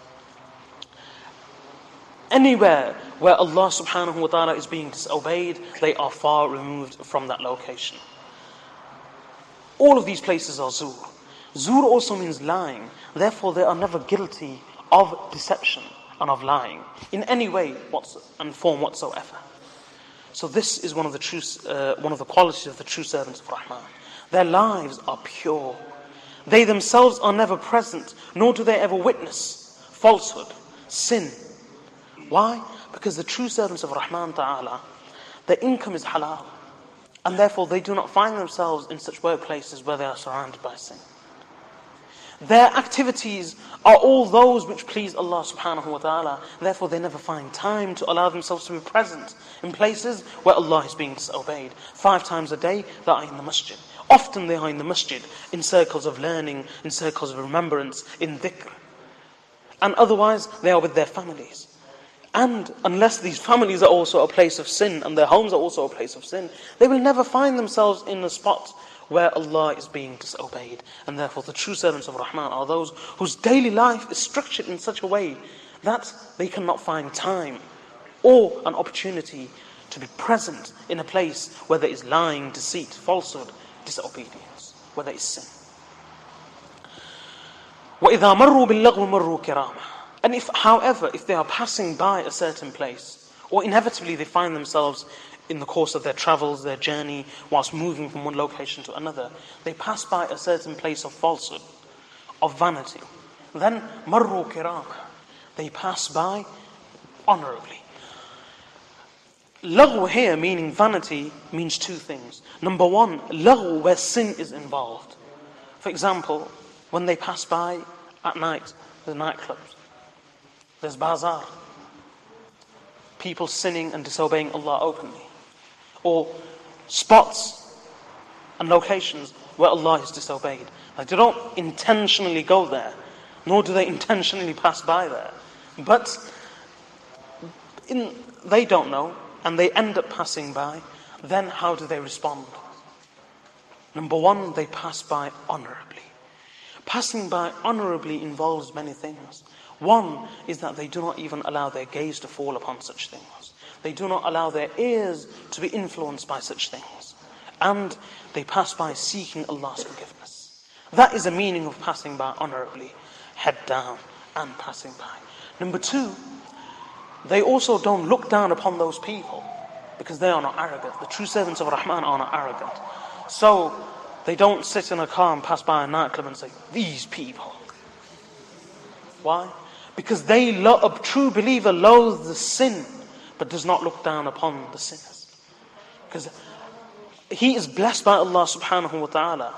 Anywhere where Allah subhanahu wa ta'ala is being disobeyed, they are far removed from that location. All of these places are zur. Zur also means lying. Therefore, they are never guilty of deception and of lying in any way and form whatsoever. So this is one of the true, uh, one of the qualities of the true servants of Rahman. Their lives are pure. They themselves are never present, nor do they ever witness falsehood, sin. Why? Because the true servants of Rahman Ta'ala, their income is halal. And therefore they do not find themselves in such workplaces where they are surrounded by sin. Their activities are all those which please Allah subhanahu wa ta'ala. Therefore they never find time to allow themselves to be present in places where Allah is being disobeyed. Five times a day they are in the masjid. Often they are in the masjid, in circles of learning, in circles of remembrance, in dhikr. And otherwise they are with their families. And unless these families are also a place of sin and their homes are also a place of sin, they will never find themselves in a spot where Allah is being disobeyed. And therefore the true servants of Rahman are those whose daily life is structured in such a way that they cannot find time or an opportunity to be present in a place where there is lying, deceit, falsehood, disobedience, where there is sin. وَإِذَا مَرُّوا بِاللَّغْوِ مَرُّوا كِرَامًا. And if, however, if they are passing by a certain place, or inevitably they find themselves in the course of their travels, their journey, whilst moving from one location to another, they pass by a certain place of falsehood, of vanity, then marru kirama, they pass by honorably. Laghu here, meaning vanity, means two things. Number one, laghu, where sin is involved. For example, when they pass by at night, the nightclubs, there's bazaar, people sinning and disobeying Allah openly, or spots and locations where Allah is disobeyed. Like they don't intentionally go there, nor do they intentionally pass by there, but in, they don't know, and they end up passing by. Then how do they respond? Number one, they pass by honorably. Passing by honorably involves many things. One is that they do not even allow their gaze to fall upon such things. They do not allow their ears to be influenced by such things. And they pass by seeking Allah's forgiveness. That is the meaning of passing by honorably. Head down, and passing by. Number two, they also don't look down upon those people because they are not arrogant. The true servants of Rahman are not arrogant. So they don't sit in a car and pass by a nightclub and say, these people. Why? Because they lo- a true believer loathes the sin but does not look down upon the sinners. Because he is blessed by Allah subhanahu wa ta'ala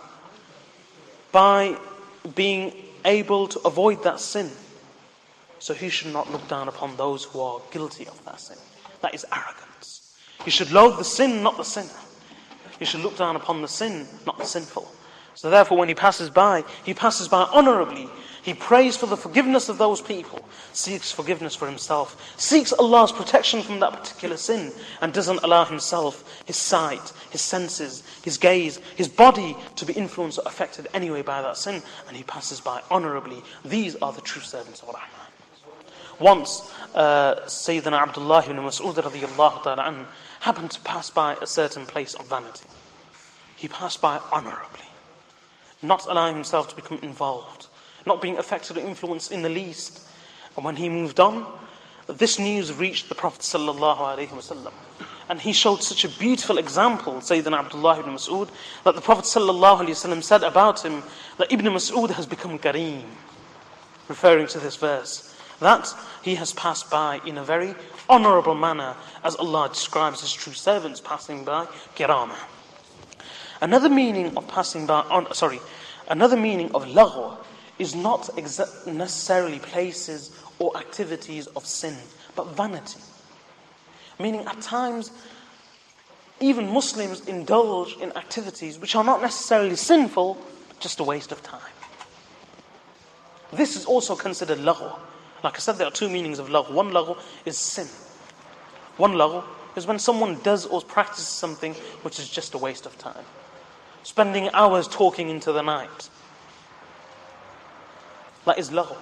by being able to avoid that sin. So he should not look down upon those who are guilty of that sin. That is arrogance. You should loathe the sin, not the sinner. You should look down upon the sin, not the sinful. So therefore when he passes by, he passes by honorably. He prays for the forgiveness of those people, seeks forgiveness for himself, seeks Allah's protection from that particular sin, and doesn't allow himself, his sight, his senses, his gaze, his body to be influenced or affected anyway by that sin, and he passes by honorably. These are the true servants of Rahman. Once, uh, Sayyidina Abdullah ibn Mas'ud radiyallahu ta'ala anhu happened to pass by a certain place of vanity. He passed by honorably, not allowing himself to become involved, not being affected or influenced in the least. And when he moved on, this news reached the Prophet sallallahu alaihi wasallam, and he showed such a beautiful example, Sayyidina Abdullah ibn Mas'ud, that the Prophet sallallahu alaihi wasallam said about him that Ibn Mas'ud has become kareem, referring to this verse, that he has passed by in a very honorable manner, as Allah describes His true servants passing by, kirama. Another meaning of passing by, on, sorry, another meaning of laghu is not exa- necessarily places or activities of sin, but vanity. Meaning at times, even Muslims indulge in activities which are not necessarily sinful, but just a waste of time. This is also considered laghu. Like I said, there are two meanings of laghu. One laghu is sin. One laghu is when someone does or practices something which is just a waste of time. Spending hours talking into the night. That is laghu.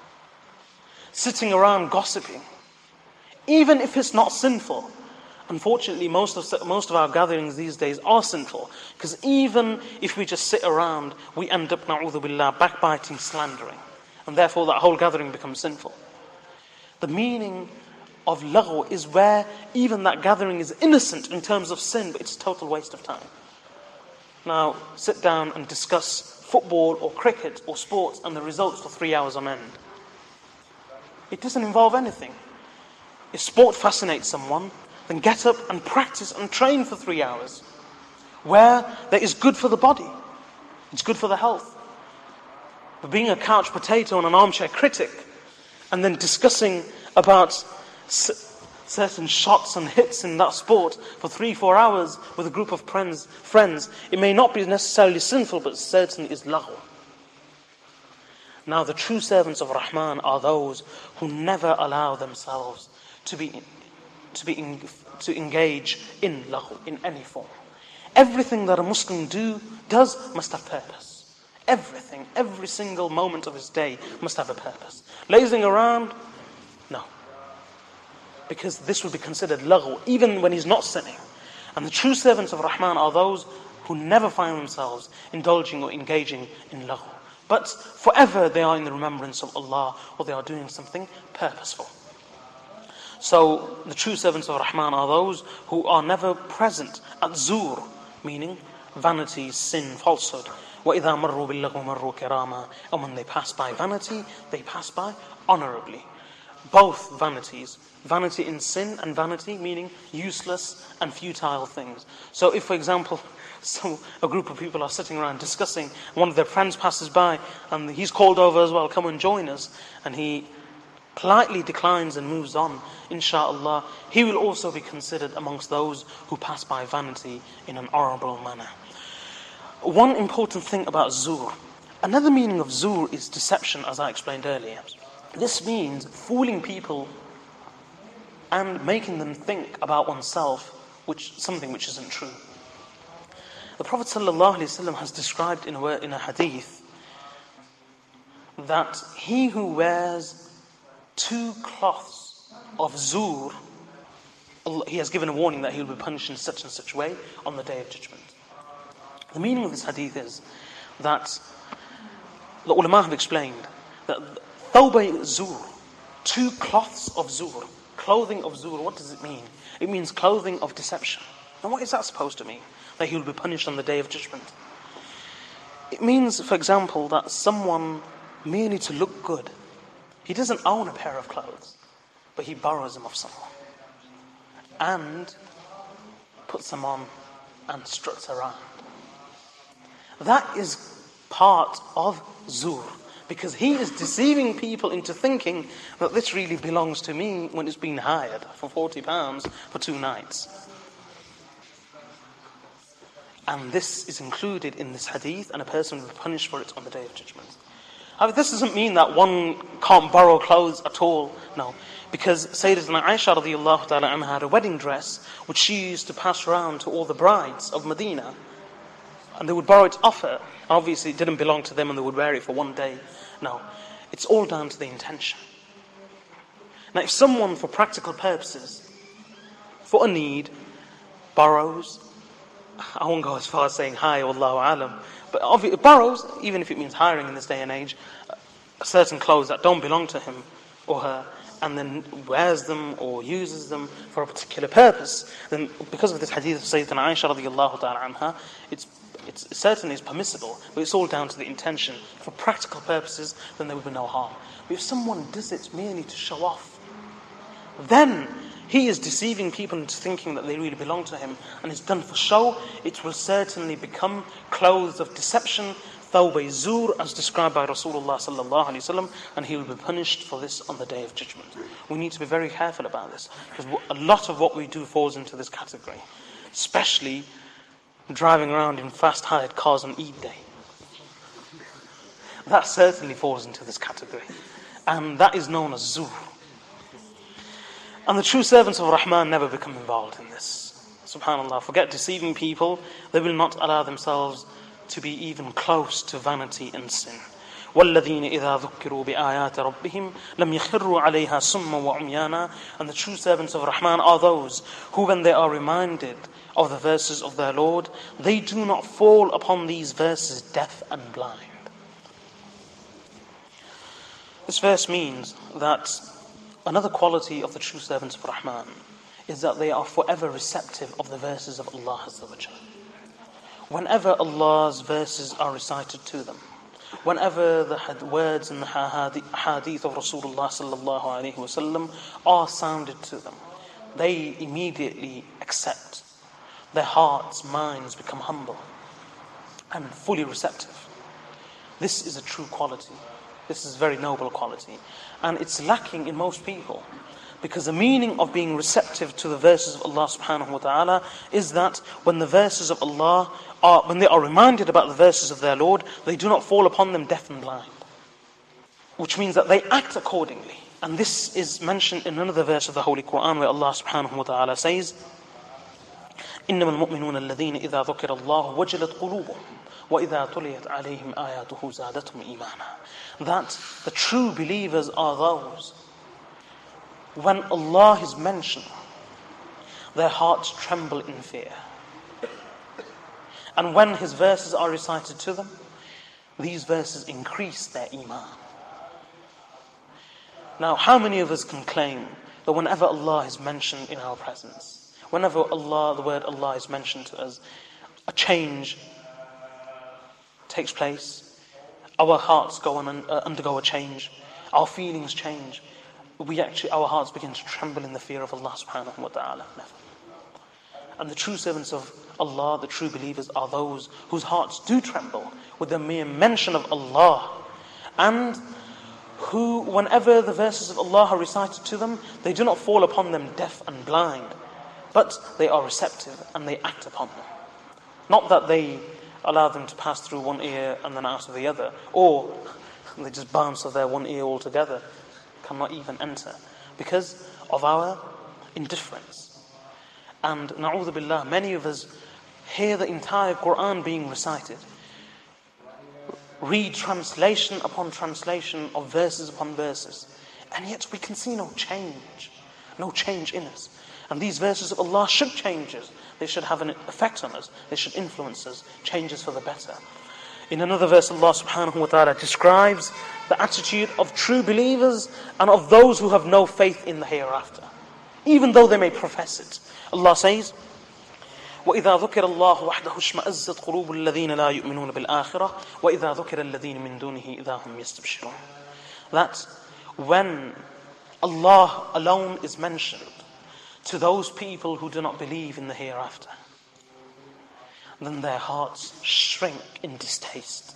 Sitting around gossiping. Even if it's not sinful. Unfortunately, most of most of our gatherings these days are sinful. Because even if we just sit around, we end up, na'udhu billah, backbiting, slandering. And therefore that whole gathering becomes sinful. The meaning of laghu is where even that gathering is innocent in terms of sin, but it's a total waste of time. Now, sit down and discuss football or cricket or sports and the results for three hours on end. It doesn't involve anything. If sport fascinates someone, then get up and practice and train for three hours. Where that is good for the body. It's good for the health. But being a couch potato and an armchair critic and then discussing about s- certain shots and hits in that sport for three, four hours with a group of friends, friends, it may not be necessarily sinful, but certainly is laghu. Now the true servants of Rahman are those who never allow themselves to be to be in, to engage in laghu in any form. Everything that a Muslim do does must have purpose. Everything, every single moment of his day must have a purpose. Lazing around, no. Because this would be considered laghu, even when he's not sinning. And the true servants of Rahman are those who never find themselves indulging or engaging in laghu. But forever they are in the remembrance of Allah, or they are doing something purposeful. So the true servants of Rahman are those who are never present at zur, meaning vanity, sin, falsehood. وَإِذَا مَرُّوا بِاللَّغْوِ مَرُّوا كِرَامًا. And when they pass by vanity, they pass by honorably. Both vanities. Vanity in sin and vanity meaning useless and futile things. So if, for example, so a group of people are sitting around discussing, one of their friends passes by and he's called over as well, come and join us, and he politely declines and moves on, inshallah, he will also be considered amongst those who pass by vanity in an honorable manner. One important thing about zur, another meaning of zur is deception, as I explained earlier. This means fooling people and making them think about oneself which something which isn't true. The Prophet ﷺ has described in a, in a hadith that he who wears two cloths of zur, he has given a warning that he will be punished in such and such way on the Day of Judgment. The meaning of this hadith is that the ulama have explained that Thawbay zur, two cloths of zur. Clothing of zur, what does it mean? It means clothing of deception. Now what is that supposed to mean? That he will be punished on the Day of Judgment. It means, for example, that someone, merely to look good, he doesn't own a pair of clothes, but he borrows them off someone and puts them on and struts around. That is part of zur, because he is deceiving people into thinking that this really belongs to me when it's been hired for forty pounds for two nights. And this is included in this hadith, and a person will be punished for it on the Day of Judgment. However, this doesn't mean that one can't borrow clothes at all. No. Because Sayyidatuna Aisha radiallahu ta'ala anha had a wedding dress which she used to pass around to all the brides of Medina. And they would borrow it off her. Obviously it didn't belong to them and they would wear it for one day. No. It's all down to the intention. Now if someone, for practical purposes, for a need, borrows, I won't go as far as saying hi, wallahu alam, but obviously borrows, even if it means hiring in this day and age, certain clothes that don't belong to him or her, and then wears them or uses them for a particular purpose, then because of this hadith of Sayyidatuna Aisha radiallahu ta'ala anha, it's, it's, it certainly is permissible, but it's all down to the intention. For practical purposes, then there would be no harm. But if someone does it merely to show off, then he is deceiving people into thinking that they really belong to him, and it's done for show. It will certainly become clothes of deception, thawbay zur, as described by Rasulullah sallallahu alaihi wasallam, and he will be punished for this on the Day of Judgment. We need to be very careful about this, because a lot of what we do falls into this category, especially driving around in fast hired cars on Eid Day. That certainly falls into this category, and that is known as zur. And the true servants of Rahman never become involved in this. SubhanAllah, forget deceiving people. They will not allow themselves to be even close to vanity and sin. وَالَّذِينَ إِذَا ذُكِّرُوا بِآيَاتِ رَبِّهِمْ لَمْ يَخِرُّوا عَلَيْهَا سُمًّا وَعُمْيَانًا. And the true servants of Rahman are those who, when they are reminded of the verses of their Lord, they do not fall upon these verses deaf and blind. This verse means that another quality of the true servants of Rahman is that they are forever receptive of the verses of Allah Azza wa Jalla. Whenever Allah's verses are recited to them, whenever the words and the hadith of Rasulullah sallallahu alaihi wasallam are sounded to them, they immediately accept. Their hearts, minds become humble and fully receptive. This is a true quality. This is a very noble quality. And it's lacking in most people. Because the meaning of being receptive to the verses of Allah subhanahu wa ta'ala is that when the verses of Allah are, when they are reminded about the verses of their Lord, they do not fall upon them deaf and blind. Which means that they act accordingly. And this is mentioned in another verse of the Holy Quran where Allah subhanahu wa ta'ala says, إِنَّمَا الْمُؤْمِنُونَ الَّذِينَ إِذَا ذُكِرَ اللَّهُ وَجِلَتْ قُلُوبُهُمْ وَإِذَا تُلِيَتْ عَلَيْهِمْ آيَاتُهُ زَادَتْهُمْ إِيمَانًا. That the true believers are those when Allah is mentioned, their hearts tremble in fear. And when His verses are recited to them, these verses increase their iman. Now, how many of us can claim that whenever Allah is mentioned in our presence, whenever Allah, the word Allah is mentioned to us, a change takes place, our hearts go on uh, undergo a change, our feelings change, we actually, our hearts begin to tremble in the fear of Allah subhanahu wa ta'ala. Never. And the true servants of Allah, the true believers, are those whose hearts do tremble with the mere mention of Allah, and who, whenever the verses of Allah are recited to them, they do not fall upon them deaf and blind, but they are receptive and they act upon them. Not that they allow them to pass through one ear and then out of the other, or they just bounce off their one ear altogether, cannot even enter, because of our indifference. And na'udhu billah, many of us hear the entire Quran being recited, read translation upon translation of verses upon verses, and yet we can see no change, no change in us. And these verses of Allah should change us. They should have an effect on us. They should influence us, change us for the better. In another verse, Allah subhanahu wa ta'ala describes the attitude of true believers and of those who have no faith in the hereafter, even though they may profess it. Allah says, وَإِذَا ذُكِرَ اللَّهُ وَحْدَهُ اشْمَأَزَّتْ قُلُوبُ الَّذِينَ لَا يُؤْمِنُونَ بِالْآخِرَةِ وَإِذَا ذُكِرَ الَّذِينَ مِن دُونِهِ إِذَا هُمْ يَسْتَبْشِرُونَ. That when Allah alone is mentioned to those people who do not believe in the hereafter, then their hearts shrink in distaste.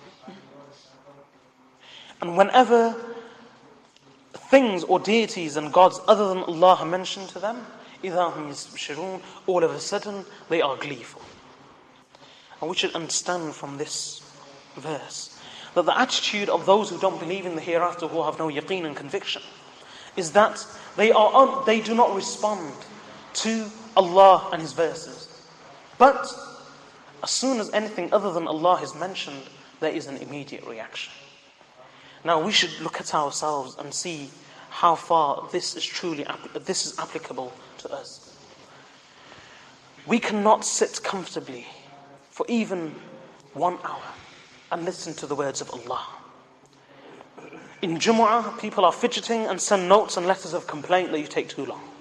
And whenever things or deities and gods other than Allah are mentioned to them, إِذَا هُمْ يَسْتَبْشِرُونَ, all of a sudden they are gleeful. And we should understand from this verse that the attitude of those who don't believe in the hereafter, who have no yaqeen and conviction, is that they are un- they do not respond to Allah and His verses. But as soon as anything other than Allah is mentioned, there is an immediate reaction. Now we should look at ourselves and see how far this is truly this is applicable to us. We cannot sit comfortably for even one hour and listen to the words of Allah. In Jumu'ah, people are fidgeting and send notes and letters of complaint that you take too long.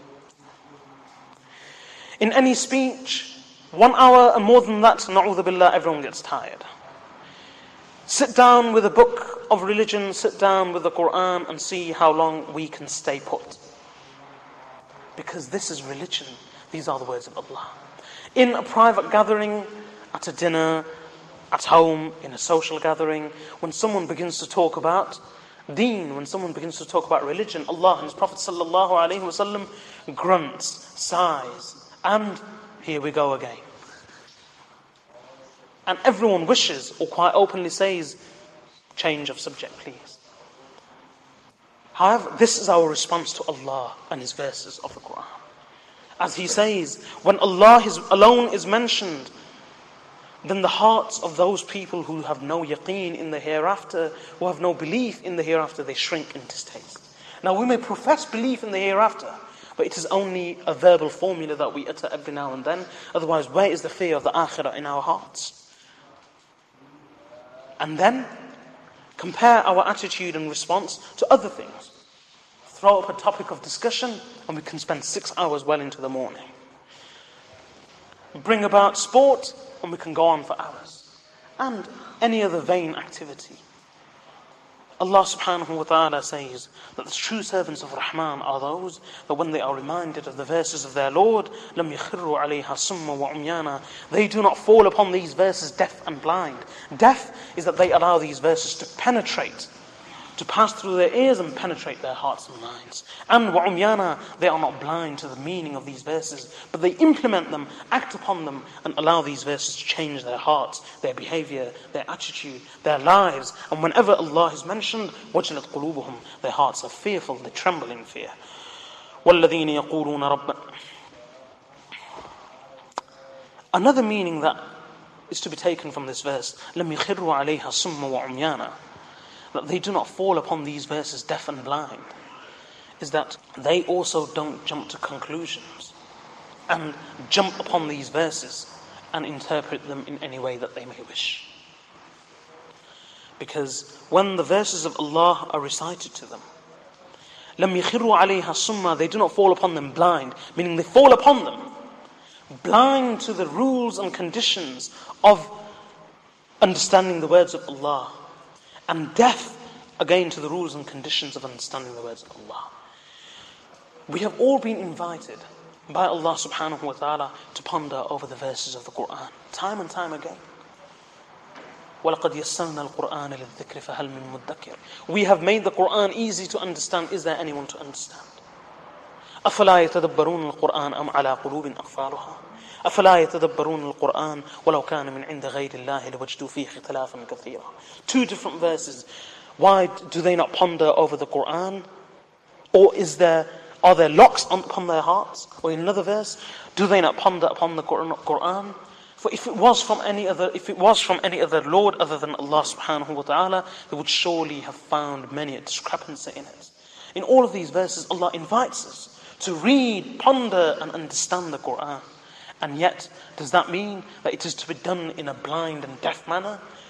In any speech, one hour and more than that, na'udhu billah, everyone gets tired. Sit down with a book of religion, sit down with the Quran and see how long we can stay put. Because this is religion. These are the words of Allah. In a private gathering, at a dinner, at home, in a social gathering, when someone begins to talk about deen, when someone begins to talk about religion, Allah and His Prophet sallallahu alaihi wasallam grunts, sighs, and here we go again. And everyone wishes, or quite openly says, change of subject, please. However, this is our response to Allah and His verses of the Quran. As He says, when Allah is, alone is mentioned, then the hearts of those people who have no yaqeen in the hereafter, who have no belief in the hereafter, they shrink in distaste. Now we may profess belief in the hereafter, but it is only a verbal formula that we utter every now and then. Otherwise, where is the fear of the akhirah in our hearts? And then compare our attitude and response to other things. Throw up a topic of discussion and we can spend six hours well into the morning. Bring about sport and we can go on for hours. And any other vain activity. Allah subhanahu wa ta'ala says that the true servants of Rahman are those that when they are reminded of the verses of their Lord, لَمْ يَخِرُّوا عَلَيْهَا صُمَّ وَعُمْيَانًا, they do not fall upon these verses deaf and blind. Deaf is that they allow these verses to penetrate, to pass through their ears and penetrate their hearts and minds. And وَعُمْيَانًا, they are not blind to the meaning of these verses, but they implement them, act upon them, and allow these verses to change their hearts, their behavior, their attitude, their lives. And whenever Allah is mentioned, وَجْلَتْ قُلُوبُهُمْ, their hearts are fearful, they tremble in fear. وَالَّذِينَ يَقُولُونَ رَبَّنَا. Another meaning that is to be taken from this verse, لَمْ يَخِرُّوا عَلَيْهَا صُمَّ وَعُمْيَانًا, that they do not fall upon these verses deaf and blind, is that they also don't jump to conclusions and jump upon these verses and interpret them in any way that they may wish. Because when the verses of Allah are recited to them, لَمْ يَخِرُّوا عَلَيْهَا صُمَّا, they do not fall upon them blind, meaning they fall upon them blind to the rules and conditions of understanding the words of Allah, and deaf again to the rules and conditions of understanding the words of Allah. We have all been invited by Allah subhanahu wa ta'ala to ponder over the verses of the Quran, time and time again. وَلَقَدْ يَسَّرْنَا الْقُرْآنَ لِلذِّكْرِ فَهَلْ مِن مُدَّكِرٍ. We have made the Quran easy to understand. Is there anyone to understand? أَفَلَا يَتَدَبَّرُونَ الْقُرْآنَ أَمْ عَلَى قُلُوبٍ أَقْفَالُهَا أَفَلَا يَتَدَبَّرُونَ الْقُرْآنَ وَلَوْ كَانَ مِنْ عِنْدِ غَيْرِ اللَّهِ لَوَجْدُوا فِيهِ اخْتِلَافًا كَثِيرًا. Two different verses. Why do they not ponder over the Quran? Or is there are there locks upon their hearts? Or in another verse, do they not ponder upon the Quran? For if it was from any other, if it was from any other Lord other than Allah subhanahu wa ta'ala, they would surely have found many a discrepancy in it. In all of these verses, Allah invites us to read, ponder, and understand the Quran. And yet, does that mean that it is to be done in a blind and deaf manner?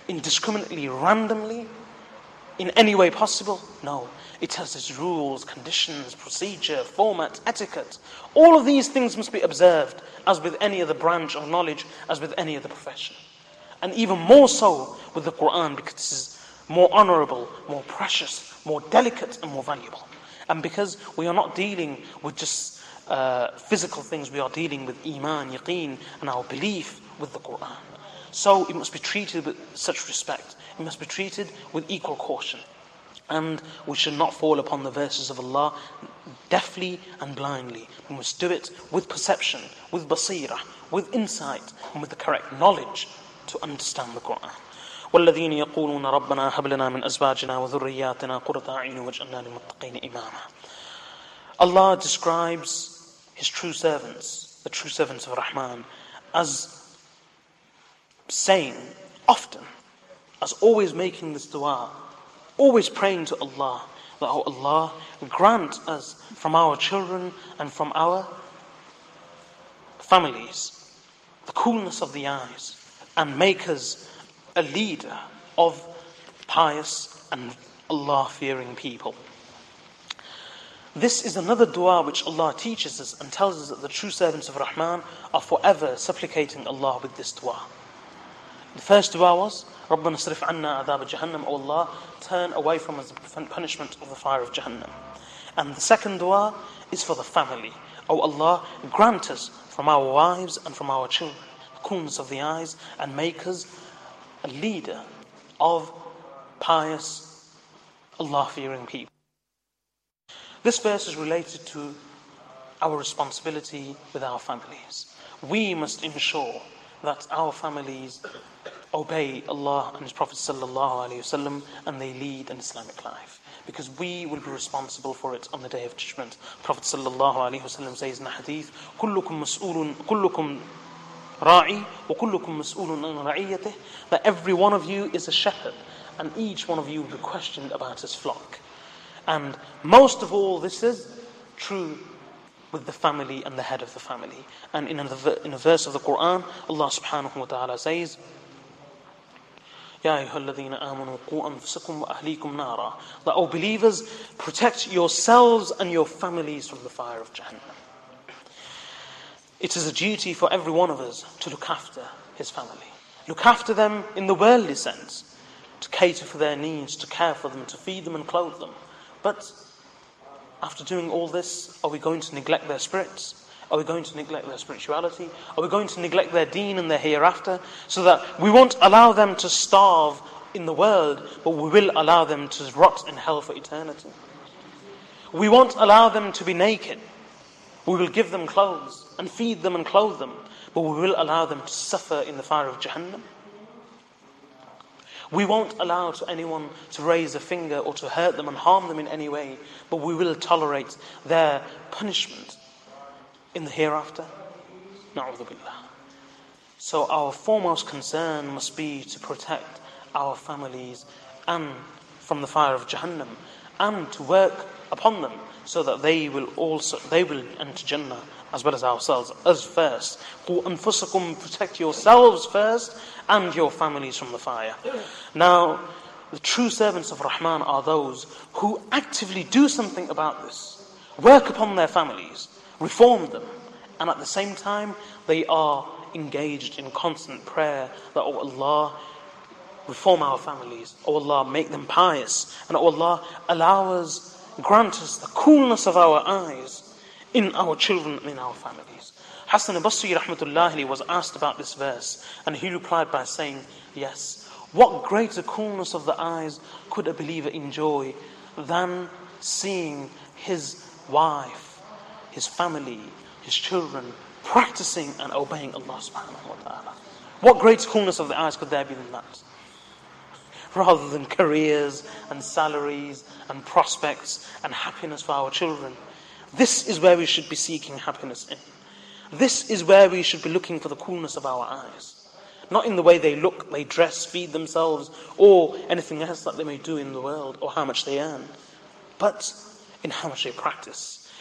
indiscriminately, randomly, in any way possible. No. It has its rules, conditions, procedure, format, etiquette. All of these things must be observed, as with any other branch of knowledge, as with any other profession. And even more so with the Quran, because this is more honorable, more precious, more delicate, and more valuable. And because we are not dealing with just uh, physical things, we are dealing with iman, yaqeen, and our belief with the Quran. So it must be treated with such respect. It must be treated with equal caution. And we should not fall upon the verses of Allah deafly and blindly. We must do it with perception, with basira, with insight, and with the correct knowledge to understand the Quran. وَالَّذِينَ يَقُولُونَ رَبَّنَا هَبْ لَنَا مِنْ أَزْوَاجِنَا وَذُرِّيَّاتِنَا قُرَّةَ أَعْيُنٍ وَاجْعَلْنَا لِلْمُتَّقِينَ إِمَامًا. Allah describes His true servants, the true servants of Rahman, as saying often, as always making this dua, always praying to Allah, that, oh Allah, grant us from our children and from our families the coolness of the eyes, and make us a leader of pious and Allah-fearing people. This is another dua which Allah teaches us and tells us that the true servants of Rahman are forever supplicating Allah with this dua. The first dua was, رَبَّنَا اصْرِفْ عَنَّا عَذَابَ جَهَنَّمَ, O Allah, turn away from us the punishment of the fire of Jahannam. And the second dua is for the family. O Allah, grant us from our wives and from our children the coolness of the eyes, and make us a leader of pious, Allah-fearing people. This verse is related to our responsibility with our families. We must ensure that our families obey Allah and His Prophet sallallahu alaihi wasallam, and they lead an Islamic life, because we will be responsible for it on the Day of Judgment. Prophet sallallahu alaihi wasallam says in the hadith, "Kullukum mas'ulun, kullukum ra'i, wa kullukum mas'ulun an ra'iyatih," that every one of you is a shepherd, and each one of you will be questioned about his flock. And most of all, this is true with the family and the head of the family. And in a, in a verse of the Quran, Allah subhanahu wa ta'ala says, يَا أَيُّهَا الَّذِينَ آمَنُوا قُوا أَنفُسَكُمْ وَأَهْلِيكُمْ نَارًا. That, O believers, protect yourselves and your families from the fire of Jahannam. It is a duty for every one of us to look after his family. Look after them in the worldly sense, to cater for their needs, to care for them, to feed them and clothe them. But after doing all this, are we going to neglect their spirits? Are we going to neglect their spirituality? Are we going to neglect their deen and their hereafter? So that we won't allow them to starve in the world, but we will allow them to rot in hell for eternity. We won't allow them to be naked. We will give them clothes and feed them and clothe them, but we will allow them to suffer in the fire of Jahannam. We won't allow to anyone to raise a finger or to hurt them and harm them in any way, but we will tolerate their punishment in the hereafter. Na'udhu billah. So our foremost concern must be to protect our families and from the fire of Jahannam, and to work upon them so that they will also they will enter Jannah as well as ourselves. Us first. قُوا أَنفُسَكُمْ, protect yourselves first and your families from the fire. Now, the true servants of Rahman are those who actively do something about this, work upon their families, reform them, and at the same time they are engaged in constant prayer that, oh Allah, reform our families, oh Allah, make them pious, and oh Allah, allow us, grant us the coolness of our eyes in our children and in our families. Hassan al-Basri rahmatullahi was asked about this verse, and he replied by saying, yes, what greater coolness of the eyes could a believer enjoy than seeing his wife, his family, his children practicing and obeying Allah subhanahu wa ta'ala. What greater coolness of the eyes could there be than that? Rather than careers and salaries and prospects and happiness for our children. This is where we should be seeking happiness in. This is where we should be looking for the coolness of our eyes. Not in the way they look, they dress, feed themselves, or anything else that they may do in the world, or how much they earn. But in how much they practice,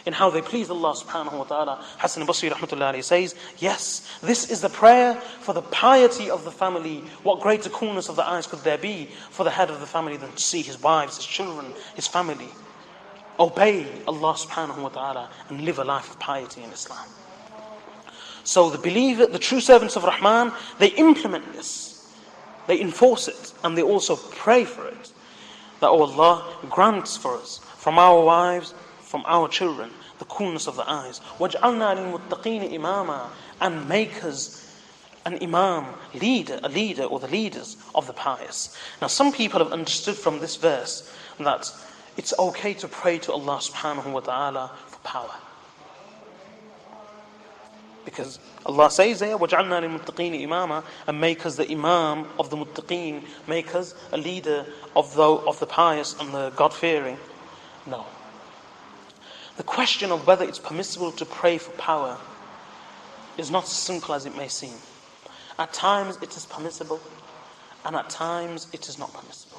in how they please Allah subhanahu wa ta'ala. Hasan al-Basri rahmatullahi alayhi says, yes, this is the prayer for the piety of the family. What greater coolness of the eyes could there be for the head of the family than to see his wives, his children, his family obey Allah subhanahu wa ta'ala and live a life of piety in Islam. So the believer, the true servants of Rahman, they implement this, they enforce it, and they also pray for it. That, oh Allah, grants for us, from our wives, from our children, the coolness of the eyes. وَاجْعَلْنَا لِلْمُتَّقِينَ إِمَامًا, and make us an imam, leader, a leader or the leaders of the pious. Now some people have understood from this verse that it's okay to pray to Allah subhanahu wa ta'ala for power. Because Allah says there, وَاجْعَلْنَا لِلْمُتَّقِينَ إِمَامًا, and make us the imam of the muttaqeen, make us a leader of the, of the pious and the God-fearing. No. The question of whether it's permissible to pray for power is not as simple as it may seem. At times it is permissible, and at times it is not permissible.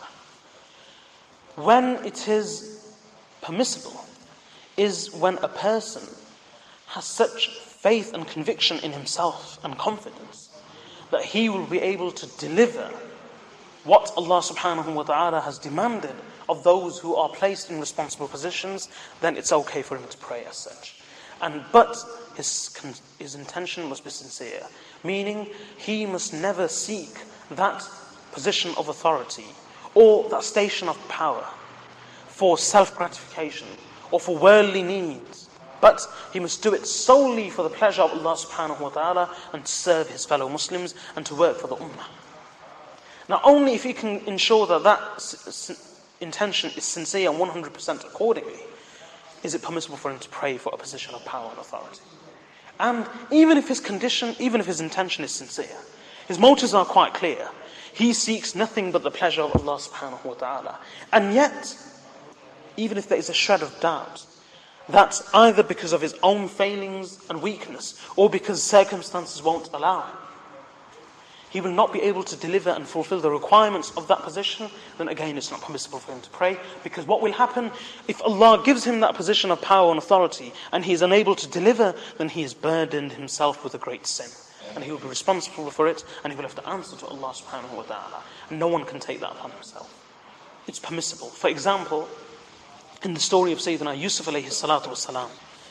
When it is permissible is when a person has such faith and conviction in himself and confidence that he will be able to deliver what Allah subhanahu wa ta'ala has demanded of those who are placed in responsible positions. Then it's okay for him to pray as such. And but his, his intention must be sincere, meaning he must never seek that position of authority or that station of power for self-gratification or for worldly needs, but he must do it solely for the pleasure of Allah subhanahu wa ta'ala and to serve his fellow Muslims and to work for the ummah. Now only if he can ensure that that s- s- intention is sincere and one hundred percent accordingly, is it permissible for him to pray for a position of power and authority. And even if his condition, even if his intention is sincere, his motives are quite clear. He seeks nothing but the pleasure of Allah subhanahu wa ta'ala. And yet, even if there is a shred of doubt, that's either because of his own failings and weakness, or because circumstances won't allow him, he will not be able to deliver and fulfill the requirements of that position, then again it's not permissible for him to pray. Because what will happen, if Allah gives him that position of power and authority, and he is unable to deliver, then he has burdened himself with a great sin. And he will be responsible for it, and he will have to answer to Allah subhanahu wa ta'ala. And no one can take that upon himself. It's permissible. For example, in the story of Sayyidina Yusuf alayhi salatu wasalam,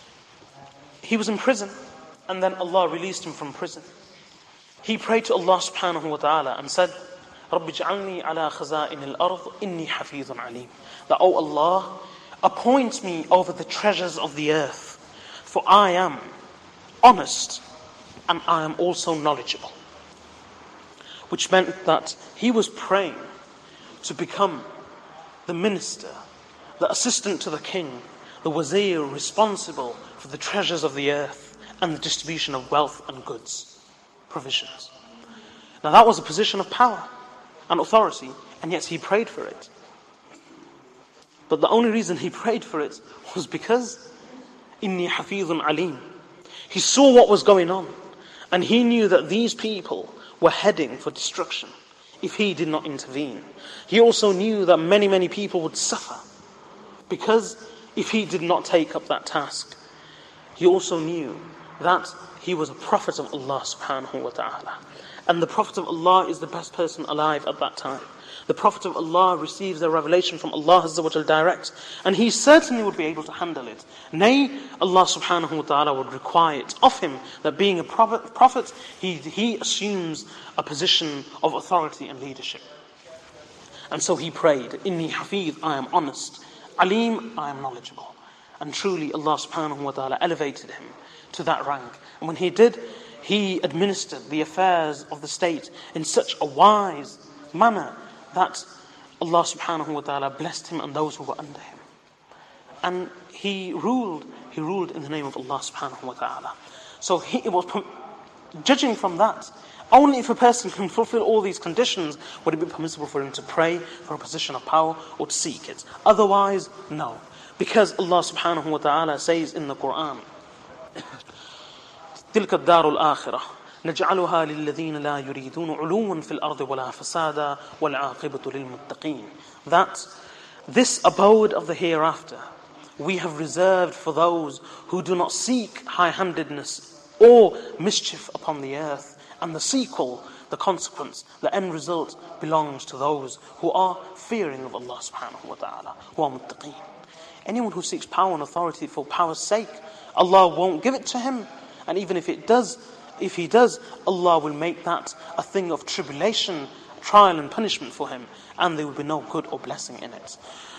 he was in prison, and then Allah released him from prison. He prayed to Allah subhanahu wa ta'ala and said, رَبِّ اجْعَلْنِي عَلَى خَزَائِنِ الْأَرْضِ إِنِّي حَفِيظٌ عَلِيمٌ. That, oh Allah, appoint me over the treasures of the earth, for I am honest and I am also knowledgeable. Which meant that he was praying to become the minister, the assistant to the king, the wazir responsible for the treasures of the earth and the distribution of wealth and goods, provisions. Now that was a position of power and authority, and yet he prayed for it. But the only reason he prayed for it was because inni hafizun alim. He saw what was going on, and he knew that these people were heading for destruction if he did not intervene. He also knew that many, many people would suffer because if he did not take up that task. He also knew that he was a prophet of Allah subhanahu wa ta'ala. And the Prophet of Allah is the best person alive at that time. The Prophet of Allah receives the revelation from Allah Azza wa Jal direct, and he certainly would be able to handle it. Nay, Allah subhanahu wa ta'ala would require it of him, that being a prophet, prophet he, he assumes a position of authority and leadership. And so he prayed, Inni Hafiz, I am honest. Alim, I am knowledgeable. And truly Allah subhanahu wa ta'ala elevated him to that rank. And when he did, he administered the affairs of the state in such a wise manner that Allah subhanahu wa ta'ala blessed him and those who were under him. And he ruled, he ruled in the name of Allah subhanahu wa ta'ala. So he, it was, judging from that, only if a person can fulfill all these conditions would it be permissible for him to pray for a position of power or to seek it. Otherwise, no. Because Allah subhanahu wa ta'ala says in the Quran, تِلْكَ الدَّارُ الْآخِرَةِ نَجْعَلُهَا لِلَّذِينَ لَا يُرِيدُونَ عُلُوًّا فِي الْأَرْضِ وَلَا فَسَادًا وَالْعَاقِبَةُ لِلْمُتَّقِينَ. That this abode of the hereafter, we have reserved for those who do not seek high-handedness or mischief upon the earth. And the sequel, the consequence, the end result belongs to those who are fearing of Allah subhanahu wa ta'ala, who are muttaqeen. Anyone who seeks power and authority for power's sake, Allah won't give it to him. And even if it does, if he does, Allah will make that a thing of tribulation, trial and punishment for him, and there will be no good or blessing in it.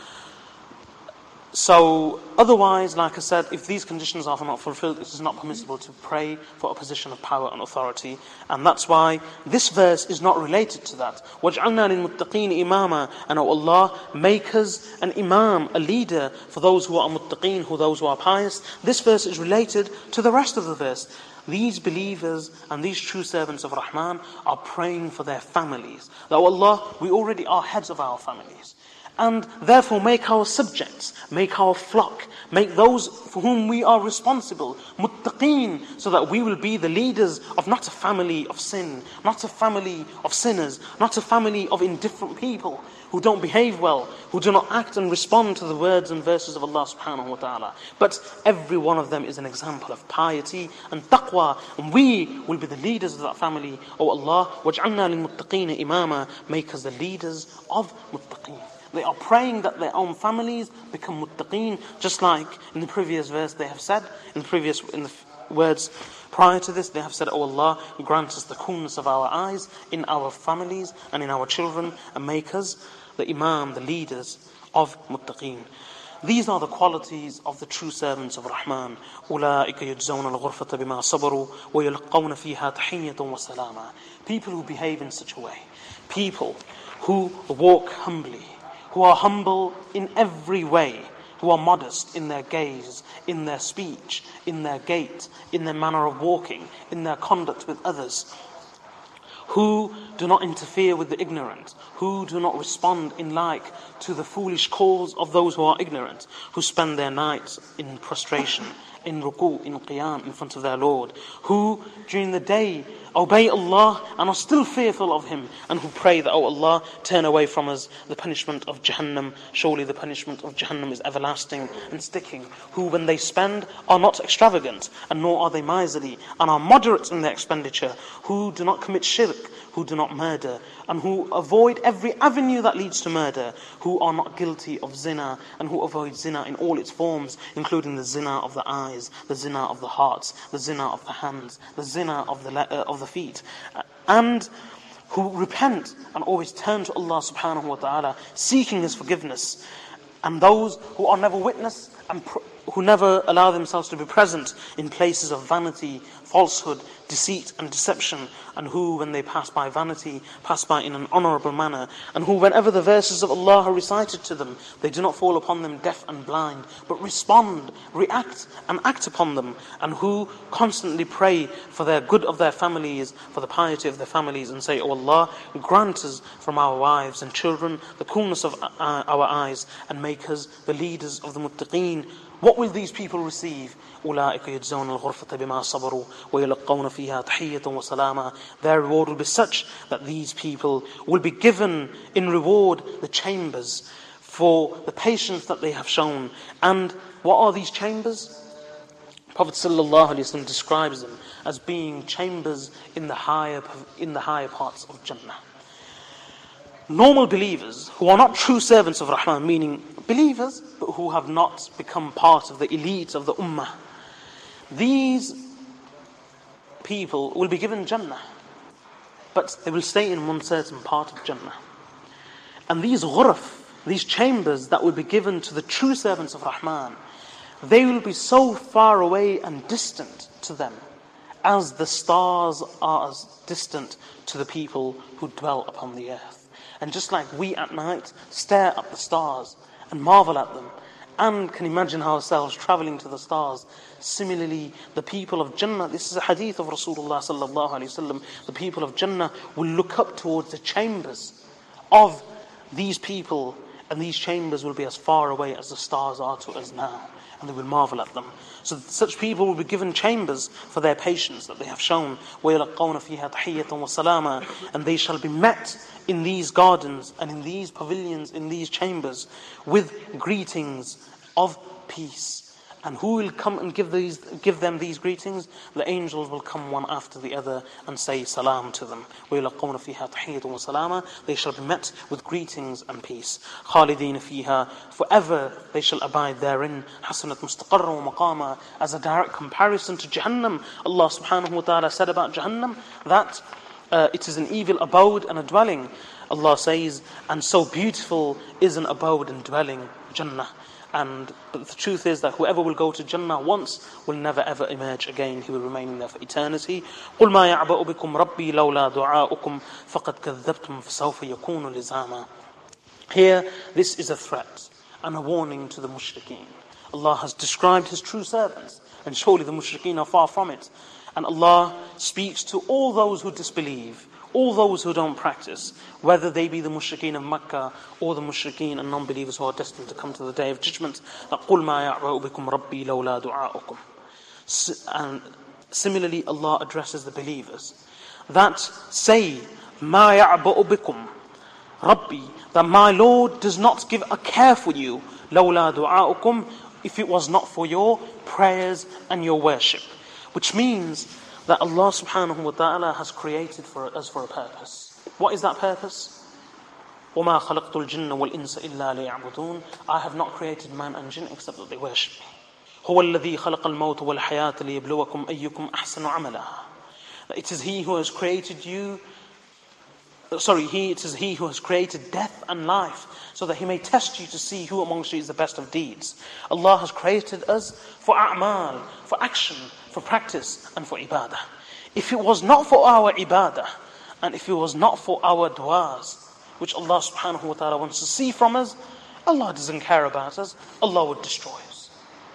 So, otherwise, like I said, if these conditions are not fulfilled, it is not permissible to pray for a position of power and authority. And that's why this verse is not related to that. وَاجْعَلْنَا لِلْمُتَّقِينَ إِمَامًا. And O Allah, make us an imam, a leader for those who are muttaqeen, who those who are pious. This verse is related to the rest of the verse. These believers and these true servants of Rahman are praying for their families. That, O Allah, we already are heads of our families. And therefore make our subjects, make our flock, make those for whom we are responsible, muttaqeen, so that we will be the leaders of not a family of sin, not a family of sinners, not a family of indifferent people who don't behave well, who do not act and respond to the words and verses of Allah subhanahu wa ta'ala. But every one of them is an example of piety and taqwa, and we will be the leaders of that family. O Allah, وَاجْعَلْنَا لِلْمُتَّقِينَ إِمَامًا. Make us the leaders of muttaqeen. They are praying that their own families become muttaqeen, just like in the previous verse they have said, in the previous in the words prior to this, they have said, O Allah, grant us the coolness of our eyes in our families and in our children, and make us the imam, the leaders of muttaqeen. These are the qualities of the true servants of Rahman. أُولَٰئِكَ يُجْزَوْنَ الْغُرْفَةَ بِمَا صَبَرُوا وَيُلْقَوْنَ فِيهَا تَحِيَّةً وَسَلَامًا. People who behave in such a way. People who walk humbly, who are humble in every way, who are modest in their gaze, in their speech, in their gait, in their manner of walking, in their conduct with others, who do not interfere with the ignorant, who do not respond in like to the foolish calls of those who are ignorant, who spend their nights in prostration, in ruku', in qiyam, in front of their Lord, who during the day obey Allah and are still fearful of Him, and who pray that, oh Allah, turn away from us the punishment of Jahannam. Surely the punishment of Jahannam is everlasting and sticking. Who when they spend are not extravagant, and nor are they miserly, and are moderate in their expenditure, who do not commit shirk, who do not murder, and who avoid every avenue that leads to murder, who are not guilty of zina, and who avoid zina in all its forms, including the zina of the eyes, the zina of the hearts, the zina of the hands, the zina of the le- uh, of the feet, and who repent and always turn to Allah subhanahu wa ta'ala, seeking His forgiveness, and those who are never witness and pr- who never allow themselves to be present in places of vanity, falsehood, deceit and deception, and who when they pass by vanity, pass by in an honourable manner, and who whenever the verses of Allah are recited to them, they do not fall upon them deaf and blind, but respond, react and act upon them, and who constantly pray for their good of their families, for the piety of their families, and say, O Allah, grant us from our wives and children the coolness of our eyes, and make us the leaders of the muttaqeen. What will these people receive? أُولَٰئِكَ يُجْزَوْنَ الْغُرْفَةَ بِمَا صَبَرُوا وَيُلَقَّوْنَ فِيهَا تَحِيَّةً وَسَلَامًا. Their reward will be such that these people will be given in reward the chambers for the patience that they have shown. And what are these chambers? Prophet ﷺ describes them as being chambers in the higher in the higher parts of Jannah. Normal believers who are not true servants of Rahman, meaning believers but who have not become part of the elite of the Ummah, these people will be given Jannah, but they will stay in one certain part of Jannah. And these ghuraf, these chambers that will be given to the true servants of Rahman, they will be so far away and distant to them as the stars are as distant to the people who dwell upon the earth. And just like we at night stare at the stars and marvel at them, and can imagine ourselves travelling to the stars, similarly the people of Jannah, this is a hadith of Rasulullah sallallahu alaihi wasallam, the people of Jannah will look up towards the chambers of these people, and these chambers will be as far away as the stars are to us now, and they will marvel at them. So such people will be given chambers for their patience that they have shown. وَيَلَقَّوْنَ فِيهَا تَحِيَّةً وَسَلَامًا. And they shall be met in these gardens and in these pavilions, in these chambers, with greetings of peace. And who will come and give these, give them these greetings? The angels will come one after the other and say salam to them. وَيُلَقَّوْنَ فِيهَا تَحِيَّةٌ وَسَلَامًا. They shall be met with greetings and peace. خَالِدِينَ فِيهَا. Forever they shall abide therein. حَسَنَةٌ مُسْتَقَرًّا وَمَقَامًا. As a direct comparison to Jahannam, Allah subhanahu wa ta'ala said about Jahannam that uh, it is an evil abode and a dwelling. Allah says, and so beautiful is an abode and dwelling, Jannah. And but the truth is that whoever will go to Jannah once will never ever emerge again. He will remain in there for eternity. قُلْ مَا يَعْبَأُ بِكُمْ رَبِّي لَوْلَا دُعَاؤُكُمْ فَقَدْ كَذَّبْتُمْ فَسَوْفَ يَكُونُ لِزَامًا. Here, this is a threat and a warning to the mushrikeen. Allah has described His true servants, and surely the mushrikeen are far from it. And Allah speaks to all those who disbelieve, all those who don't practice, whether they be the mushrikeen of Makkah or the mushrikeen and non-believers who are destined to come to the Day of Judgment. قُلْ مَا يَعْبَأُ بِكُمْ رَبِّي لَوْلَا دُعَاؤُكُمْ. And similarly, Allah addresses the believers. That say, مَا يَعْبَأُ بِكُمْ رَبِّي, that my Lord does not give a care for you, لَوْلَا دُعَاؤُكُمْ, if it was not for your prayers and your worship. Which means that Allah subhanahu wa ta'ala has created for us for a purpose. What is that purpose? وَمَا خَلَقْتُ الْجِنَّ وَالْإِنسَ إِلَّا لِيَعْبُدُونَ. I have not created man and jinn except that they worship me. هُوَ الَّذِي خَلَقَ الْمَوْتَ وَالْحَيَاةَ لِيَبْلُوَكُمْ أَيُّكُمْ أَحْسَنُ عَمَلًا. It is He who has created you, sorry, He, it is He who has created death and life, so that He may test you to see who amongst you is the best of deeds. Allah has created us for a'mal, for action, for practice, and for ibadah. If it was not for our ibadah, and if it was not for our du'as, which Allah subhanahu wa ta'ala wants to see from us, Allah doesn't care about us, Allah would destroy us.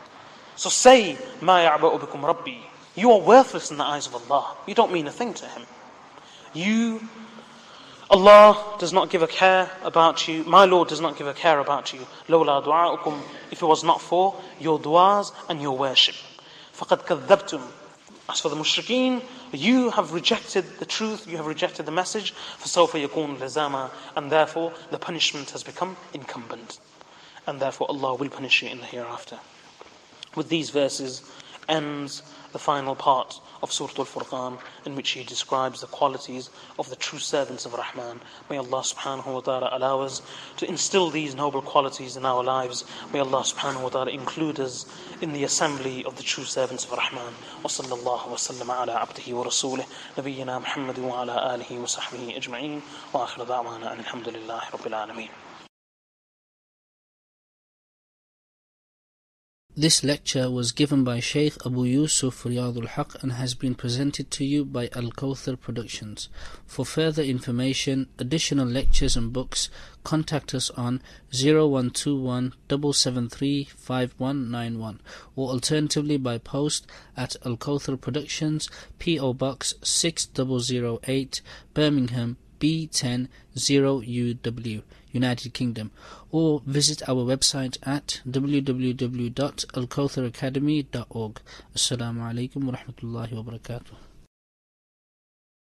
So say, مَا يَعْبَأُ بِكُمْ رَبِّي. You are worthless in the eyes of Allah. You don't mean a thing to Him. You, Allah does not give a care about you. My Lord does not give a care about you. لَوْلَا دُعَاؤُكُمْ. If it was not for your du'as and your worship. فَقَدْ كَذَّبْتُمْ. As for the mushrikeen, you have rejected the truth, you have rejected the message. فَسَوْفَ يَكُونُ لَزَامًا. And therefore, the punishment has become incumbent. And therefore, Allah will punish you in the hereafter. With these verses ends the final part of Surah Al-Furqan, in which He describes the qualities of the true servants of Rahman. May Allah subhanahu wa ta'ala allow us to instill these noble qualities in our lives. May Allah subhanahu wa ta'ala include us in the assembly of the true servants of Rahman. Wa sallallahu wa sallama ala abdihi wa rasulih nabiyyina Muhammadin wa ala alihi wa sahbihi ajma'in. Wa akhiru da'wana alhamdulillahi rabbil alameen. This lecture was given by Shaykh Abu Yusuf Riyadul Haq and has been presented to you by Al-Kawthar Productions. For further information, additional lectures and books, contact us on zero one two one, seven seven three, five one nine one or alternatively by post at Al-Kawthar Productions, P O Box six thousand eight, Birmingham, B ten zero U W, United Kingdom, or visit our website at w w w dot al kawthar academy dot org. Assalamu alaikum wa rahmatullahi wa barakatuh.